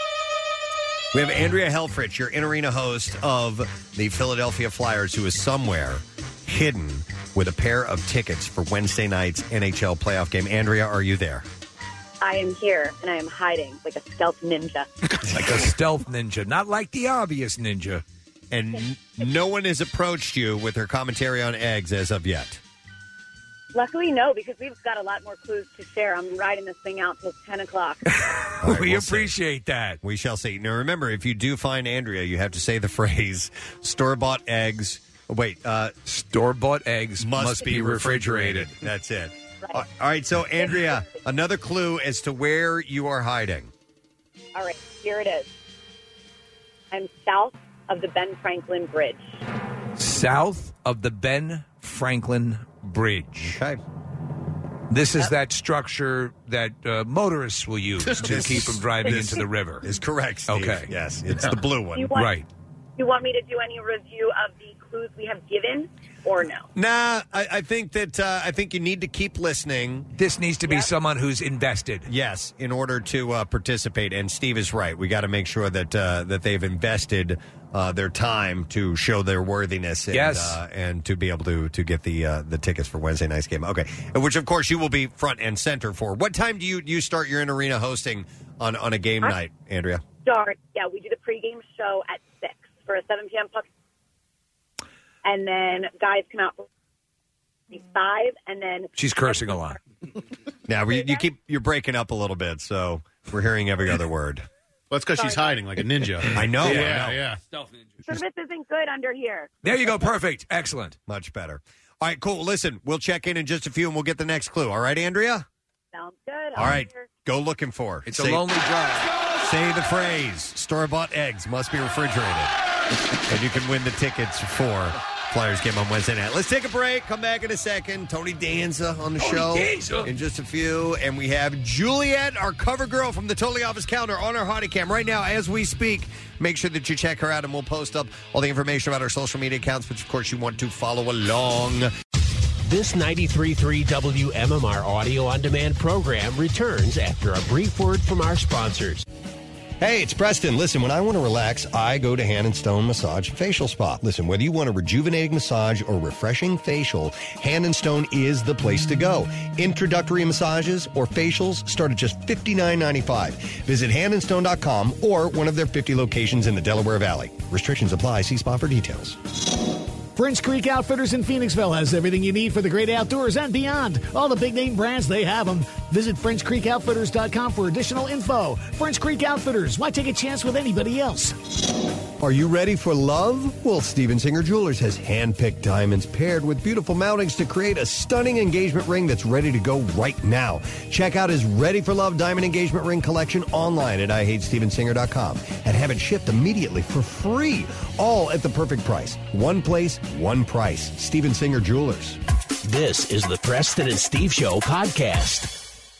We have Andrea Helfrich, your in-arena host of the Philadelphia Flyers, who is somewhere hidden with a pair of tickets for Wednesday night's NHL playoff game. Andrea, are you there? I am here, and I am hiding like a stealth ninja. Like a stealth ninja, not like the obvious ninja. And no one has approached you with their commentary on eggs as of yet. Luckily, no, because we've got a lot more clues to share. I'm riding this thing out till 10 o'clock. Right, we appreciate that. We shall see. Now, remember, if you do find Andrea, you have to say the phrase, store-bought eggs. Wait. Store-bought eggs must be refrigerated. That's it. Right. All right, so, Andrea, another clue as to where you are hiding. All right, here it is. I'm south of the Ben Franklin Bridge. South of the Ben Franklin Bridge. Okay. This is that structure that motorists will use to keep from driving into the river. Is correct, Steve. Okay. Yes, it's the blue one. Right. You want me to do any review of the clues we have given, or no? Nah, I think that I think you need to keep listening. This needs to be someone who's invested. Yes, in order to participate. And Steve is right. We got to make sure that that they've invested their time to show their worthiness. And, and to be able to get the tickets for Wednesday night's game. Okay, which of course you will be front and center for. What time do you start your in-arena hosting on a game night, Andrea? We do the pregame show at 6 for a 7 p.m. puck. And then guys come out for 5, and then... She's cursing a lot. Now, you're breaking up a little bit, so we're hearing every other word. Well, it's because she's hiding like a ninja. I know. Yeah. Stealth ninja. Service isn't good under here. There you go. Perfect. Excellent. Much better. All right, cool. Listen, we'll check in just a few, and we'll get the next clue. All right, Andrea? Sounds good. All right. Go looking for. It's a lonely drive. Say the phrase, store-bought eggs must be refrigerated. And you can win the tickets for Flyers game on Wednesday night. Let's take a break. Come back in a second. Tony Danza on the show in just a few. And we have Juliet, our cover girl from the Totally Office Calendar, on our hottie cam right now as we speak. Make sure that you check her out, and we'll post up all the information about our social media accounts, which, of course, you want to follow along. This 93.3 WMMR audio on demand program returns after a brief word from our sponsors. Hey, it's Preston. Listen, when I want to relax, I go to Hand & Stone Massage and Facial Spa. Listen, whether you want a rejuvenating massage or refreshing facial, Hand & Stone is the place to go. Introductory massages or facials start at just $59.95. Visit handandstone.com or one of their 50 locations in the Delaware Valley. Restrictions apply. See spa for details. French Creek Outfitters in Phoenixville has everything you need for the great outdoors and beyond. All the big name brands, they have them. Visit FrenchCreekOutfitters.com for additional info. French Creek Outfitters, why take a chance with anybody else? Are you ready for love? Well, Steven Singer Jewelers has hand-picked diamonds paired with beautiful mountings to create a stunning engagement ring that's ready to go right now. Check out his Ready for Love diamond engagement ring collection online at IHateStevenSinger.com and have it shipped immediately for free, all at the perfect price. One place, one price. Steven Singer Jewelers. This is the Preston and Steve Show podcast.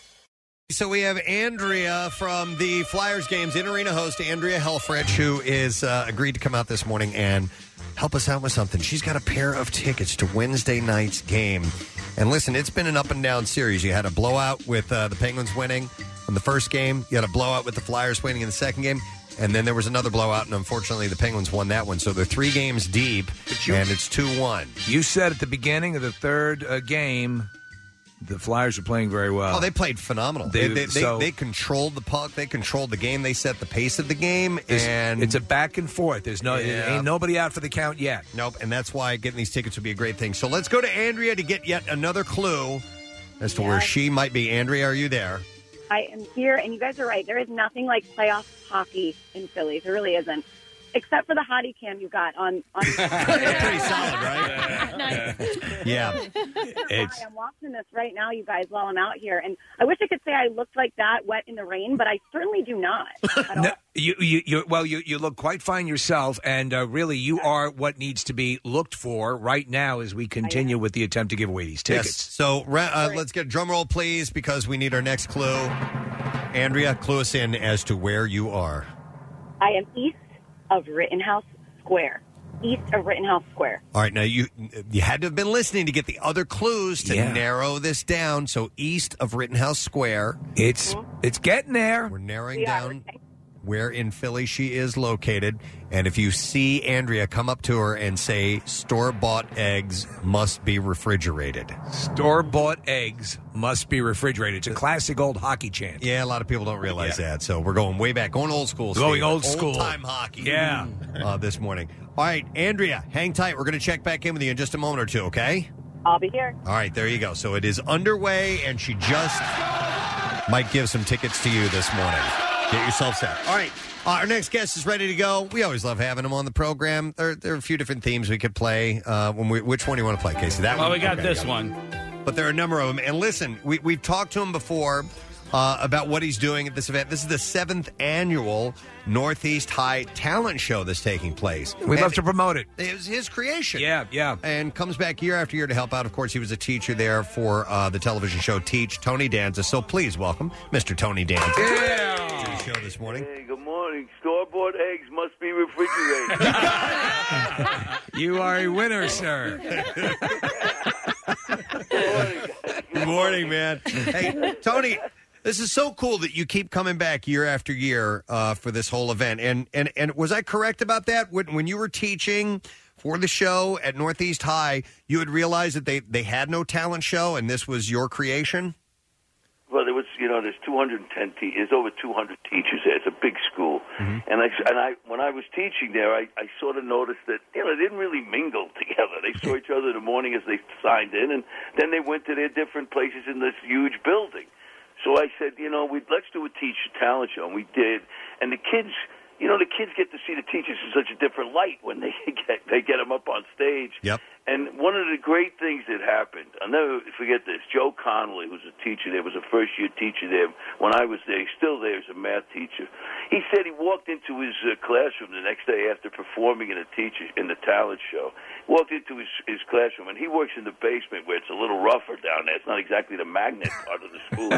So we have Andrea from the Flyers games, in-arena host Andrea Helfrich, who is agreed to come out this morning and help us out with something. She's got a pair of tickets to Wednesday night's game. And listen, it's been an up-and-down series. You had a blowout with the Penguins winning in the first game. You had a blowout with the Flyers winning in the second game. And then there was another blowout, and unfortunately the Penguins won that one. So they're 3 games deep, and it's 2-1. You said at the beginning of the third game, the Flyers are playing very well. Oh, they played phenomenal. They controlled the puck. They controlled the game. They set the pace of the game. And it's a back and forth. There's ain't nobody out for the count yet. Nope, and that's why getting these tickets would be a great thing. So let's go to Andrea to get yet another clue as to where she might be. Andrea, are you there? I am here, and you guys are right. There is nothing like playoff hockey in Philly. There really isn't. Except for the hottie cam you got on. Pretty solid, right? Nice. Yeah. I'm watching this right now, you guys, while I'm out here, and I wish I could say I looked like that, wet in the rain, but I certainly do not. No, you look quite fine yourself, and really, you are what needs to be looked for right now as we continue with the attempt to give away these tickets. Yes. So let's get a drum roll, please, because we need our next clue. Andrea, clue us in as to where you are. I am east of Rittenhouse Square. East of Rittenhouse Square. All right, now you had to have been listening to get the other clues to narrow this down. So east of Rittenhouse Square. It's getting there. We're narrowing down where in Philly she is located. And if you see Andrea, come up to her and say, store-bought eggs must be refrigerated. Store-bought eggs must be refrigerated. It's a classic old hockey chant. Yeah, a lot of people don't realize that. So we're going way back, going old school. Going Steve. old school. Old-time hockey. Yeah. This morning. All right, Andrea, hang tight. We're going to check back in with you in just a moment or two, okay? I'll be here. All right, there you go. So it is underway, and she just might give some tickets to you this morning. Get yourself set. All right, our next guest is ready to go. We always love having him on the program. There are a few different themes we could play. Which one do you want to play, Casey? That one? Well, we got Okay, this one. But there are a number of them. And listen, we've talked to him before about what he's doing at this event. This is the 7th annual Northeast High Talent Show that's taking place. We'd love to promote it. It was his creation. Yeah. And comes back year after year to help out. Of course, he was a teacher there for the television show Teach, Tony Danza. So please welcome Mr. Tony Danza to the show this morning. Hey, good morning. Store-bought eggs must be refrigerated. You are a winner, sir. Good morning, man. Hey, Tony, this is so cool that you keep coming back year after year for this whole event. And was I correct about that? When you were teaching for the show at Northeast High, you had realized that they had no talent show, and this was your creation? Well, there was, there's 210 there's over 200 teachers there. It's a big school, and I when I was teaching there, I sort of noticed that they didn't really mingle together. They saw each other in the morning as they signed in, and then they went to their different places in this huge building. So I said, let's do a teacher talent show, and we did. And the kids, the kids get to see the teachers in such a different light when they get them up on stage. Yep. And one of the great things that happened, I'll never forget this, Joe Connolly, who's a teacher there, was a first-year teacher there when I was there. He's still there as a math teacher. He said he walked into his classroom the next day after performing in the talent show. He walked into his classroom, and he works in the basement where it's a little rougher down there. It's not exactly the magnet part of the school.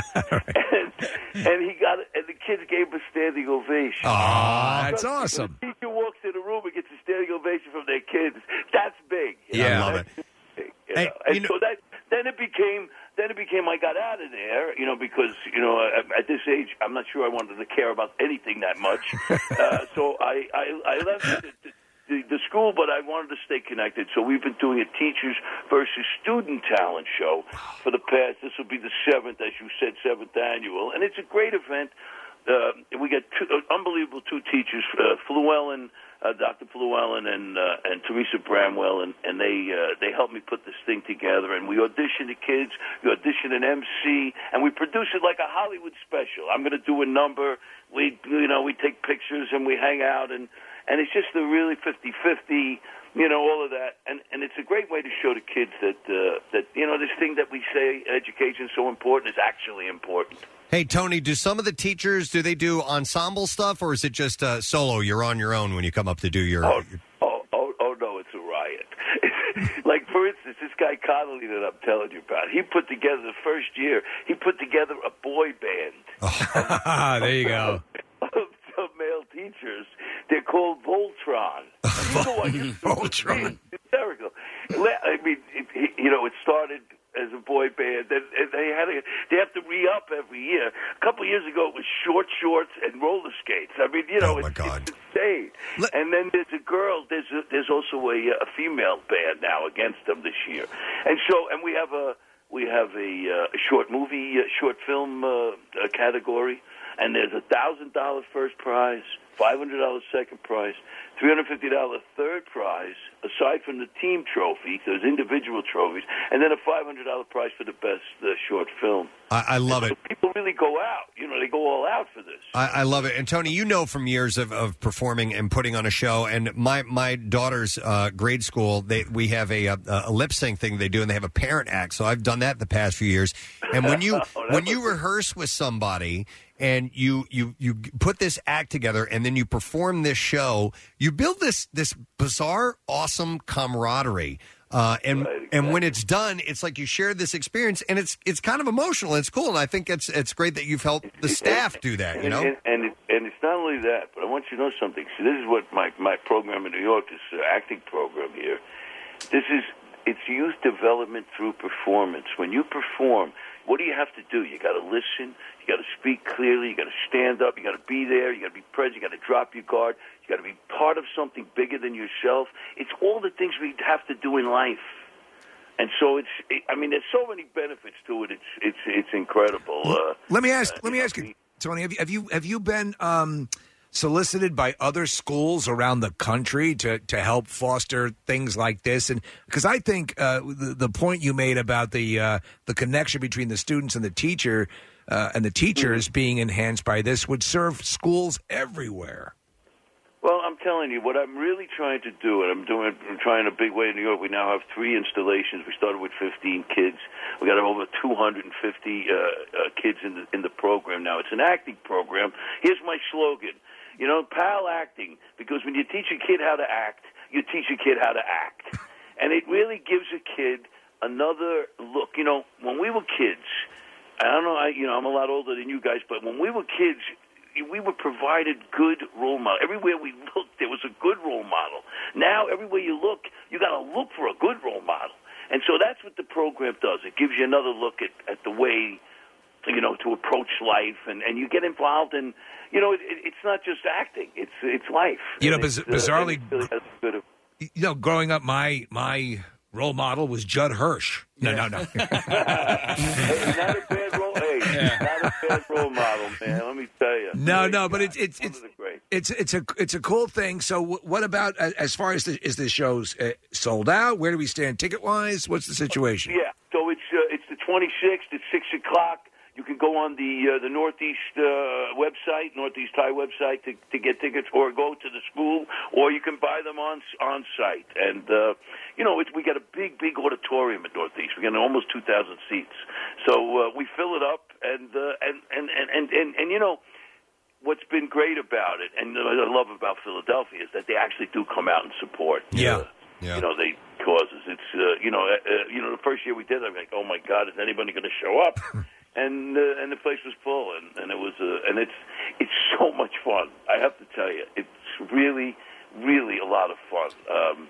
and the kids gave him a standing ovation. Oh, that's awesome. When the teacher walks in the room and gets a standing ovation from their kids, that's big. Yeah. I love it. So then it became I got out of there, because at this age I'm not sure I wanted to care about anything that much. So I left the school, but I wanted to stay connected. So we've been doing a teachers versus student talent show for the past. This will be the 7th, as you said, 7th annual, and it's a great event. We got unbelievable two teachers, Dr. Llewellyn and Teresa Bramwell, and they helped me put this thing together. And we audition the kids, we audition an MC, and we produce it like a Hollywood special. I'm going to do a number. We take pictures and we hang out, and it's just a really 50-50. All of that, and it's a great way to show the kids that this thing that we say education is so important is actually important. Hey, Tony, do some of the teachers, do they do ensemble stuff, or is it just solo? You're on your own when you come up to do your... Oh, no, it's a riot. Like, for instance, this guy Connolly that I'm telling you about, he put together the first year, he put together a boy band. There you go. Of male teachers. They're called Voltron. Voltron. It's hysterical. I mean, it started as a boy band, and they have to re-up every year. A couple of years ago, it was short shorts and roller skates. I mean, it's insane. And then there's a girl. There's also a female band now against them this year, and we have a short film category. And there's $1,000 first prize, $500 second prize, $350 third prize, aside from the team trophy, there's individual trophies, and then a $500 prize for the best short film. I love it. People really go out. They go all out for this. I love it. And, Tony, from years of performing and putting on a show, and my daughter's grade school, we have a lip sync thing they do, and they have a parent act. So I've done that the past few years. And when you rehearse with somebody and you put this act together and then you perform this show, you build this bizarre, awesome camaraderie. And when it's done, it's like you share this experience, and it's kind of emotional, and it's cool. And I think it's great that you've helped the staff do that. And it's not only that, but I want you to know something. See, this is what my program in New York, this acting program here. It's youth development through performance. When you perform, what do you have to do? You got to listen. You got to speak clearly. You got to stand up. You got to be there. You got to be present. You got to drop your guard. You got to be part of something bigger than yourself. It's all the things we have to do in life. And so there's so many benefits to it. It's incredible. Let me ask you, Tony. Have you been solicited by other schools around the country to help foster things like this? And because I think the point you made about the connection between the students and the teacher and the teachers being enhanced by this would serve schools everywhere. Well, I'm telling you, what I'm really trying to do, and I'm trying a big way in New York. We now have 3 installations. We started with 15 kids. We got over 250 kids in the program now. It's an acting program. Here's my slogan. PAL acting, because when you teach a kid how to act, you teach a kid how to act. And it really gives a kid another look. When we were kids, I don't know, I'm a lot older than you guys, but when we were kids, we were provided good role models. Everywhere we looked, there was a good role model. Now, everywhere you look, you got to look for a good role model. And so that's what the program does. It gives you another look at the way, to approach life, and you get involved in, it's not just acting, it's life. Bizarrely, growing up, my role model was Judd Hirsch. No. Not a bad role. Not a bad role model, man. Let me tell you. No, but it's a cool thing. So, what about as far as is the show's sold out? Where do we stand ticket wise? What's the situation? Yeah, so it's the 26th at 6:00. You can go on the Northeast website, Northeast Thai website, to get tickets, or go to the school, or you can buy them on site. And we got a big auditorium at Northeast. We got almost 2,000 seats, so we fill it up. And what's been great about it, and what I love about Philadelphia, is that they actually do come out and support. Yeah. They causes. It's the first year we did it, I'm like, oh my God, is anybody going to show up? And the place was full, and it was it's so much fun. I have to tell you, it's really, really a lot of fun.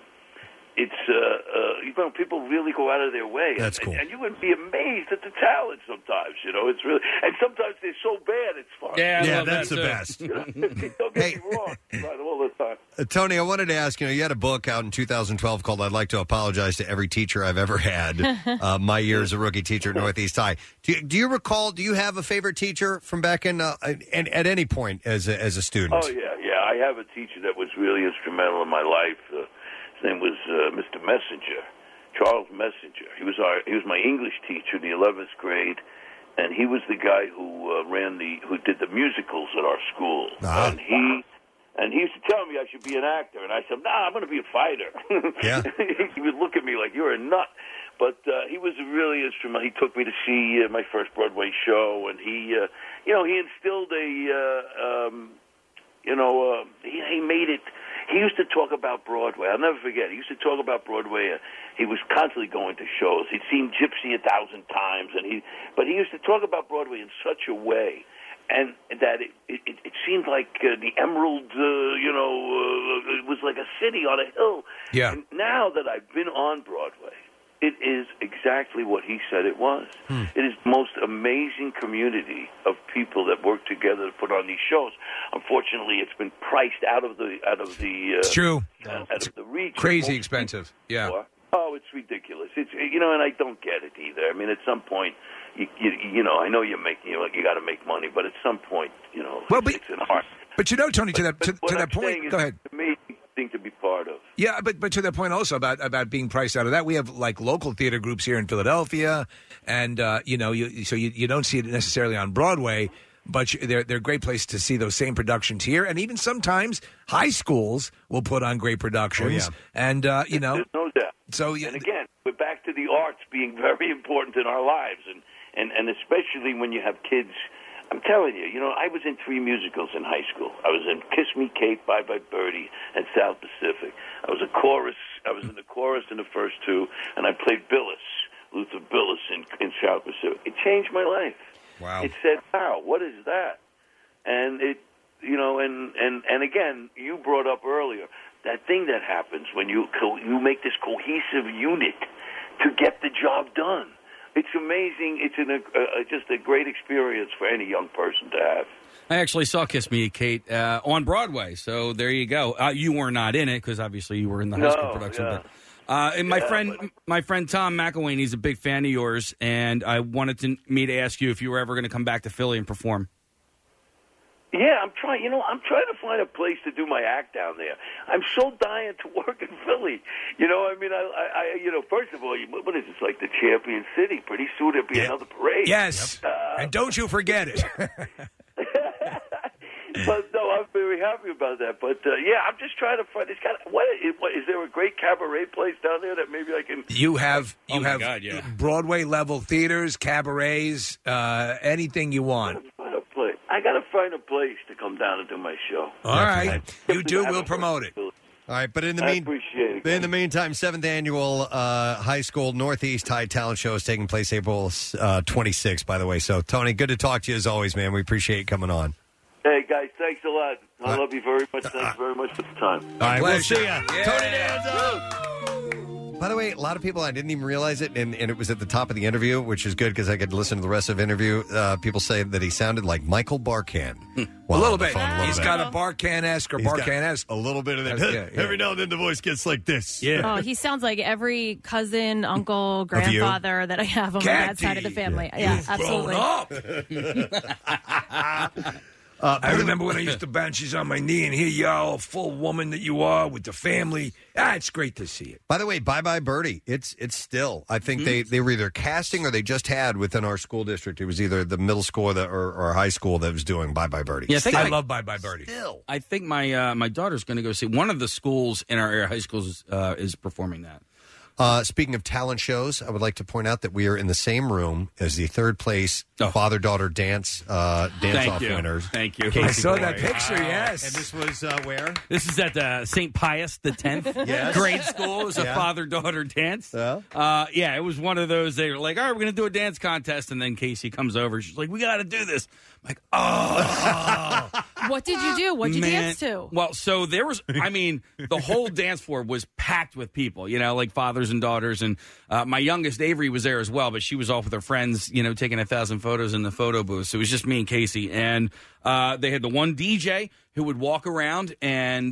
People really go out of their way. That's cool. And you would be amazed at the talent sometimes. It's really, and sometimes they're so bad it's fun. Yeah, that's the best. Don't get me wrong, right, all the time. Tony, I wanted to ask, you had a book out in 2012 called "I'd Like to Apologize to Every Teacher I've Ever Had." My year as a rookie teacher at Northeast High. Do you recall? Do you have a favorite teacher from back in and at any point as a student? Oh yeah. I have a teacher that was really instrumental in my life. His name was Mr. Messenger, Charles Messenger. He was my English teacher in the 11th grade, and he was the guy who did the musicals at our school. Ah. And he used to tell me I should be an actor, and I said, "Nah, I'm going to be a fighter." Yeah. He would look at me like, "You're a nut." But he was really instrumental. He took me to see my first Broadway show, and he instilled he made it. He used to talk about Broadway. I'll never forget. He used to talk about Broadway. He was constantly going to shows. He'd seen Gypsy 1,000 times, but he used to talk about Broadway in such a way, and that it seemed like the Emerald. It was like a city on a hill. Yeah. And now that I've been on Broadway, it is exactly what he said it was. It is the most amazing community of people that work together to put on these shows. Unfortunately, it's been priced out of the. It's true. Out of the region. Crazy expensive. Yeah. Oh, it's ridiculous. It's and I don't get it either. I mean, at some point, you I know you're making you got to make money, but at some point, it's an art. But Tony, to that point, go ahead. It's an amazing thing to be part of. Yeah, but to that point also about being priced out of that, we have like local theater groups here in Philadelphia, and you don't see it necessarily on Broadway, but they're a great place to see those same productions here, and even sometimes high schools will put on great productions, and there's no doubt. So and again, we're back to the arts being very important in our lives, and especially when you have kids. I'm telling you, I was in 3 musicals in high school. I was in Kiss Me Kate, Bye Bye Birdie, and South Pacific. I was in the chorus in the first 2, and I played Billis, Luther Billis in South Pacific. It changed my life. Wow. It said, wow, what is that? And it, and again, you brought up earlier, that thing that happens when you make this cohesive unit to get the job done. it's amazing. It's just a great experience for any young person to have. I actually saw Kiss Me, Kate, on Broadway, so there you go. You were not in it, because obviously you were in the high school production. Yeah. But, and my friend Tom McElwain, he's a big fan of yours, and I wanted me to ask you if you were ever going to come back to Philly and perform. Yeah, I'm trying. I'm trying to find a place to do my act down there. I'm so dying to work in Philly. I first of all, what is this, like the Champion City? Pretty soon there'll be another parade. Yes, and don't you forget it. But no, I'm very happy about that. But I'm just trying to find. What is there a great cabaret place down there that maybe I can? You have God, yeah. Broadway level theaters, cabarets, anything you want. I got to find a place to come down and do my show. All right, you do. We'll promote it. All right, but in the appreciate it. In the meantime, 7th annual High School Northeast High Talent Show is taking place April 26th. By the way, so Tony, good to talk to you as always, man. We appreciate you coming on. Hey guys, thanks a lot. I love you very much. Thanks very much for the time. All right, we'll see ya. Yeah. Tony Danza. By the way, a lot of people, I didn't even realize it, and it was at the top of the interview, which is good because I could listen to the rest of the interview. People say that he sounded like Michael Barkan. A little bit. He's got a Barkan-esque or Barkan-esque. A little bit of that. Every now and then the voice gets like this. Yeah. Oh, he sounds like every cousin, uncle, grandfather that I have on my dad's side of the family. Yeah, absolutely. I remember when I used to bounce on my knee and hear y'all, full woman that you are with the family. It's great to see it. By the way, Bye Bye Birdie. It's still. I think they were either casting or they just had within our school district. It was either the middle school or high school that was doing Bye Bye Birdie. Yeah, I love Bye Bye Birdie. Still, I think my daughter's going to go see one of the schools in our area, high schools, is performing that. Speaking of talent shows, I would like to point out that we are in the same room as the third place father-daughter dance-off winners. Thank you. Casey I saw Boy. that picture, yes. And this was where? This is at St. Pius X Yes. grade school. It was a father-daughter dance. It was one of those. They were like, all right, we're going to do a dance contest. And then Casey comes over. She's like, we got to do this. I'm like, oh. What did you do? What did you dance to? Well, so there was, the whole dance floor was packed with people, like fathers and daughters. And my youngest, Avery, was there as well, but she was off with her friends, taking 1,000 photos in the photo booth. So it was just me and Casey. And they had the one DJ who would walk around, and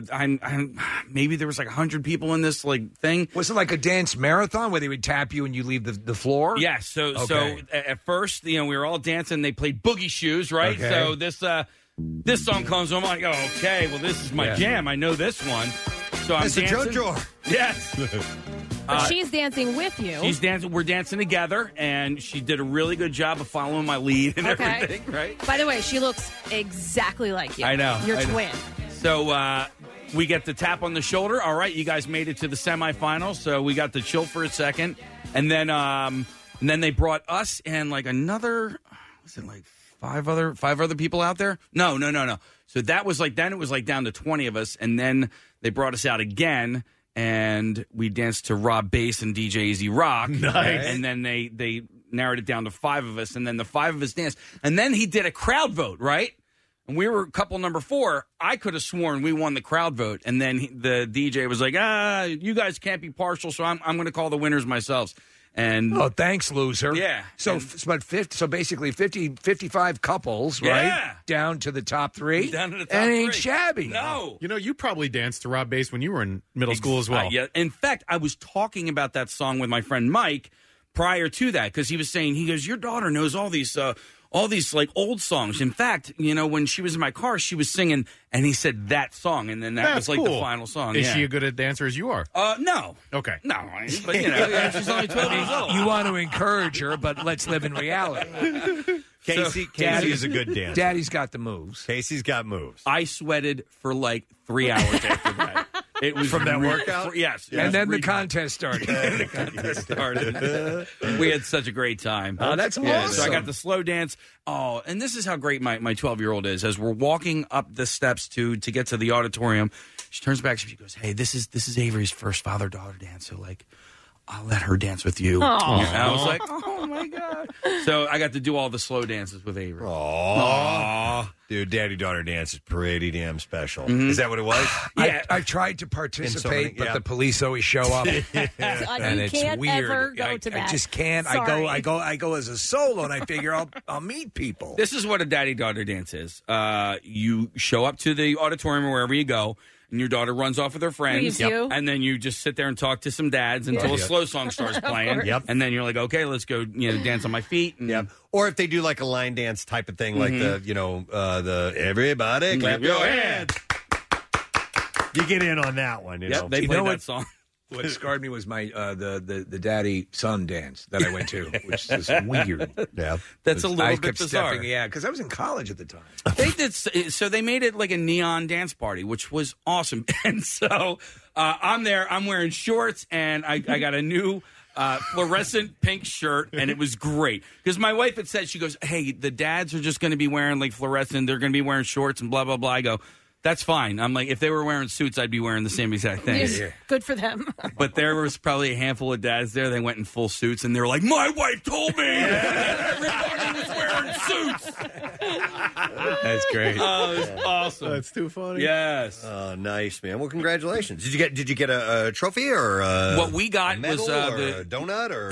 maybe there was like 100 people in this thing. Was it like a dance marathon where they would tap you and you leave the floor? Yes. So at first, we were all dancing. They played Boogie Shoes, right? Okay. So this song comes on. I'm like, oh, okay, well, this is my jam. I know this one. So I'm Mr. dancing. JoJo. Yes. But she's dancing with you. She's dancing. We're dancing together, and she did a really good job of following my lead and everything, right? By the way, she looks exactly like you. I know. Your twin. So we get the tap on the shoulder. All right, you guys made it to the semifinals, so we got to chill for a second. And then they brought us and another, was it like five other people out there? No. So that was then it was down to 20 of us, and then they brought us out again. And we danced to Rob Bass and DJ Easy Rock. Nice. And then they narrowed it down to 5 of us, and then the 5 of us danced. And then he did a crowd vote, right? And we were couple number 4. I could have sworn we won the crowd vote. And then the DJ was like, you guys can't be partial, so I'm going to call the winners myself. And thanks, loser. Yeah. So basically 55 couples, right? Down to the top 3. Down to the top and it 3. ain't shabby. No. You probably danced to Rob Bass when you were in middle school as well. Yeah. In fact, I was talking about that song with my friend Mike prior to that, because he was saying, he goes, your daughter knows all these old songs. In fact, when she was in my car, she was singing, and he said that song, and then that was cool. the final song. Is she a good dancer as you are? No. Okay. No, but she's only 12 years old. You want to encourage her, but let's live in reality. Casey is a good dancer. Daddy's got the moves. Casey's got moves. I sweated for 3 hours after that. It was from that workout? Yes. And then the contest started. We had such a great time. Oh, that's awesome. So I got the slow dance. Oh, and this is how great my 12-year-old is. As we're walking up the steps to get to the auditorium, she turns back and she goes, hey, this is Avery's first father-daughter dance. So I'll let her dance with you. Aw. And I was like, oh my God. So I got to do all the slow dances with Avery. Aww. Dude, daddy-daughter dance is pretty damn special. Is that what it was? Yeah. I've tried to participate, but the police always show up. And you it's can't weird. ever go to that. I just can't. Sorry. I go as a solo, and I figure I'll meet people. This is what a daddy-daughter dance is. You show up to the auditorium or wherever you go, and your daughter runs off with her friends. Leaves you. And then you just sit there and talk to some dads until a slow song starts playing. And then you're like, okay, let's go dance on my feet. And Or if they do like a line dance type of thing, like the everybody clap your hands. You get in on that one. You know? They play that song. What scarred me was my the daddy son dance that I went to, which is weird. Yeah, that's a little I bit kept bizarre. Stepping, because I was in college at the time. They did so. They made it like a neon dance party, which was awesome. And so I'm there. I'm wearing shorts, and I got a new fluorescent pink shirt, and it was great because my wife had said, she goes, "Hey, the dads are just going to be wearing like fluorescent. They're going to be wearing shorts and blah blah blah." I go, that's fine. I'm like, if they were wearing suits, I'd be wearing the same exact thing. Yes, good for them. But there was probably a handful of dads there. They went in full suits, and they were like, my wife told me everybody was wearing suits. That's great. Oh, it was awesome. That's too funny. Yes. Oh, nice, man. Well, congratulations. Did you get a trophy or what we got medal was or the a donut or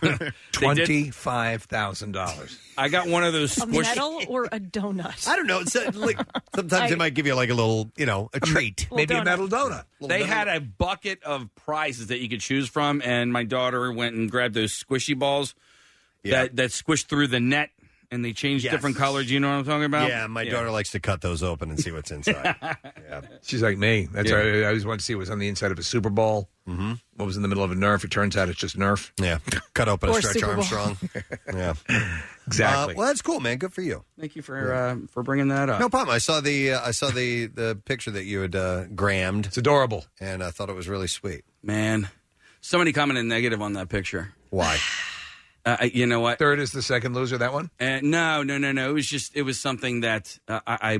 $25,000. I got one of those A squishy. medal or a donut? I don't know. It's sometimes they might give you like a little, a treat. Maybe a metal donut. They had a bucket of prizes that you could choose from, and my daughter went and grabbed those squishy balls that squished through the net, and they changed different colors. You know what I'm talking about? Yeah, my daughter likes to cut those open and see what's inside. She's like me. That's why I always wanted to see what was on the inside of a Super Bowl. Mm-hmm. What was in the middle of a Nerf? It turns out it's just Nerf. Yeah, cut open a Or Stretch Super Bowl. Armstrong. Yeah, exactly. Well, that's cool, man. Good for you. Thank you for bringing that up. No problem. I saw the picture that you had grammed. It's adorable, and I thought it was really sweet. Man, somebody commented negative on that picture. Why? You know what? Third is the second loser. That one? No. It was something that I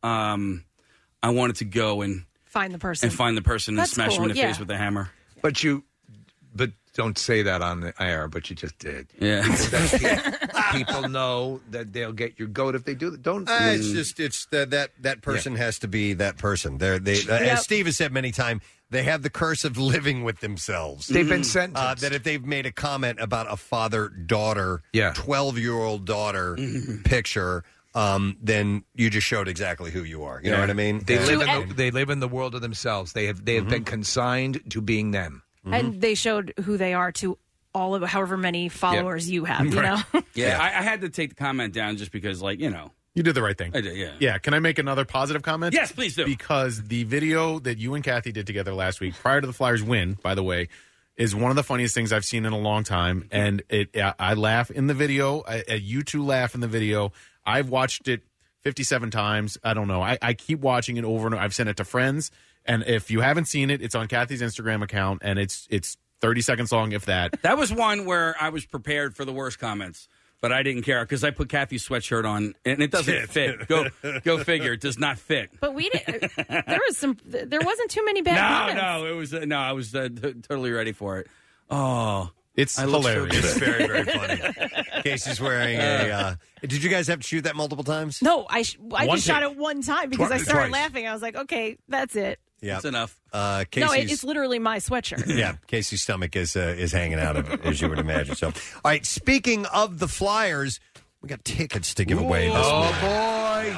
wanted to go and Find the person. and That's smash him cool, in the face with a hammer. But don't say that on the air. But you just did. Yeah. People know that they'll get your goat if they do that. Don't. It's that person has to be that person. As Steve has said many times, they have the curse of living with themselves. They've been sentenced. That if they've made a comment about a father-daughter, 12-year-old daughter picture, then you just showed exactly who you are. You know what I mean? They live in the world of themselves. They have been consigned to being them. And they showed who they are to all of however many followers you have, you know? Yeah, I had to take the comment down just because, You did the right thing. I did, yeah. Yeah, can I make another positive comment? Yes, please do. Because the video that you and Kathy did together last week, prior to the Flyers win, by the way, is one of the funniest things I've seen in a long time. And I laugh in the video. You two laugh in the video. I've watched it 57 times. I don't know. I keep watching it over and over. I've sent it to friends. And if you haven't seen it, it's on Kathy's Instagram account, and it's 30 seconds long, if that. That was one where I was prepared for the worst comments, but I didn't care because I put Kathy's sweatshirt on, and it doesn't fit. Go figure. It does not fit. But we didn't. There wasn't too many bad comments. No, it was I was totally ready for it. Oh, it's hilarious. It's very, very funny. Casey's wearing a. Did you guys have to shoot that multiple times? No, I just shot it one time because I started laughing. I was like, okay, that's it. Yeah, that's enough. No, it's literally my sweatshirt. Yeah, Casey's stomach is hanging out of it, as you would imagine. So, all right. Speaking of the Flyers, we got tickets to give away this morning. Boy!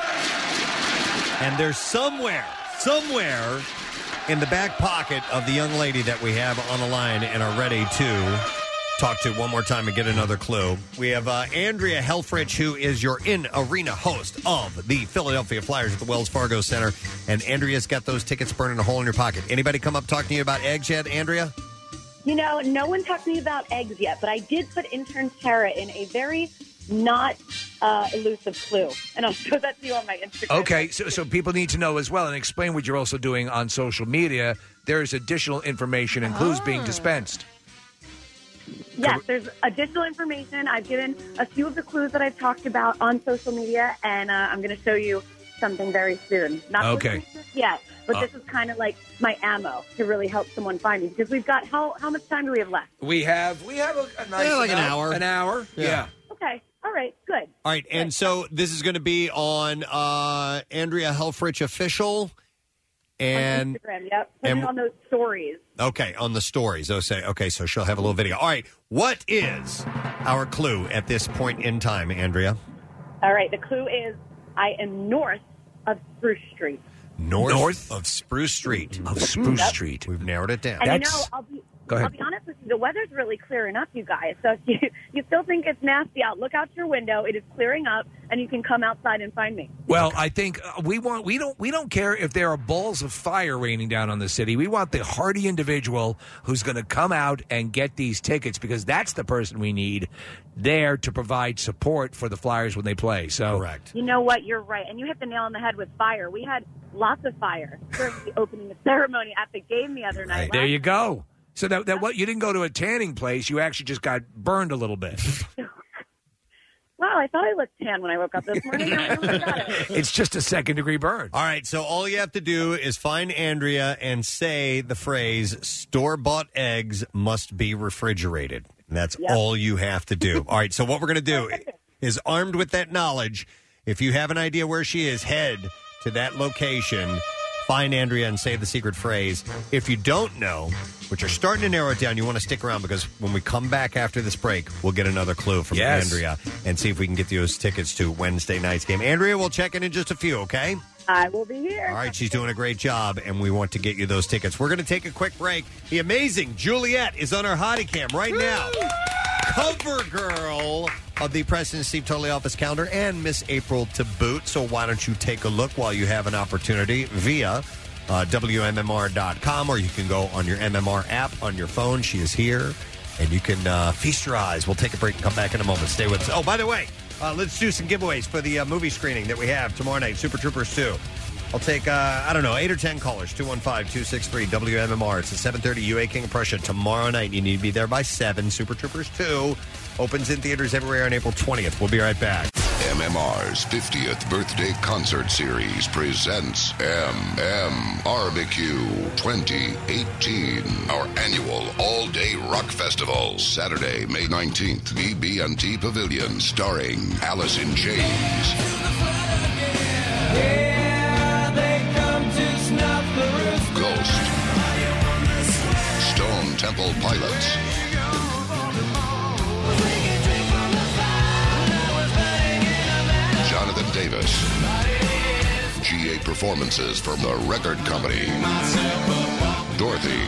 And there's somewhere in the back pocket of the young lady that we have on the line and are ready to talk to one more time and get another clue. We have Andrea Helfrich, who is your in-arena host of the Philadelphia Flyers at the Wells Fargo Center. And Andrea's got those tickets burning a hole in your pocket. Anybody come up talking to you about eggs yet, Andrea? No one talked to me about eggs yet, but I did put intern Tara in a very not elusive clue. And I'll show that to you on my Instagram. Okay, so people need to know as well, and explain what you're also doing on social media. There's additional information and clues being dispensed. Yes, there's additional information. I've given a few of the clues that I've talked about on social media, and I'm going to show you something very soon. Not Okay. just yet, but this is kind of like my ammo to really help someone find me, because we've got how much time do we have left? We have a nice like an hour. An hour. Yeah. Okay. All right. Good. All right, and so this is going to be on Andrea Helfrich Official. And on Instagram, yep. Put it on those stories. Okay, on the stories. Okay, so she'll have a little video. All right, what is our clue at this point in time, Andrea? All right. The clue is I am north of Spruce Street. North of Spruce Street. Street. We've narrowed it down. And Go ahead. I'll be honest with you, the weather's really clearing up, you guys. So if you still think it's nasty out, look out your window. It is clearing up, and you can come outside and find me. Well, I think we don't care if there are balls of fire raining down on the city. We want the hardy individual who's going to come out and get these tickets, because that's the person we need there to provide support for the Flyers when they play. So correct. You know what? You're right, and you hit the nail on the head with fire. We had lots of fire during the opening ceremony at the game the other night. There you go. So that what you didn't go to a tanning place, you actually just got burned a little bit. Wow, I thought I looked tan when I woke up this morning. I really got it. It's just a second-degree burn. All right, so all you have to do is find Andrea and say the phrase, store-bought eggs must be refrigerated. And that's all you have to do. All right, so what we're going to do is, armed with that knowledge, if you have an idea where she is, head to that location, find Andrea and say the secret phrase. If you don't know, but you're starting to narrow it down, you want to stick around, because when we come back after this break, we'll get another clue from Andrea and see if we can get those tickets to Wednesday night's game. Andrea, we'll check in just a few, okay? I will be here. All right, she's doing a great job, and we want to get you those tickets. We're going to take a quick break. The amazing Juliet is on our hottie cam right now. Cover girl of the President Steve Totally Office calendar, and Miss April to boot. So why don't you take a look while you have an opportunity via WMMR.com, or you can go on your MMR app on your phone. She is here, and you can feast your eyes. We'll take a break and come back in a moment. Stay with us. Oh, by the way, let's do some giveaways for the movie screening that we have tomorrow night, Super Troopers 2. I'll take, 8 or 10 callers, 215-263-WMMR. It's the 7:30 UA King of Prussia tomorrow night. You need to be there by 7. Super Troopers 2 opens in theaters everywhere on April 20th. We'll be right back. MMR's 50th birthday concert series presents Barbecue 2018, our annual all-day rock festival. Saturday, May 19th, BB&T Pavilion, starring Alice in Chains. Ghost, Stone Temple Pilots, Jonathan Davis, GA performances from the record company, Dorothy,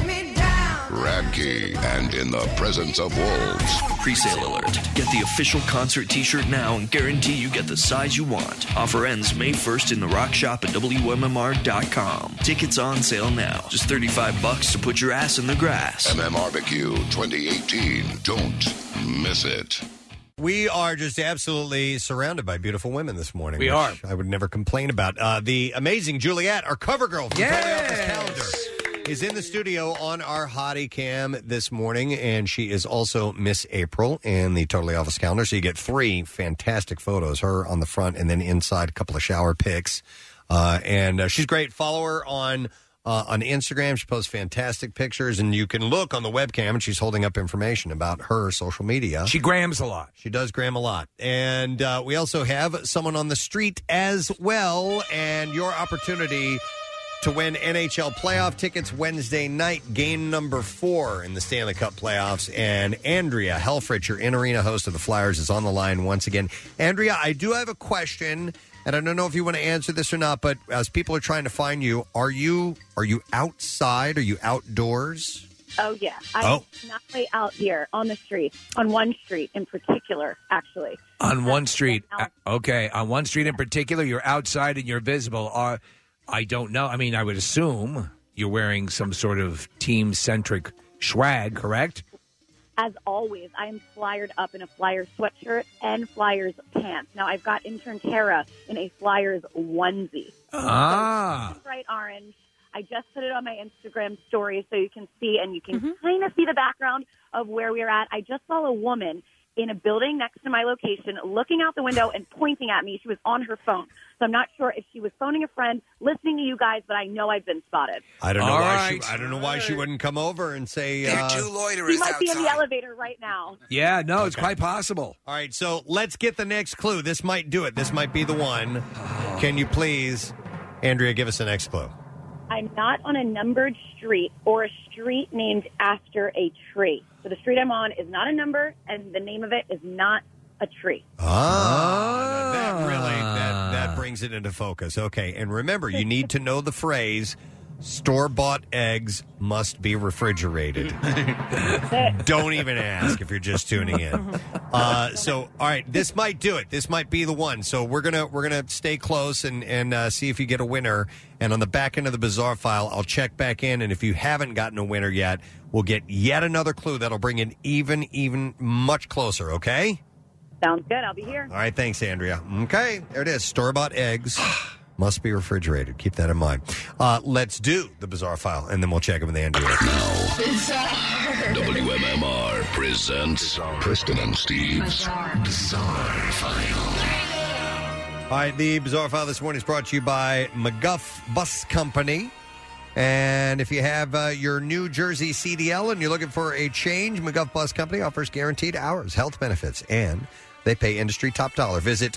Radke, and in the presence of wolves. Presale alert. Get the official concert t-shirt now and guarantee you get the size you want. Offer ends May 1st in the Rock Shop at WMMR.com. Tickets on sale now. Just $35 to put your ass in the grass. Barbecue 2018. Don't miss it. We are just absolutely surrounded by beautiful women this morning. We which are. I would never complain about. The amazing Juliet, our cover girl from Totally Office Calendar, is in the studio on our hottie cam this morning, and she is also Miss April in the Totally Office Calendar. So you get 3 fantastic photos, her on the front and then inside, a couple of shower pics. And she's great. Follow her on Instagram. She posts fantastic pictures, and you can look on the webcam, and she's holding up information about her social media. She grams a lot. She does gram a lot. And we also have someone on the street as well, and your opportunity to win NHL playoff tickets Wednesday night, game number 4 in the Stanley Cup playoffs. And Andrea Helfrich, your in-arena host of the Flyers, is on the line once again. Andrea, I do have a question, and I don't know if you want to answer this or not, but as people are trying to find you, are you outside? Are you outdoors? Oh, yeah. I'm not way out here on the street, on one street in particular, actually. On one street. Okay. On one street in particular, you're outside and you're visible. I don't know. I mean, I would assume you're wearing some sort of team-centric swag, correct? As always, I am flyered up in a Flyers sweatshirt and Flyers pants. Now, I've got intern Tara in a Flyers onesie. So bright orange. I just put it on my Instagram story so you can see, and you can kind of see the background of where we're at. I just saw a woman in a building next to my location, looking out the window and pointing at me. She was on her phone. So I'm not sure if she was phoning a friend, listening to you guys, but I know I've been spotted. I don't know why she wouldn't come over and say They're two loiterers She might be in the outside. elevator right now. Yeah, no, it's quite possible. All right, so let's get the next clue. This might do it. This might be the one. Can you please, Andrea, give us the next clue? I'm not on a numbered street or a street named after a tree. So the street I'm on is not a number, and the name of it is not a tree. That brings it into focus. Okay, and remember, you need to know the phrase, store-bought eggs must be refrigerated. Don't even ask if you're just tuning in. So, all right, this might do it. This might be the one. So we're gonna stay close and see if you get a winner. And on the back end of the bizarre file, I'll check back in. And if you haven't gotten a winner yet, we'll get yet another clue that'll bring it even much closer. Okay? Sounds good. I'll be here. All right, thanks, Andrea. Okay, there it is. Store-bought eggs must be refrigerated. Keep that in mind. Let's do the bizarre file, and then we'll check in with Andrea. WMMR presents Kristen and Steve's Bizarre File. All right, the bizarre file this morning is brought to you by McGuff Bus Company. And if you have your New Jersey CDL and you're looking for a change, McGuff Bus Company offers guaranteed hours, health benefits, and they pay industry top dollar. Visit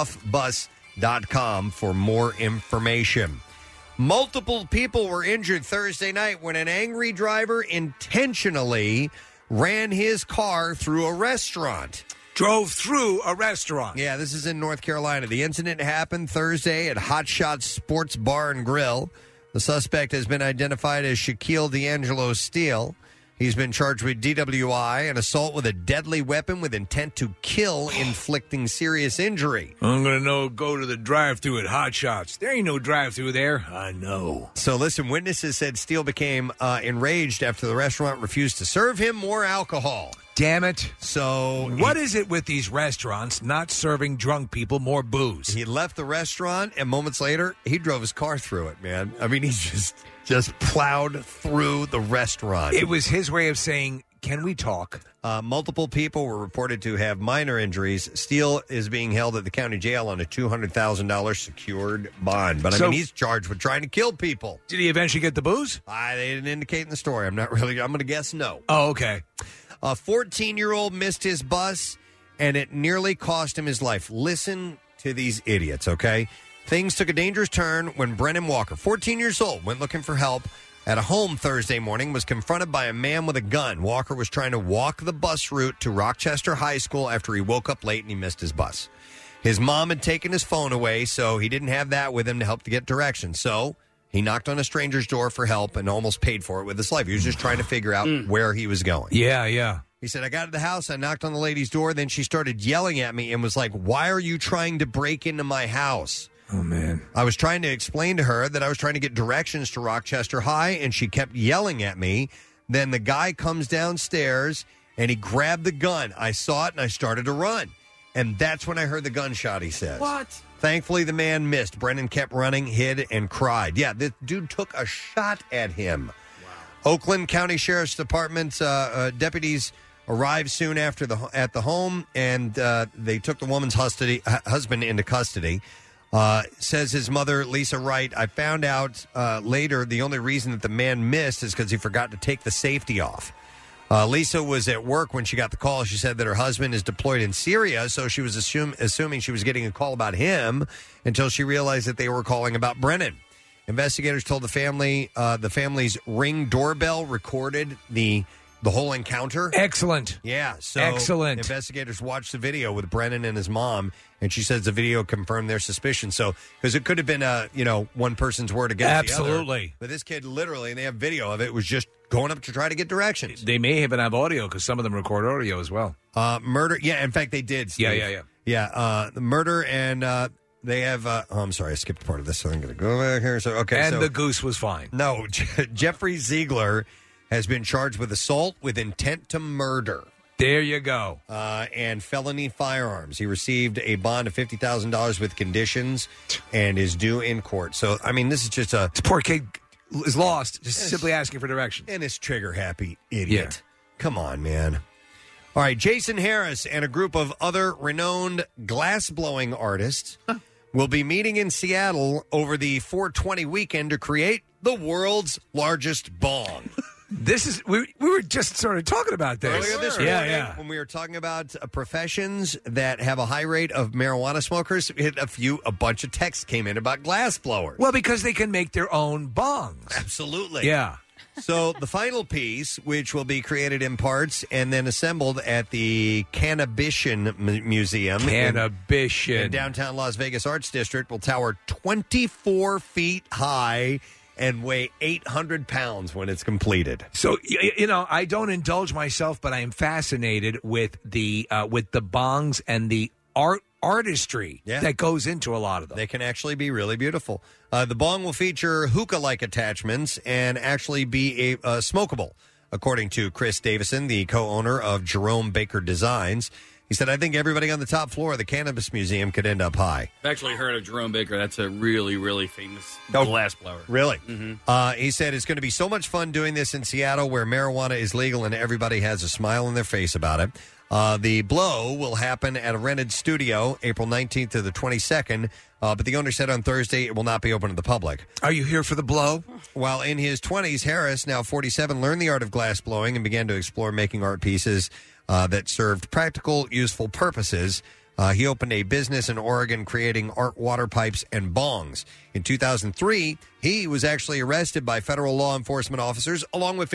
McGuffBus.com for more information. Multiple people were injured Thursday night when an angry driver intentionally ran his car through a restaurant. Drove through a restaurant. Yeah, this is in North Carolina. The incident happened Thursday at Hot Shots Sports Bar and Grill. The suspect has been identified as Shaquille D'Angelo Steele. He's been charged with DWI and assault with a deadly weapon with intent to kill, inflicting serious injury. I'm going to go to the drive-thru at Hot Shots. There ain't no drive-thru there. I know. So listen, witnesses said Steele became enraged after the restaurant refused to serve him more alcohol. Damn it. So what is it with these restaurants not serving drunk people more booze? He left the restaurant, and moments later, he drove his car through it, man. I mean, he's just plowed through the restaurant. It was his way of saying, can we talk? Multiple people were reported to have minor injuries. Steele is being held at the county jail on a $200,000 secured bond. But, I mean, he's charged with trying to kill people. Did he eventually get the booze? They didn't indicate in the story. I'm going to guess no. Oh, okay. A 14-year-old missed his bus, and it nearly cost him his life. Listen to these idiots, okay? Things took a dangerous turn when Brennan Walker, 14 years old, went looking for help at a home Thursday morning, was confronted by a man with a gun. Walker was trying to walk the bus route to Rochester High School after he woke up late and he missed his bus. His mom had taken his phone away, so he didn't have that with him to help to get directions. So he knocked on a stranger's door for help and almost paid for it with his life. He was just trying to figure out where he was going. Yeah. He said, I got to the house, I knocked on the lady's door, then she started yelling at me and was like, why are you trying to break into my house? Oh, man. I was trying to explain to her that I was trying to get directions to Rochester High, and she kept yelling at me. Then the guy comes downstairs, and he grabbed the gun. I saw it, and I started to run. And that's when I heard the gunshot, he says. What? Thankfully, the man missed. Brennan kept running, hid, and cried. Yeah, this dude took a shot at him. Wow. Oakland County Sheriff's Department deputies arrived soon after at the home, and they took the woman's husband into custody. Says his mother, Lisa Wright, I found out later the only reason that the man missed is because he forgot to take the safety off. Lisa was at work when she got the call. She said that her husband is deployed in Syria, so she was assuming she was getting a call about him until she realized that they were calling about Brennan. Investigators told the family's Ring doorbell recorded the whole encounter. Excellent. Yeah. So excellent. Investigators watched the video with Brennan and his mom, and she says the video confirmed their suspicion. So, because it could have been one person's word against the other. Absolutely. But this kid literally, and they have video of it, was just going up to try to get directions. They may even have audio because some of them record audio as well. Murder. Yeah, in fact, they did. Steve. Yeah. The murder and they have. I'm sorry, I skipped part of this, so I'm going to go back here. So And the goose was fine. No, Jeffrey Ziegler has been charged with assault with intent to murder. There you go. And felony firearms. He received a bond of $50,000 with conditions and is due in court. So, I mean, this is just This poor kid is lost, just simply asking for directions. And this trigger-happy idiot. Yeah. Come on, man. All right, Jason Harris and a group of other renowned glass-blowing artists will be meeting in Seattle over the 420 weekend to create the world's largest bong. This is we were just sort of talking about this. Earlier this morning, when we were talking about professions that have a high rate of marijuana smokers, a bunch of texts came in about glass blowers. Well, because they can make their own bongs. Absolutely. Yeah. So the final piece, which will be created in parts and then assembled at the Cannabition Museum in downtown Las Vegas Arts District, will tower 24 feet high and weigh 800 pounds when it's completed. So, I don't indulge myself, but I am fascinated with the bongs and the artistry that goes into a lot of them. They can actually be really beautiful. The bong will feature hookah-like attachments and actually be smokable, according to Chris Davison, the co-owner of Jerome Baker Designs. He said, I think everybody on the top floor of the Cannabis Museum could end up high. I've actually heard of Jerome Baker. That's a really, really famous glass blower. Really? Mm-hmm. He said, it's going to be so much fun doing this in Seattle where marijuana is legal and everybody has a smile on their face about it. The blow will happen at a rented studio April 19th to the 22nd, but the owner said on Thursday it will not be open to the public. Are you here for the blow? While in his 20s, Harris, now 47, learned the art of glass blowing and began to explore making art pieces that served practical, useful purposes. He opened a business in Oregon creating art water pipes and bongs. In 2003, he was actually arrested by federal law enforcement officers along with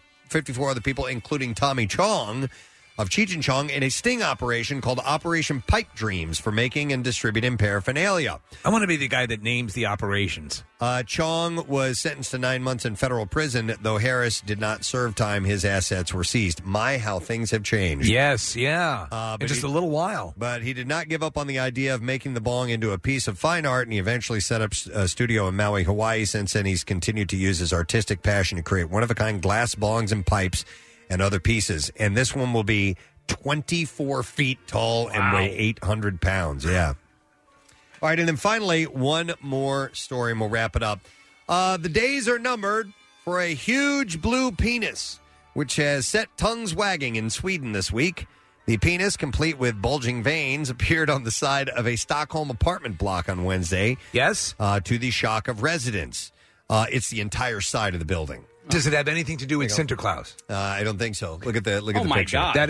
54 other people, including Tommy Chong of Cheech and Chong, in a sting operation called Operation Pipe Dreams for making and distributing paraphernalia. I want to be the guy that names the operations. Chong was sentenced to 9 months in federal prison, though Harris did not serve time. His assets were seized. My, how things have changed. Yes, yeah. In just a little while. But he did not give up on the idea of making the bong into a piece of fine art, and he eventually set up a studio in Maui, Hawaii. Since then, he's continued to use his artistic passion to create one-of-a-kind glass bongs and pipes and other pieces. And this one will be 24 feet tall and weigh 800 pounds. Yeah. All right, and then finally, one more story, and we'll wrap it up. The days are numbered for a huge blue penis, which has set tongues wagging in Sweden this week. The penis, complete with bulging veins, appeared on the side of a Stockholm apartment block on Wednesday. Yes? To the shock of residents. It's the entire side of the building. Does it have anything to do with Sinterklaas? I don't think so. Look at the picture. God. That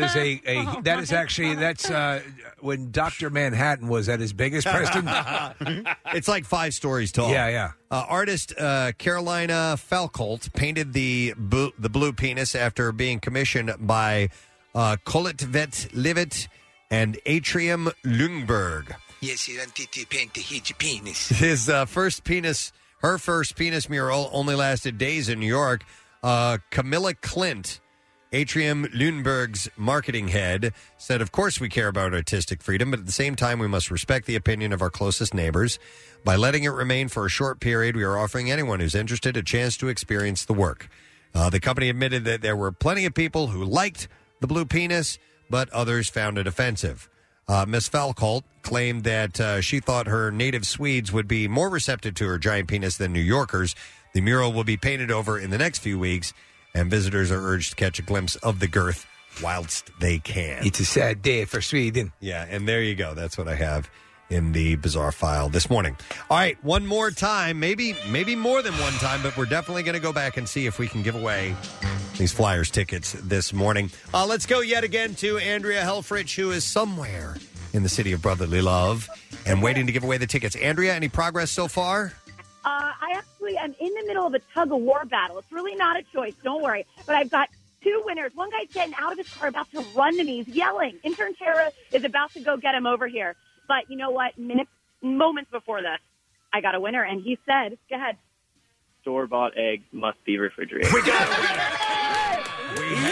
is that's when Dr. Manhattan was at his biggest, Preston. It's like 5 stories tall. Yeah. Artist Carolina Falcolt painted the blue penis after being commissioned by Colette Vet Livet and Atrium Lundberg. Yes, he wanted to paint a huge penis. His Her first penis mural only lasted days in New York. Camilla Clint, Atrium Lundberg's marketing head, said, of course we care about artistic freedom, but at the same time we must respect the opinion of our closest neighbors. By letting it remain for a short period, we are offering anyone who's interested a chance to experience the work. The company admitted that there were plenty of people who liked the blue penis, but others found it offensive. Miss Falcolt claimed that she thought her native Swedes would be more receptive to her giant penis than New Yorkers. The mural will be painted over in the next few weeks, and visitors are urged to catch a glimpse of the girth whilst they can. It's a sad day for Sweden. Yeah, and there you go. That's what I have in the bizarre file this morning. All right, one more time, maybe more than one time, but we're definitely going to go back and see if we can give away these Flyers tickets this morning. Let's go yet again to Andrea Helfrich, who is somewhere in the city of brotherly love and waiting to give away the tickets. Andrea, any progress so far? I actually am in the middle of a tug-of-war battle. It's really not a choice. Don't worry. But I've got 2 winners. One guy's getting out of his car, about to run to me. He's yelling. Intern Tara is about to go get him over here. But you know what? Moments before this, I got a winner, and he said, go ahead. Store-bought egg must be refrigerated. We got a winner.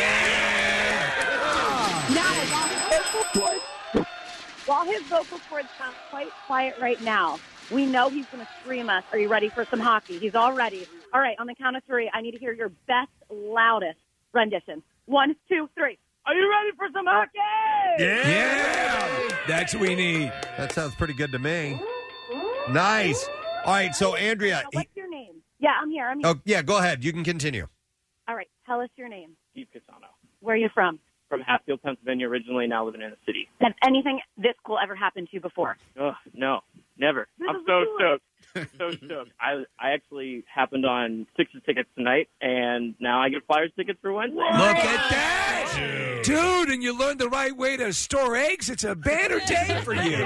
Now, while his vocal cords sound quite quiet right now, we know he's going to scream us. Are you ready for some hockey? He's all ready. All right, on the count of 3, I need to hear your best, loudest rendition. 1, 2, 3. Are you ready for some hockey? Yeah. That's what we need. That sounds pretty good to me. Nice. All right, so Andrea. What's your name? Yeah, I'm here. Oh, yeah, go ahead. You can continue. All right, tell us your name. Steve Casano. Where are you from? from Hatfield, Pennsylvania originally, now living in the city. Has anything this cool ever happened to you before? Oh, no, never. I'm so stoked. I'm so stoked. I actually happened on Sixers tickets tonight, and now I get Flyers tickets for Wednesday. Look at that! Dude, and you learned the right way to store eggs. It's a banner day for you.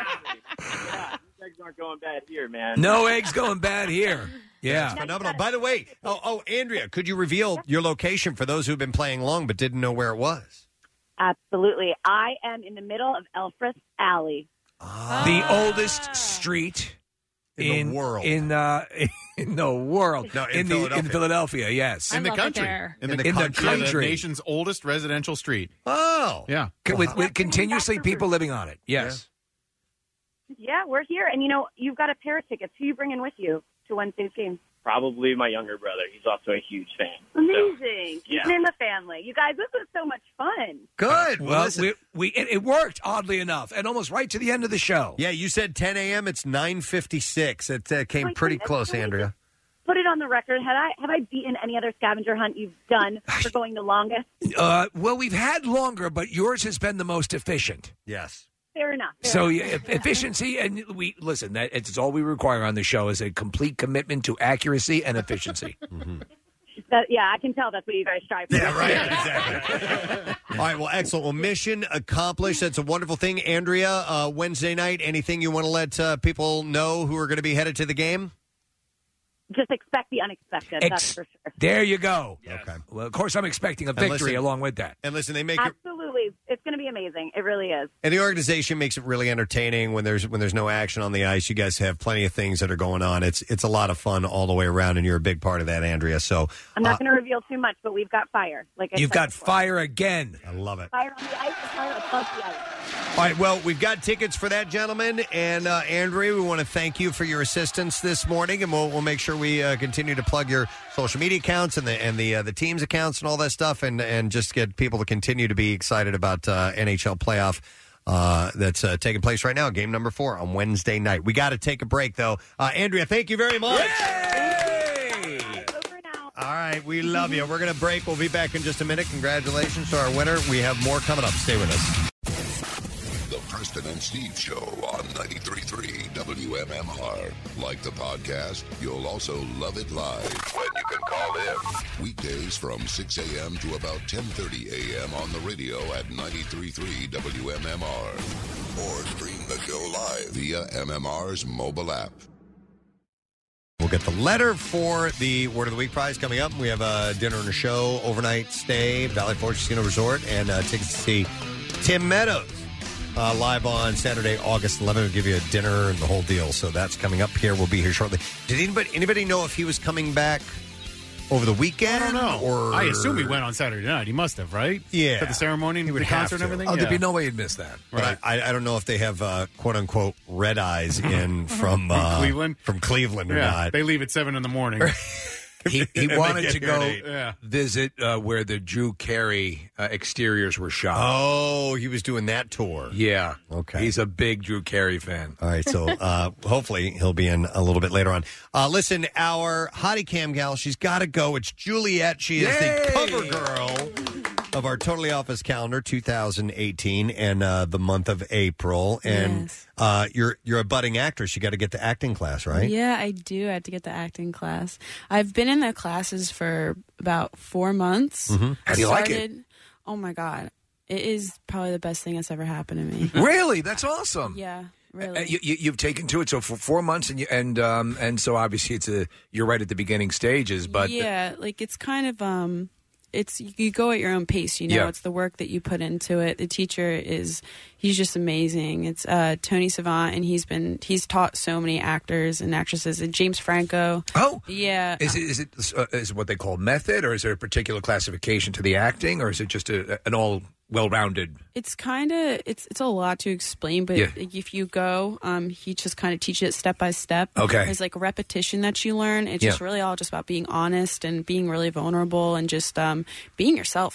Eggs aren't going bad here, man. No eggs going bad here. Yeah. That's phenomenal. By the way, Andrea, could you reveal your location for those who've been playing along but didn't know where it was? Absolutely. I am in the middle of Elfreth Alley. The oldest street in the world. In the world. No, in Philadelphia, yes. In the country. In the country. The nation's oldest residential street. Oh. Yeah. With continuously people living on it. Yes. Yeah, we're here. And, you've got a pair of tickets. Who are you bringing with you to Wednesday's game? Probably my younger brother. He's also a huge fan. Amazing. So, yeah. Keeping in the family. You guys, this was so much fun. Good. Well, it worked, oddly enough, and almost right to the end of the show. Yeah, you said 10 a.m. It's 9:56. It came pretty close, Andrea. Put it on the record. Have I beaten any other scavenger hunt you've done for going the longest? Well, we've had longer, but yours has been the most efficient. Yes. Fair enough. Efficiency, and it's all we require on the show is a complete commitment to accuracy and efficiency. I can tell that's what you guys strive for. Yeah, right. Exactly. All right. Well, excellent. Well, mission accomplished. That's a wonderful thing, Andrea. Wednesday night. Anything you want to let people know who are going to be headed to the game? Just expect the unexpected. That's for sure. There you go. Yeah. Okay. Well, of course, I'm expecting a victory along with that. And listen, they make absolutely. It's going to be amazing. It really is. And the organization makes it really entertaining when there's no action on the ice. You guys have plenty of things that are going on. It's a lot of fun all the way around, and you're a big part of that, Andrea. So I'm not going to reveal too much, but we've got fire. You've got fire again. I love it. Fire on the ice, fire above the ice. All right, well, we've got tickets for that, gentlemen. And, Andrea, we want to thank you for your assistance this morning, and we'll make sure we continue to plug your social media accounts and the team's accounts and all that stuff, and just get people to continue to be excited about NHL playoff that's taking place right now, game number 4 on Wednesday night. We got to take a break, though. Andrea, thank you very much. Yay! Over now. All right, we love you. We're going to break. We'll be back in just a minute. Congratulations to our winner. We have more coming up. Stay with us. Preston and Steve Show on 93.3 WMMR. Like the podcast, you'll also love it live when you can call in. Weekdays from 6 a.m. to about 10:30 a.m. on the radio at 93.3 WMMR. Or stream the show live via MMR's mobile app. We'll get the letter for the Word of the Week prize coming up. We have a dinner and a show, overnight stay, Valley Forge Casino Resort, and tickets to see Tim Meadows. Live on Saturday, August 11th. We'll give you a dinner and the whole deal. So that's coming up here. We'll be here shortly. Did anybody know if he was coming back over the weekend? I don't know. Or I assume he went on Saturday night. He must have, right? Yeah. For the ceremony and the concert and everything? There'd be no way he'd miss that. Right. But I don't know if they have, quote-unquote, red eyes in from Cleveland? From Cleveland or not. They leave at 7 in the morning. He wanted to go visit where the Drew Carey exteriors were shot. Oh, he was doing that tour. Yeah. Okay. He's a big Drew Carey fan. All right, so hopefully he'll be in a little bit later on. Listen, our hottie cam gal, she's got to go. It's Juliet. She is the cover girl of our Totally Office calendar 2018 and the month of April. And you're a budding actress. You got to get the acting class, right? Yeah, I do. I have to get the acting class. I've been in the classes for about 4 months. Mm-hmm. How do you like it? Oh, my God. It is probably the best thing that's ever happened to me. Really? That's awesome. Yeah. Really. You've taken to it so for 4 months, and so obviously you're right at the beginning stages. But yeah, it's kind of it's you go at your own pace. It's the work that you put into it. The teacher he's just amazing. It's Tony Savant, and he's taught so many actors and actresses. And James Franco. Oh, yeah. Is it what they call method, or is there a particular classification to the acting, or is it just an all well-rounded? It's kind of it's a lot to explain, but if you go, he just kind of teaches it step by step. Okay, there's a repetition that you learn. It's just really all just about being honest and being really vulnerable and just being yourself.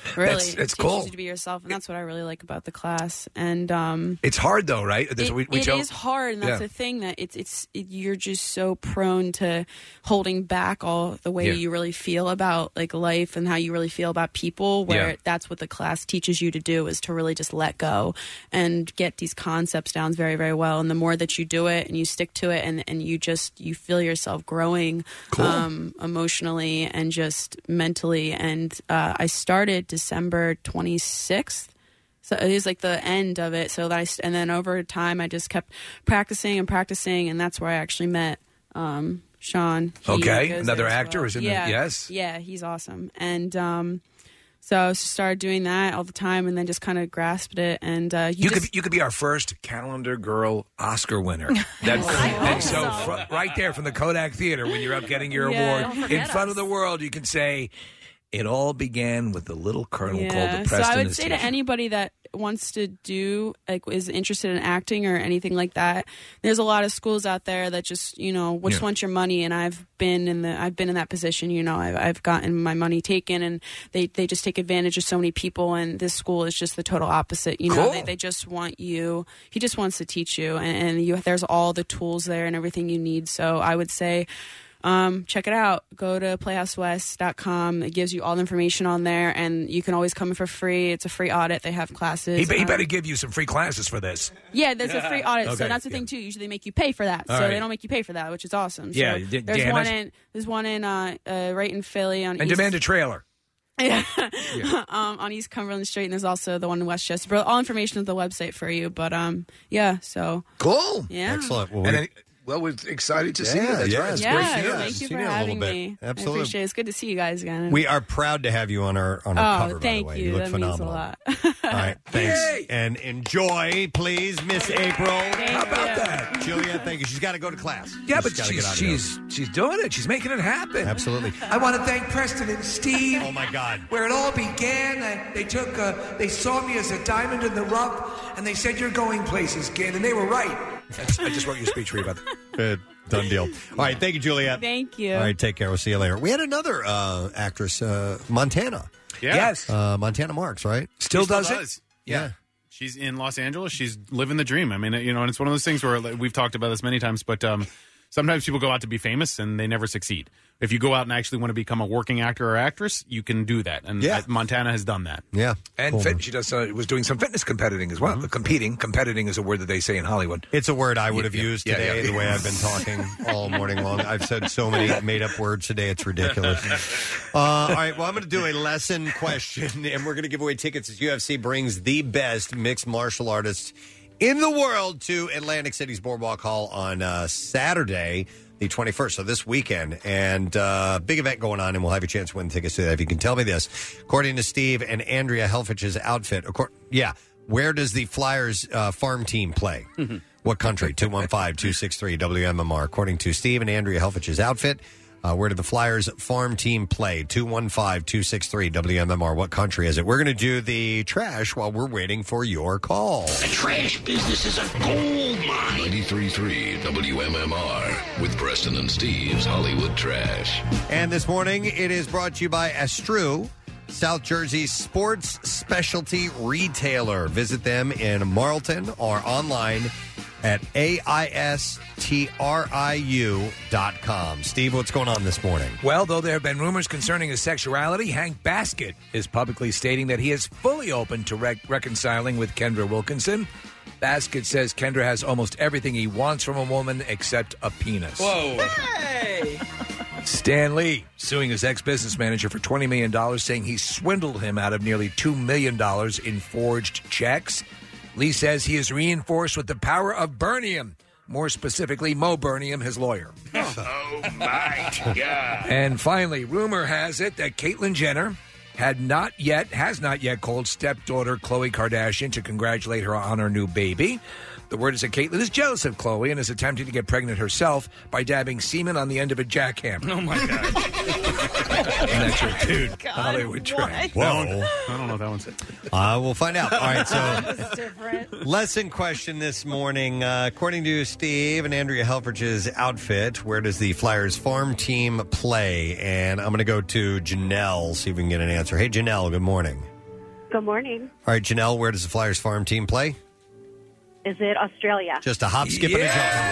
really It's teaches cool. you to be yourself, and that's what I really like about the class. And It's hard though, right? it is hard, and that's the thing, that you're just so prone to holding back all the way you really feel about like life and how you really feel about people, where that's what the class teaches you to do, is to really just let go and get these concepts down very, very well. And the more that you do it and you stick to it, and you feel yourself growing emotionally and just mentally. And I started December 26th. So it was like the end of it. So and then over time, I just kept practicing, and that's where I actually met Sean. Okay, another actor is in yes. Yeah, he's awesome. And so I started doing that all the time, and then just kind of grasped it. And you could be our first Calendar Girl Oscar winner. Right there from the Kodak Theater, when you're up getting your award in front of the world, you can say, "It all began with the little colonel called the Preston." So I would say to anybody that wants to do, like, is interested in acting or anything like that, there's a lot of schools out there that just want your money, and I've been in that position. I've gotten my money taken, and they just take advantage of so many people. And this school is just the total opposite. They just want you. He just wants to teach you, and there's all the tools there and everything you need. So I would say, check it out. Go to PlayhouseWest.com. It gives you all the information on there, and you can always come in for free. It's a free audit. They have classes. He better give you some free classes for this. Yeah, there's a free audit. Okay. So that's the thing too. Usually they make you pay for that. All so right. they don't make you pay for that, which is awesome. Yeah, so there's one in right in Philly on. And demand a trailer. Yeah. On East Cumberland Street, and there's also the one in Westchester. But all information on the website for you. But so cool. Yeah, excellent. Well, we're excited to see you. That's right. It's great. Thank you for having me. Absolutely. I appreciate it. It's good to see you guys again. We are proud to have you on our cover, thank by the way. you. You look that phenomenal. means a lot. All right, thanks. Yay! And enjoy, please, Miss April. How about that? Julia, thank you. She's got to go to class. Yeah, but she's doing it. She's making it happen. Absolutely. I want to thank Preston and Steve. Oh, my God. Where it all began, they saw me as a diamond in the rough, and they said, "You're going places, kid," and they were right. I just wrote your speech for you about that. Done deal. All right, thank you, Juliet. Thank you. All right, take care. We'll see you later. We had another actress, Montana. Yeah. Yes. Montana Marks, right? Still does it? Yeah. She's in Los Angeles. She's living the dream. I mean, and it's one of those things where we've talked about this many times, but sometimes people go out to be famous and they never succeed. If you go out and actually want to become a working actor or actress, you can do that. And Montana has done that. Yeah. And she was doing some fitness competing as well. Competing is a word that they say in Hollywood. It's a word I would have used today, the way I've been talking all morning long. I've said so many made-up words today, it's ridiculous. All right, well, I'm going to do a lesson question, and we're going to give away tickets as UFC brings the best mixed martial artists in the world to Atlantic City's Boardwalk Hall on Saturday, the 21st, so this weekend. And big event going on, and we'll have a chance to win tickets to that. If you can tell me this, according to Steve and Andrea Helfich's outfit, where does the Flyers farm team play? What country? 215-263-WMMR. According to Steve and Andrea Helfich's outfit, where do the Flyers farm team play? 215-263-WMMR. What country is it? We're going to do the trash while we're waiting for your call. The trash business is a gold mine. 93.3 WMMR with Preston and Steve's Hollywood Trash. And this morning, it is brought to you by Estru, South Jersey's sports specialty retailer. Visit them in Marlton or online at AISTRIU.com. Steve, what's going on this morning? Well, though there have been rumors concerning his sexuality, Hank Baskett is publicly stating that he is fully open to reconciling with Kendra Wilkinson. Baskett says Kendra has almost everything he wants from a woman except a penis. Whoa. Hey! Stan Lee suing his ex-business manager for $20 million, saying he swindled him out of nearly $2 million in forged checks. Lee says he is reinforced with the power of Birnium, more specifically Mo Birnium, his lawyer. Oh, my God. And finally, rumor has it that Caitlyn Jenner has not yet called stepdaughter Khloe Kardashian to congratulate her on her new baby. The word is that Caitlyn is jealous of Khloe and is attempting to get pregnant herself by dabbing semen on the end of a jackhammer. Oh, my God. And that's your dude, Hollywood Trash. Whoa. I don't know if that one's it. We'll find out. All right, so It's different. lesson question this morning. According to Steve and Andrea Helfrich's outfit, where does the Flyers farm team play? And I'm going to go to Janelle, see if we can get an answer. Hey, Janelle, good morning. Good morning. All right, Janelle, where does the Flyers farm team play? Is it Australia? Just a hop, skip, and a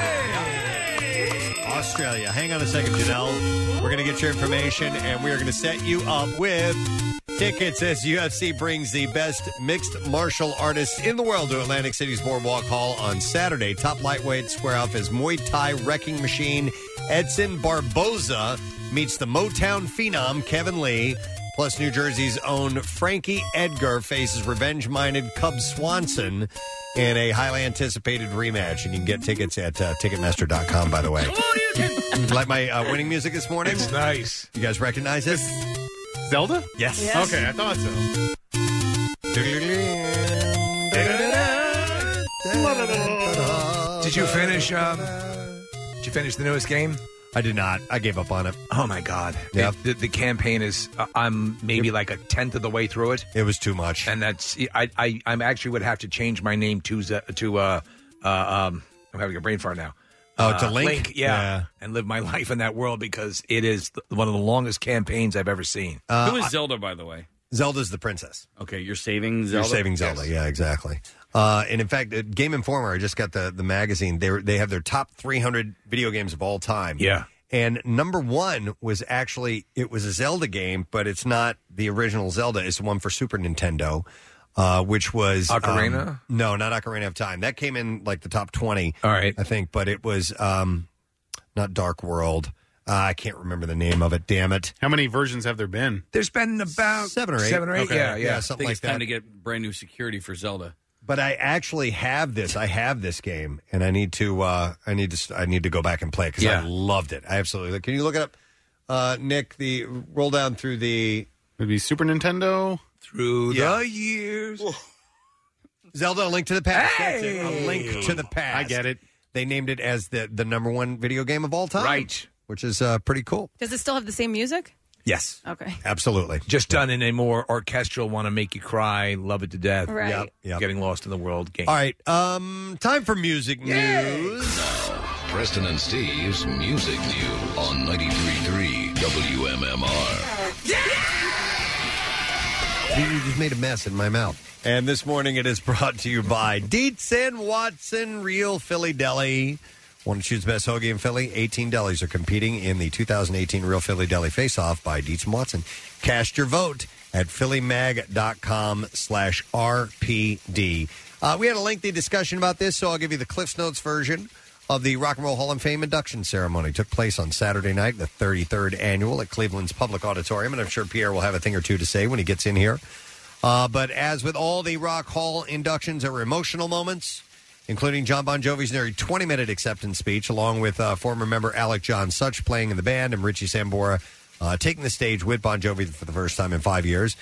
jump. Australia. Hang on a second, Janelle. We're going to get your information, and we are going to set you up with tickets as UFC brings the best mixed martial artists in the world to Atlantic City's Boardwalk Hall on Saturday. Top lightweight square off as Muay Thai wrecking machine Edson Barboza meets the Motown phenom Kevin Lee. Plus, New Jersey's own Frankie Edgar faces revenge-minded Cub Swanson in a highly anticipated rematch. And you can get tickets at Ticketmaster.com, by the way. Like my winning music this morning? It's nice. You guys recognize it? Zelda? Yes. Okay, I thought so. Did you finish? Did you finish the newest game? I did not. I gave up on it. Oh my God! Yeah. The campaign is. I'm maybe like a tenth of the way through it. It was too much, and that's. I'm actually would have to change my name to I'm having a brain fart now. Oh, to Link? Yeah, and live my life in that world because it is one of the longest campaigns I've ever seen. Who is Zelda, by the way? Zelda's the princess. Okay, you're saving Zelda? You're saving Zelda, yeah, exactly. And in fact, Game Informer, I just got the magazine. They have their top 300 video games of all time. Yeah. And number one was actually, it was a Zelda game, but it's not the original Zelda. It's the one for Super Nintendo, which was... Ocarina? No, not Ocarina of Time. That came in like the top 20, all right, I think, but it was not Dark World. I can't remember the name of it, damn it. How many versions have there been? There's been about 7 or 8. 7 or 8, Okay. yeah. Something I think like it's that. time to get brand new security for Zelda. But I actually have this. I have this game, and I need to. I need to go back and play it because I loved it. I absolutely. Can you look it up, Nick? The roll down through the maybe Super Nintendo through the years. Zelda: A Link to the Past. Hey! That's it. A Link to the Past. I get it. They named it as the number one video game of all time, right? Which is pretty cool. Does it still have the same music? Yes. Okay. Absolutely. Just done in a more orchestral, want to make you cry, love it to death. Right. Yep. Getting lost in the world game. All right. Time for music news. Preston and Steve's Music News on 93.3 WMMR. You just made a mess in my mouth. And this morning it is brought to you by Dietz and Watson Real Philly Deli. Want to choose the best hoagie in Philly? 18 delis are competing in the 2018 Real Philly Deli Face-Off by Dietz and Watson. Cast your vote at phillymag.com/RPD. We had a lengthy discussion about this, so I'll give you the Cliff's Notes version of the Rock and Roll Hall of Fame induction ceremony. It took place on Saturday night, the 33rd annual at Cleveland's Public Auditorium, and I'm sure Pierre will have a thing or two to say when he gets in here. But as with all the Rock Hall inductions, there were emotional moments, including John Bon Jovi's nearly 20-minute acceptance speech, along with former member Alec John Such playing in the band and Richie Sambora taking the stage with Bon Jovi for the first time in 5 years,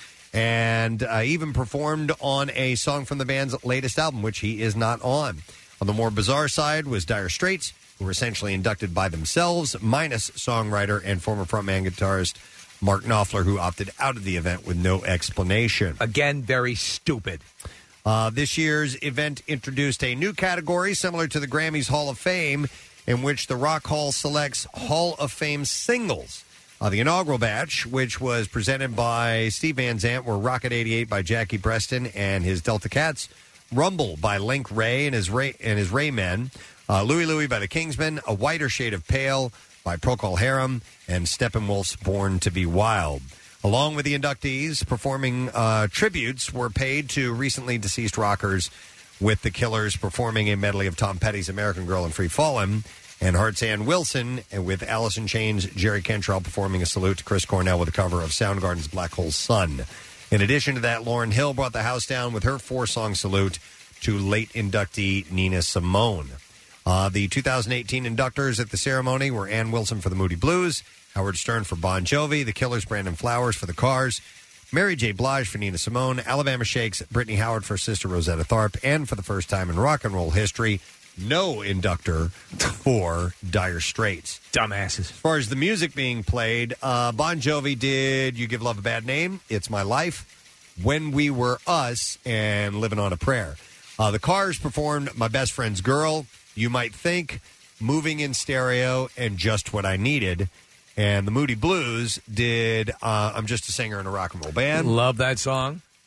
and even performed on a song from the band's latest album, which he is not on. On the more bizarre side was Dire Straits, who were essentially inducted by themselves, minus songwriter and former frontman guitarist Mark Knopfler, who opted out of the event with no explanation. Again, very stupid. This year's event introduced a new category similar to the Grammys Hall of Fame, in which the Rock Hall selects Hall of Fame singles. The inaugural batch, which was presented by Steve Van Zandt, were Rocket 88 by Jackie Preston and his Delta Cats, Rumble by Link Ray and his Ray Men, Louie Louie by the Kingsmen, A Whiter Shade of Pale by Procol Harum, and Steppenwolf's Born to Be Wild. Along with the inductees, performing tributes were paid to recently deceased rockers, with the Killers performing a medley of Tom Petty's American Girl and Free Fallin', and Heart's Ann Wilson, and with Alice in Chains' Jerry Cantrell performing a salute to Chris Cornell with a cover of Soundgarden's Black Hole Sun. In addition to that, Lauryn Hill brought the house down with her 4-song salute to late inductee Nina Simone. The 2018 inductors at the ceremony were Ann Wilson for the Moody Blues, Howard Stern for Bon Jovi, the Killers' Brandon Flowers for the Cars, Mary J. Blige for Nina Simone, Alabama Shakes' Brittany Howard for Sister Rosetta Tharpe, and for the first time in rock and roll history, no inductor for Dire Straits. Dumbasses. As far as the music being played, Bon Jovi did You Give Love a Bad Name, It's My Life, When We Were Us, and Living on a Prayer. The Cars performed My Best Friend's Girl, You Might Think, Moving in Stereo, and Just What I Needed. And the Moody Blues did I'm Just a Singer in a Rock and Roll Band. Love that song.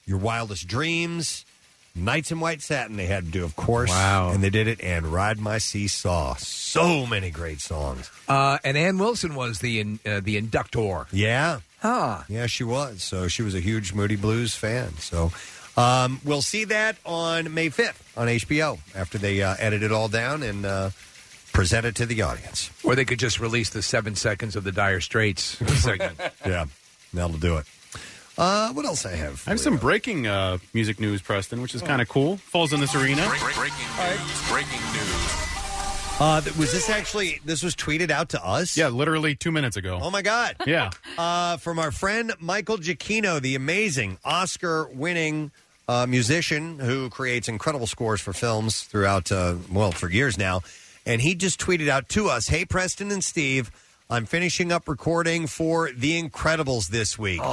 Your Wildest Dreams, Nights in White Satin they had to do, of course. Wow. And they did it, and Ride My Seesaw. So many great songs. And Ann Wilson was the inductor. Yeah. Huh. Yeah, she was. So she was a huge Moody Blues fan. So we'll see that on May 5th on HBO after they edit it all down and present it to the audience. Or they could just release the 7 seconds of the Dire Straits segment. Yeah, that'll do it. What else I have? I have some breaking music news, Preston, which is kind of cool. Falls in this arena. Breaking news. Was this actually, this was tweeted out to us? Yeah, literally 2 minutes ago. Oh, my God. Yeah. From our friend Michael Giacchino, the amazing Oscar-winning musician who creates incredible scores for films throughout, for years now. And he just tweeted out to us, "Hey, Preston and Steve, I'm finishing up recording for The Incredibles this week.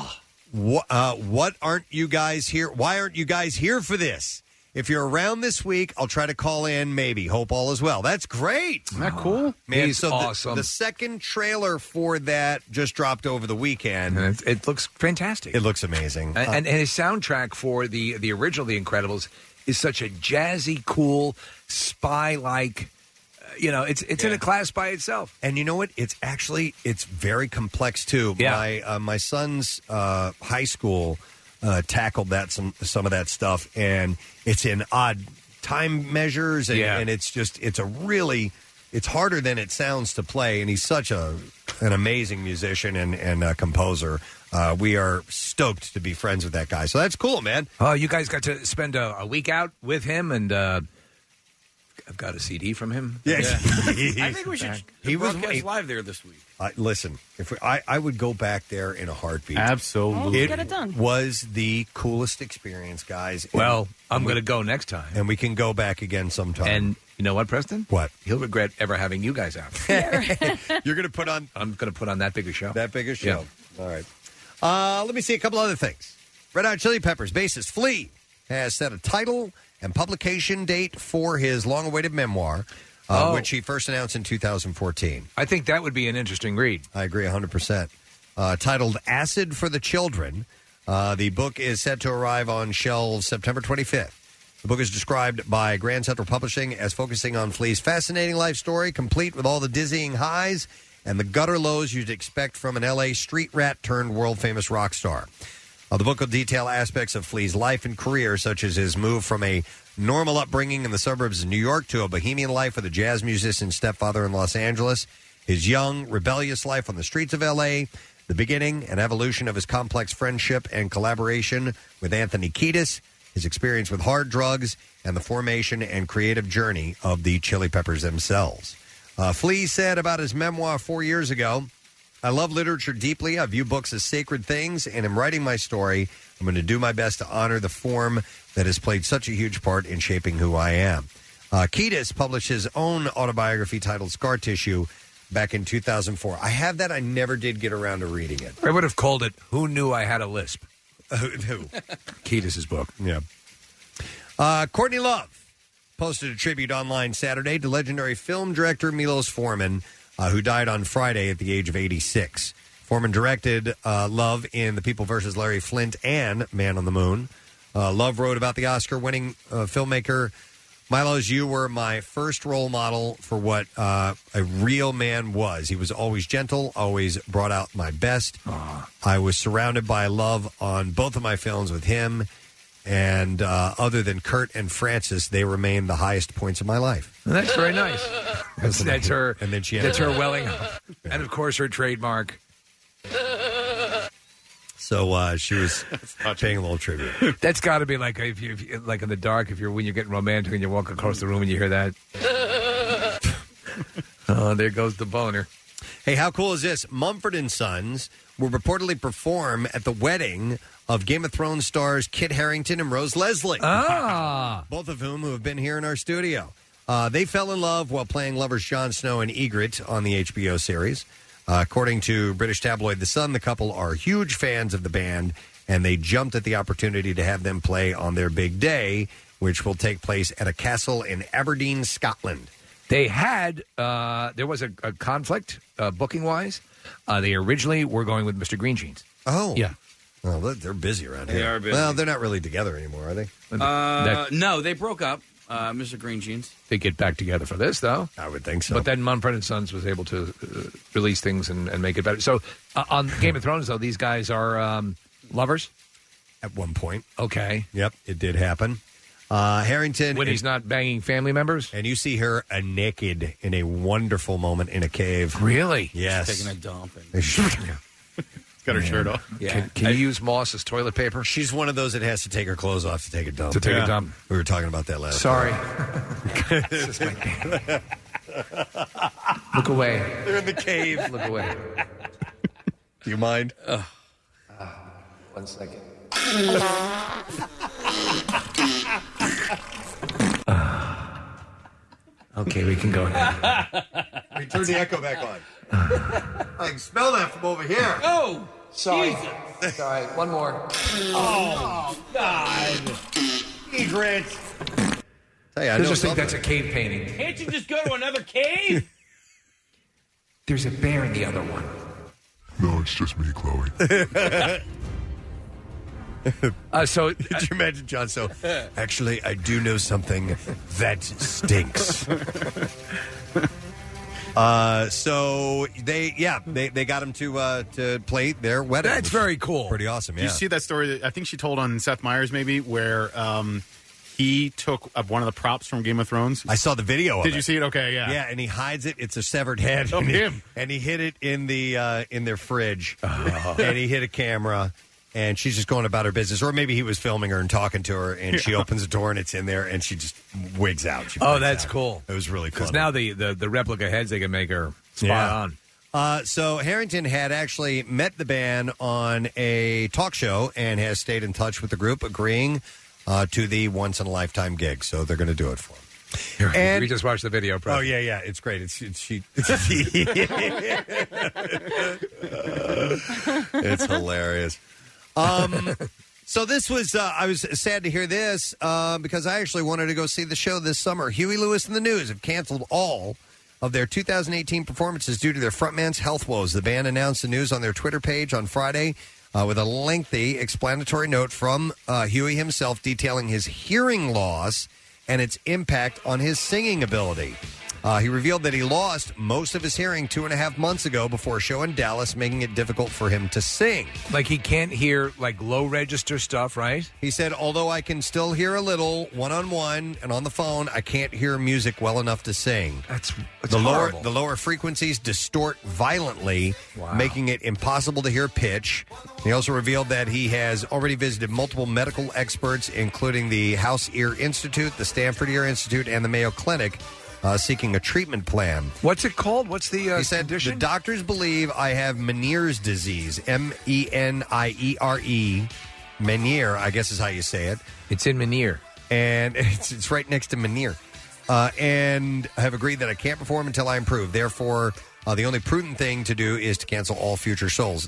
What aren't you guys here? Why aren't you guys here for this? If you're around this week, I'll try to call in, maybe. Hope all is well." That's great. Isn't that cool? Man, He's so awesome. The second trailer for that just dropped over the weekend. And it looks fantastic. It looks amazing. And his soundtrack for the original The Incredibles is such a jazzy, cool, spy-like... it's in a class by itself. And you know what? It's very complex too. Yeah. My son's high school tackled some of that stuff, and it's in odd time measures, and it's harder than it sounds to play. And he's such an amazing musician and composer. We are stoked to be friends with that guy. So that's cool, man. Oh, you guys got to spend a week out with him, and I've got a CD from him. Yeah. I think we should broadcast live there this week. Listen, I would go back there in a heartbeat. Absolutely. Let's get it done. Was the coolest experience, guys. Well, I'm going to go next time. And we can go back again sometime. And you know what, Preston? What? He'll regret ever having you guys out. You're going to put on... I'm going to put on that bigger show. That bigger show. Yeah. All right. Let me see a couple other things. Red Hot Chili Peppers bassist Flea has set a title and publication date for his long-awaited memoir, which he first announced in 2014. I think that would be an interesting read. I agree 100%. Titled Acid for the Children, the book is set to arrive on shelves September 25th. The book is described by Grand Central Publishing as focusing on Flea's fascinating life story, complete with all the dizzying highs and the gutter lows you'd expect from an L.A. street rat turned world-famous rock star. The book will detail aspects of Flea's life and career, such as his move from a normal upbringing in the suburbs of New York to a bohemian life with a jazz musician stepfather in Los Angeles, his young, rebellious life on the streets of L.A., the beginning and evolution of his complex friendship and collaboration with Anthony Kiedis, his experience with hard drugs, and the formation and creative journey of the Chili Peppers themselves. Flea said about his memoir 4 years ago, "I love literature deeply. I view books as sacred things, and in writing my story, I'm going to do my best to honor the form that has played such a huge part in shaping who I am." Kiedis published his own autobiography titled Scar Tissue back in 2004. I have that. I never did get around to reading it. I would have called it Who Knew I Had a Lisp? Who? Kiedis' book. Yeah. Courtney Love posted a tribute online Saturday to legendary film director Milos Forman, who died on Friday at the age of 86. Forman directed Love in The People vs. Larry Flint and Man on the Moon. Love wrote about the Oscar-winning filmmaker, "Milos, you were my first role model for what a real man was. He was always gentle, always brought out my best. I was surrounded by love on both of my films with him, and other than Kurt and Francis, they remain the highest points of my life." That's very nice. That's her. And then she that's her welling up, and of course her trademark. So she was paying a little tribute. That's got to be like if you like in the dark when you're getting romantic and you walk across the room and you hear that. Oh, there goes the boner. Hey, how cool is this? Mumford & Sons will reportedly perform at the wedding of Game of Thrones stars Kit Harington and Rose Leslie. Both of whom have been here in our studio. They fell in love while playing lovers Jon Snow and Ygritte on the HBO series. According to British tabloid The Sun, the couple are huge fans of the band, and they jumped at the opportunity to have them play on their big day, which will take place at a castle in Aberdeen, Scotland. They had, there was a conflict booking-wise. They originally were going with Mr. Green Jeans. Oh. Yeah. Well, they're busy around here. They are busy. Well, they're not really together anymore, are they? No, they broke up. Mr. Green Jeans. They get back together for this, though. I would think so. But then Mumford & Sons was able to release things and make it better. So on Game of Thrones, though, these guys are lovers? At one point. Okay. Yep, it did happen. Harrington... When he's not banging family members? And you see her naked in a wonderful moment in a cave. Really? Yes. Taking a dump. Got her shirt off. Yeah. Can you use moss as toilet paper? She's one of those that has to take her clothes off to take a dump. To take a dump. We were talking about that last Sorry. time. Look away. They're in the cave. Look away. Do you mind? 1 second. Okay, we can go now. We turn the echo back on. I can smell that from over here. Oh, sorry. Sorry, one more. Oh, God. Egret. I just think that's a cave painting. Can't you just go to another cave? There's a bear in the other one. No, it's just me, Chloe. So, did you imagine, John? So, actually, I do know something that stinks. So they got him to play their wedding. That's very cool. Pretty awesome. Yeah. Did you see that story that I think she told on Seth Meyers maybe where he took one of the props from Game of Thrones? I saw the video of it. Did you see it? Okay, yeah. Yeah, and he hides it. It's a severed head. Of him. And he hid it in their fridge. And he hit a camera. And she's just going about her business. Or maybe he was filming her and talking to her, and she opens the door, and it's in there, and she just wigs out. That's cool. It was really cool. Because now the replica heads, they can make her spot on. So Harrington had actually met the band on a talk show and has stayed in touch with the group, agreeing to the once-in-a-lifetime gig. So they're going to do it for him. And we just watched the video. Probably. Oh, yeah. It's great. It's hilarious. So this was, I was sad to hear this because I actually wanted to go see the show this summer. Huey Lewis and the News have canceled all of their 2018 performances due to their frontman's health woes. The band announced the news on their Twitter page on Friday with a lengthy explanatory note from Huey himself detailing his hearing loss and its impact on his singing ability. He revealed that he lost most of his hearing 2.5 months ago before a show in Dallas, making it difficult for him to sing. Like he can't hear like low register stuff, right? He said, although I can still hear a little one-on-one and on the phone, I can't hear music well enough to sing. That's the horrible. The lower frequencies distort violently, making it impossible to hear pitch. He also revealed that he has already visited multiple medical experts, including the House Ear Institute, the Stanford Ear Institute, and the Mayo Clinic, seeking a treatment plan. What's it called? What's the he said, condition? The doctors believe I have Meniere's disease, Meniere. Meniere, I guess is how you say it. It's in Meniere. And it's right next to Meniere. And I have agreed that I can't perform until I improve. Therefore, the only prudent thing to do is to cancel all future shows.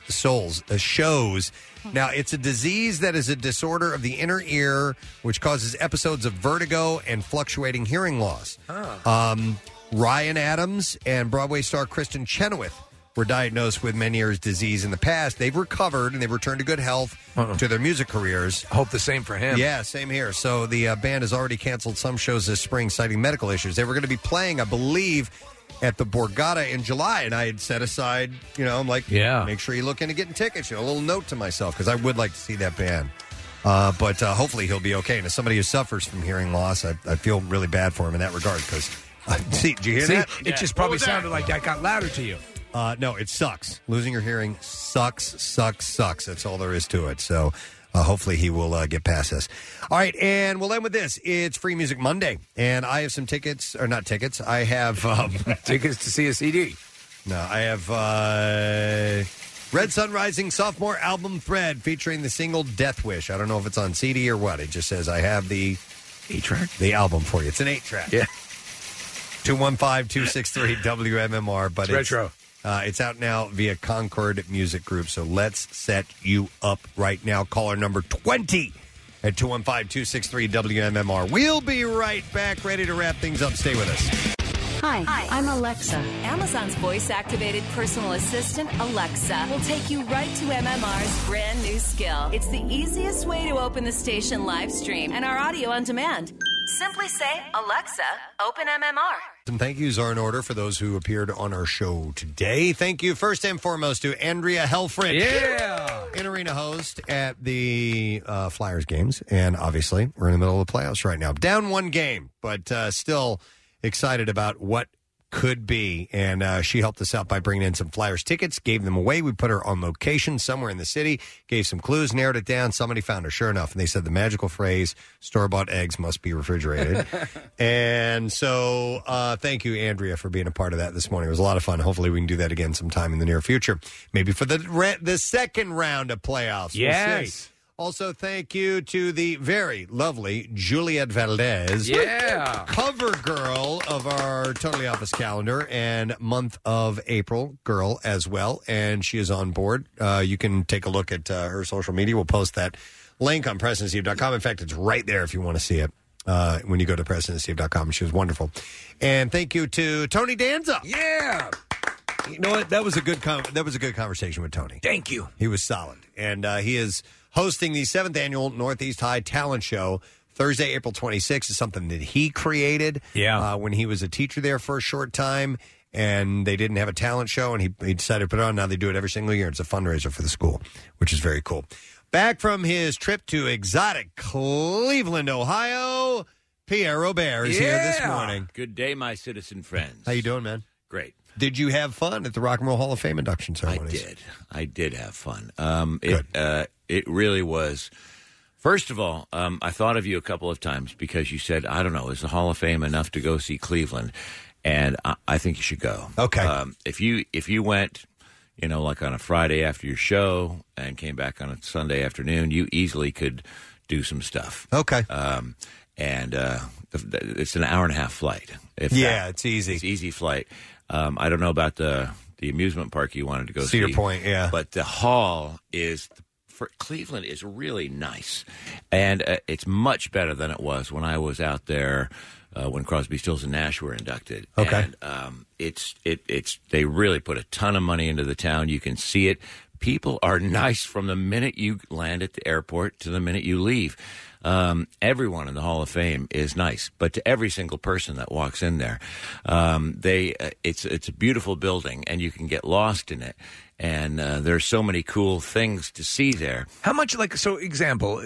Now, it's a disease that is a disorder of the inner ear, which causes episodes of vertigo and fluctuating hearing loss. Ryan Adams and Broadway star Kristen Chenoweth were diagnosed with Meniere's disease in the past. They've recovered and they've returned to good health to their music careers. Hope the same for him. Yeah, same here. So the band has already canceled some shows this spring, citing medical issues. They were going to be playing, I believe, at the Borgata in July, and I had set aside, I'm like, make sure you look into getting tickets. A little note to myself, because I would like to see that band. But hopefully he'll be okay. And as somebody who suffers from hearing loss, I feel really bad for him in that regard, because, did you hear that? It just probably sounded like that got louder to you. No, it sucks. Losing your hearing sucks. That's all there is to it. So hopefully he will get past this. All right, and we'll end with this. It's Free Music Monday, and I have some tickets, or not tickets. I have tickets to see a CD. No, I have Red Sun Rising sophomore album Thread featuring the single Death Wish. I don't know if it's on CD or what. It just says I have the 8-track, the album for you. It's an 8-track. Yeah. 215-263-WMMR, but it's retro. It's out now via Concord Music Group, so let's set you up right now. Caller number 20 at 215-263-WMMR. We'll be right back, ready to wrap things up. Stay with us. Hi, I'm Alexa. Amazon's voice-activated personal assistant, Alexa, will take you right to MMR's brand new skill. It's the easiest way to open the station live stream and our audio on demand. Simply say, Alexa, open MMR. Some thank yous are in order for those who appeared on our show today. Thank you first and foremost to Andrea Helfrich. Yeah. In-arena host at the Flyers games. And obviously, we're in the middle of the playoffs right now. Down one game, but still excited about what could be. And she helped us out by bringing in some Flyers tickets, gave them away. We put her on location somewhere in the city, gave some clues, narrowed it down. Somebody found her, sure enough. And they said the magical phrase, store-bought eggs must be refrigerated. And so thank you, Andrea, for being a part of that this morning. It was a lot of fun. Hopefully we can do that again sometime in the near future. Maybe for the second round of playoffs. Yes. We'll see. Also, thank you to the very lovely Juliet Valdez. Yeah. Cover girl of our Totally Office calendar and month of April girl as well. And she is on board. You can take a look at her social media. We'll post that link on PresidentSteve.com. In fact, it's right there if you want to see it when you go to PresidentSteve.com. She was wonderful. And thank you to Tony Danza. Yeah. You know what? That was a good conversation with Tony. Thank you. He was solid. And he is hosting the 7th annual Northeast High Talent Show Thursday, April 26th. Is something that he created when he was a teacher there for a short time, and they didn't have a talent show, and he decided to put it on. Now they do it every single year. It's a fundraiser for the school, which is very cool. Back from his trip to exotic Cleveland, Ohio, Pierre Robert is here this morning. Good day, my citizen friends. How you doing, man? Great. Did you have fun at the Rock and Roll Hall of Fame induction ceremonies? I did have fun. It really was. First of all, I thought of you a couple of times because you said, I don't know, is the Hall of Fame enough to go see Cleveland? And I think you should go. Okay. If you went, like on a Friday after your show and came back on a Sunday afternoon, you easily could do some stuff. Okay. And it's an hour-and-a-half flight. It's easy. It's easy flight. I don't know about the amusement park you wanted to go see. Cedar Point, yeah. But the hall for Cleveland is really nice. And it's much better than it was when I was out there when Crosby, Stills, and Nash were inducted. Okay. And they really put a ton of money into the town. You can see it. People are nice from the minute you land at the airport to the minute you leave. Everyone in the Hall of Fame is nice, but to every single person that walks in there, it's a beautiful building, and you can get lost in it. And there's so many cool things to see there. How much, example,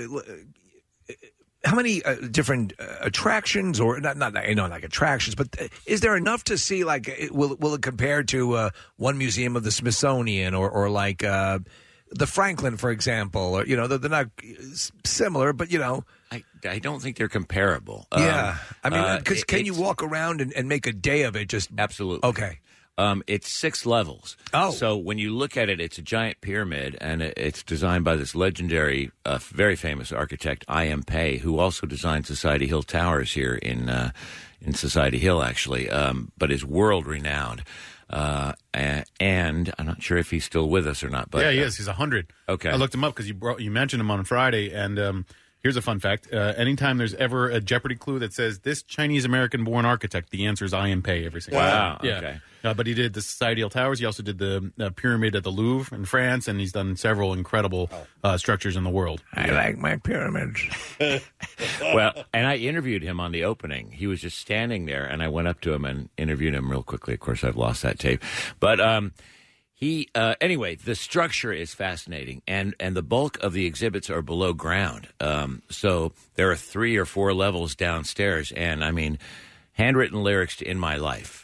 how many different attractions, or not attractions, but is there enough to see? Will it compare to one museum of the Smithsonian, or like the Franklin, for example? Or they're not similar, but I don't think they're comparable. Yeah, I mean, because can you walk around and make a day of it? Just absolutely. Okay. It's 6 levels. Oh. So when you look at it, it's a giant pyramid, and it's designed by this legendary, very famous architect, I.M. Pei, who also designed Society Hill Towers here in Society Hill, actually, but is world-renowned. And I'm not sure if he's still with us or not. But yeah, he is. He's 100. Okay. I looked him up because you mentioned him on Friday, and here's a fun fact. Anytime there's ever a Jeopardy clue that says, this Chinese-American-born architect, the answer is I.M. Pei every single time. Wow, okay. But he did the Society Hill Towers. He also did the pyramid at the Louvre in France, and he's done several incredible structures in the world. I like my pyramids. Well, and I interviewed him on the opening. He was just standing there, and I went up to him and interviewed him real quickly. Of course, I've lost that tape. But anyway, the structure is fascinating, and the bulk of the exhibits are below ground. So there are 3 or 4 levels downstairs, and I mean, handwritten lyrics to In My Life.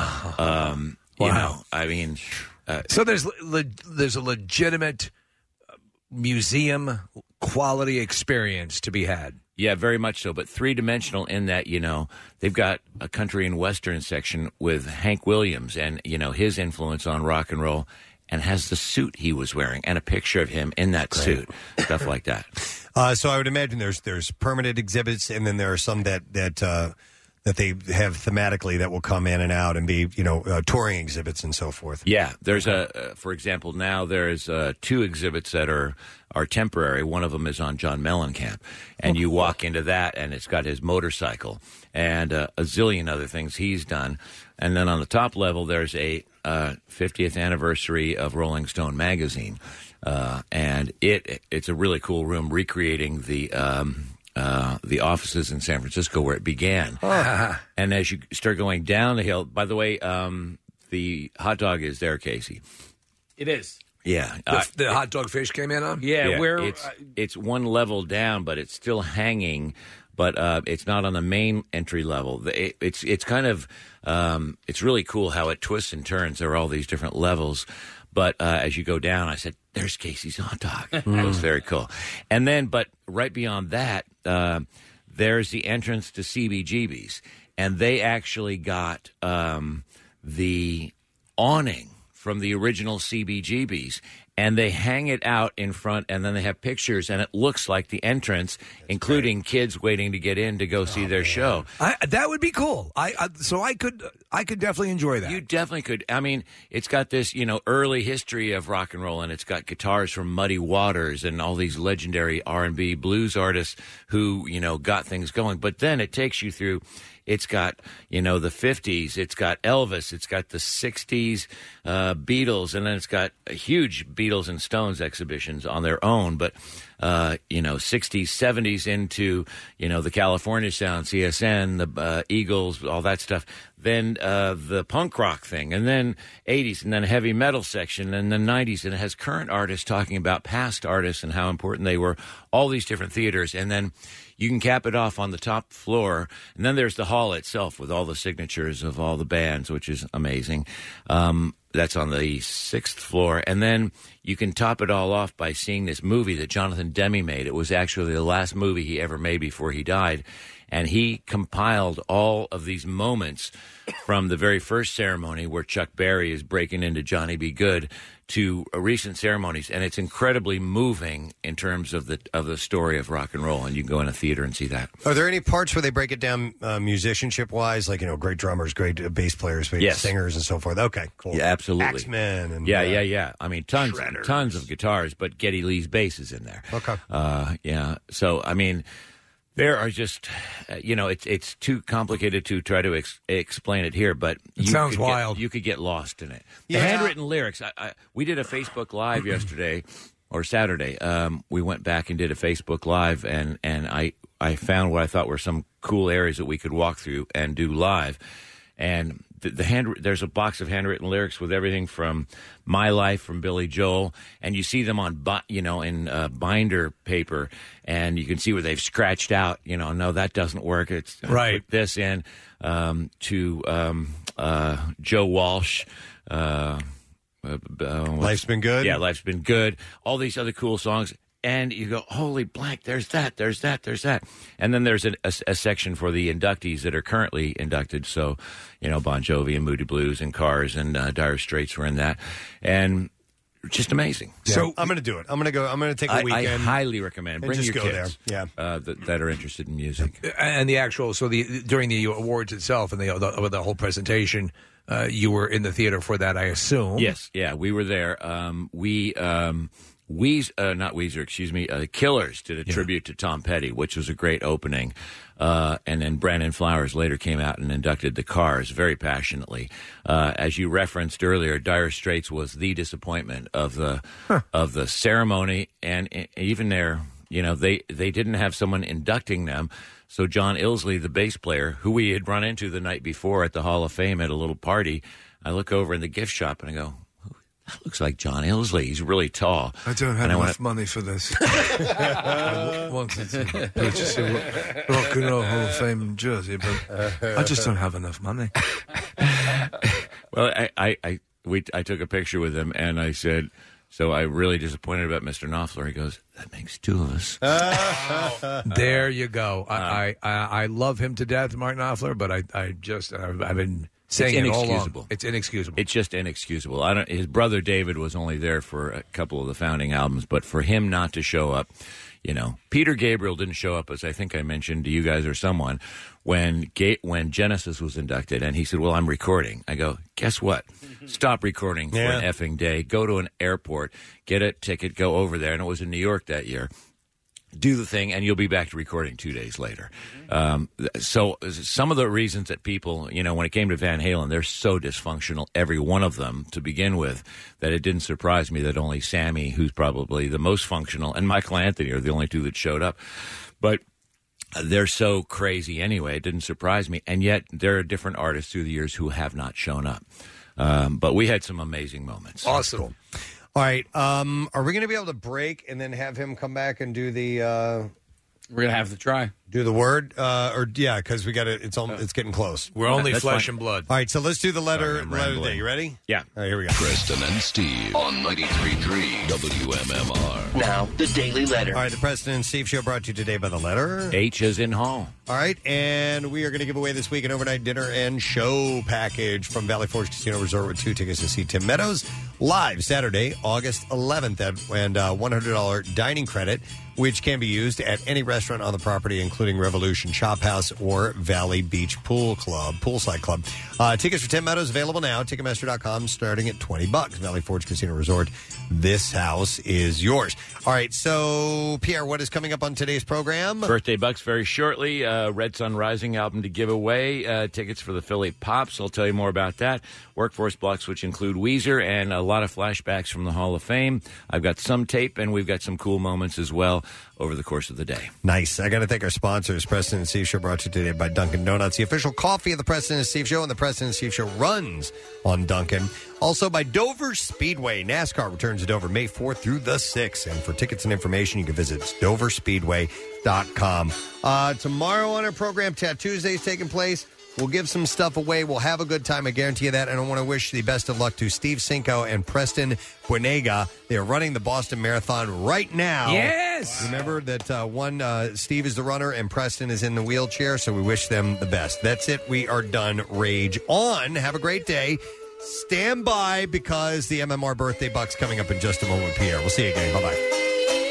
Wow. I mean, so there's a legitimate museum quality experience to be had. Yeah, very much so, but 3-dimensional in that, they've got a country and western section with Hank Williams and, his influence on rock and roll, and has the suit he was wearing and a picture of him in that suit, stuff like that. So I would imagine there's permanent exhibits, and then there are some that that they have thematically that will come in and out and be, touring exhibits and so forth. Yeah, there's for example, now there's 2 exhibits that are temporary. One of them is on John Mellencamp, and you walk into that, and it's got his motorcycle and a zillion other things he's done. And then on the top level, there's a 50th anniversary of Rolling Stone magazine, and it's a really cool room recreating the offices in San Francisco where it began. And as you start going down the hill, by the way, the hot dog is there, Casey. It is. Yeah. The hot dog fish came in on? Yeah, where it's one level down, but it's still hanging, but it's not on the main entry level. It's kind of, it's really cool how it twists and turns. There are all these different levels. But as you go down, I said, there's Casey's hot dog. It was very cool. And then, but right beyond that, there's the entrance to CBGB's. And they actually got the awning from the original CBGB's. And they hang it out in front, and then they have pictures, and it looks like the entrance, including kids waiting to get in to go see their show. That would be cool. So I could definitely enjoy that. You definitely could. I mean, it's got this, early history of rock and roll, and it's got guitars from Muddy Waters and all these legendary R&B blues artists who, got things going. But then it takes you through. It's got, the 50s. It's got Elvis. It's got the 60s Beatles. And then it's got a huge Beatles and Stones exhibitions on their own. But, 60s, 70s into, the California Sound, CSN, the Eagles, all that stuff. Then the punk rock thing. And then 80s. And then a heavy metal section. And then 90s. And it has current artists talking about past artists and how important they were. All these different theaters. And then you can cap it off on the top floor, and then there's the hall itself with all the signatures of all the bands, which is amazing. That's on the 6th floor. And then you can top it all off by seeing this movie that Jonathan Demme made. It was actually the last movie he ever made before he died. And he compiled all of these moments from the very first ceremony where Chuck Berry is breaking into Johnny B. Good to recent ceremonies, and it's incredibly moving in terms of the story of rock and roll. And you can go in a theater and see that. Are there any parts where they break it down musicianship wise, like great drummers, great bass players, great singers, and so forth? Okay, cool. Yeah, absolutely. Axemen and yeah. I mean, tons of guitars, but Geddy Lee's bass is in there. Okay, yeah. So I mean. There are just, it's too complicated to try to explain it here, but it sounds wild. You could get lost in it. Yeah. The handwritten lyrics. We did a Facebook Live yesterday or Saturday. We went back and did a Facebook Live, and I found what I thought were some cool areas that we could walk through and do live. And there's a box of handwritten lyrics with everything from My Life from Billy Joel, and you see them on in binder paper, and you can see where they've scratched out. No, that doesn't work. It's right. Put this in to Joe Walsh. Life's Been Good. Yeah, Life's Been Good. All these other cool songs. And you go, holy blank, there's that. And then there's a section for the inductees that are currently inducted. So, Bon Jovi and Moody Blues and Cars and Dire Straits were in that. And just amazing. Yeah. So I'm going to do it. I'm going to go. I'm going to take a weekend. I highly recommend. Bring just your go kids there. Yeah. That are interested in music. And the actual, during the awards itself and the whole presentation, you were in the theater for that, I assume. Yes. Yeah, we were there. Killers did a tribute to Tom Petty, which was a great opening. And then Brandon Flowers later came out and inducted the Cars very passionately. As you referenced earlier, Dire Straits was the disappointment of the ceremony, and even there, they didn't have someone inducting them. So John Illsley, the bass player, who we had run into the night before at the Hall of Fame at a little party, I look over in the gift shop and I go, that looks like John Illsley. He's really tall. I don't have enough money for this. I wanted to purchase a Rock and Roll Hall of Fame jersey, but I just don't have enough money. Well, I took a picture with him, and I said, so I'm really disappointed about Mr. Knopfler. He goes, that makes two of us. There you go. I love him to death, Mark Knopfler, but I've been Saying it's it all inexcusable. along. It's inexcusable. It's just inexcusable. His brother David was only there for a couple of the founding albums, but for him not to show up, Peter Gabriel didn't show up, as I think I mentioned to you guys or someone, when Genesis was inducted, and he said, well, I'm recording. I go, guess what? Stop recording for an effing day. Go to an airport, get a ticket, go over there, and it was in New York that year. Do the thing, and you'll be back to recording 2 days later. So some of the reasons that people, when it came to Van Halen, they're so dysfunctional, every one of them, to begin with, that it didn't surprise me that only Sammy, who's probably the most functional, and Michael Anthony are the only two that showed up. But they're so crazy anyway, it didn't surprise me. And yet there are different artists through the years who have not shown up. But we had some amazing moments. Awesome. Cool. All right. Are we going to be able to break and then have him come back and do the? We're going to have to try. Do the word, because we got to. It's getting close. We're only flesh and blood. All right, so let's do the letter of the day. You ready? Yeah. All right, here we go. Preston and Steve on 93.3 WMMR. Now, the Daily Letter. All right, the Preston and Steve Show brought to you today by the letter H as in hall. All right, and we are going to give away this week an overnight dinner and show package from Valley Forge Casino Resort with 2 tickets to see Tim Meadows live Saturday, August 11th, and $100 dining credit, which can be used at any restaurant on the property, including Revolution Chop House or Valley Beach Poolside Club. Tickets for Tim Meadows available now. Ticketmaster.com, starting at $20. Valley Forge Casino Resort. This house is yours. All right, so Pierre, what is coming up on today's program? Birthday Bucks very shortly. Red Sun Rising album to give away. Tickets for the Philly Pops. I'll tell you more about that. Workforce blocks, which include Weezer, and a lot of flashbacks from the Hall of Fame. I've got some tape, and we've got some cool moments as well over the course of the day. Nice. I got to thank our sponsors, Preston and Steve Show, brought to you today by Dunkin' Donuts, the official coffee of the Preston and Steve Show, and the Preston and Steve Show runs on Dunkin'. Also by Dover Speedway. NASCAR returns to Dover May 4th through the 6th. And for tickets and information, you can visit doverspeedway.com. Tomorrow on our program, Tattoo Tuesday is taking place. We'll give some stuff away. We'll have a good time. I guarantee you that. And I want to wish the best of luck to Steve Cinco and Preston Buenega. They are running the Boston Marathon right now. Yes! Remember that Steve is the runner and Preston is in the wheelchair, so we wish them the best. That's it. We are done. Rage on. Have a great day. Stand by because the MMR Birthday Bucks coming up in just a moment, Pierre. We'll see you again. Bye-bye.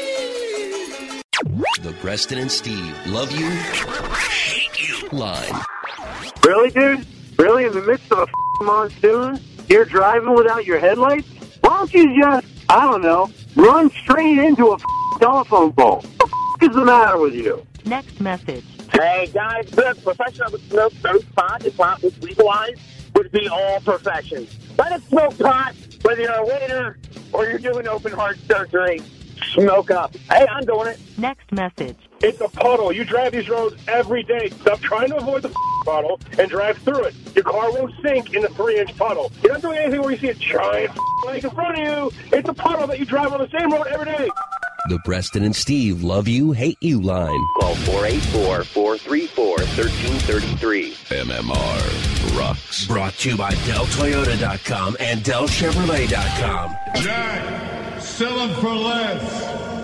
The Preston and Steve Love You, Hate You line. Really, dude? Really? In the midst of a monsoon? You're driving without your headlights? Why don't you just, I don't know, run straight into a telephone pole? What the is the matter with you? Next message. Hey, guys, the profession of a smoke pot is not legalized would be all professions. Let us smoke pot, whether you're a waiter or you're doing open heart surgery. Smoke up. Hey, I'm doing it. Next message. It's a puddle. You drive these roads every day. Stop trying to avoid the puddle and drive through it. Your car won't sink in the 3-inch puddle. You're not doing anything where you see a giant lake in front of you. It's a puddle that you drive on the same road every day. The Preston and Steve Love You, Hate You line. Call 484-434-1333. MMR rocks. Brought to you by DellToyota.com and DellChevrolet.com. Jack, sell them for less.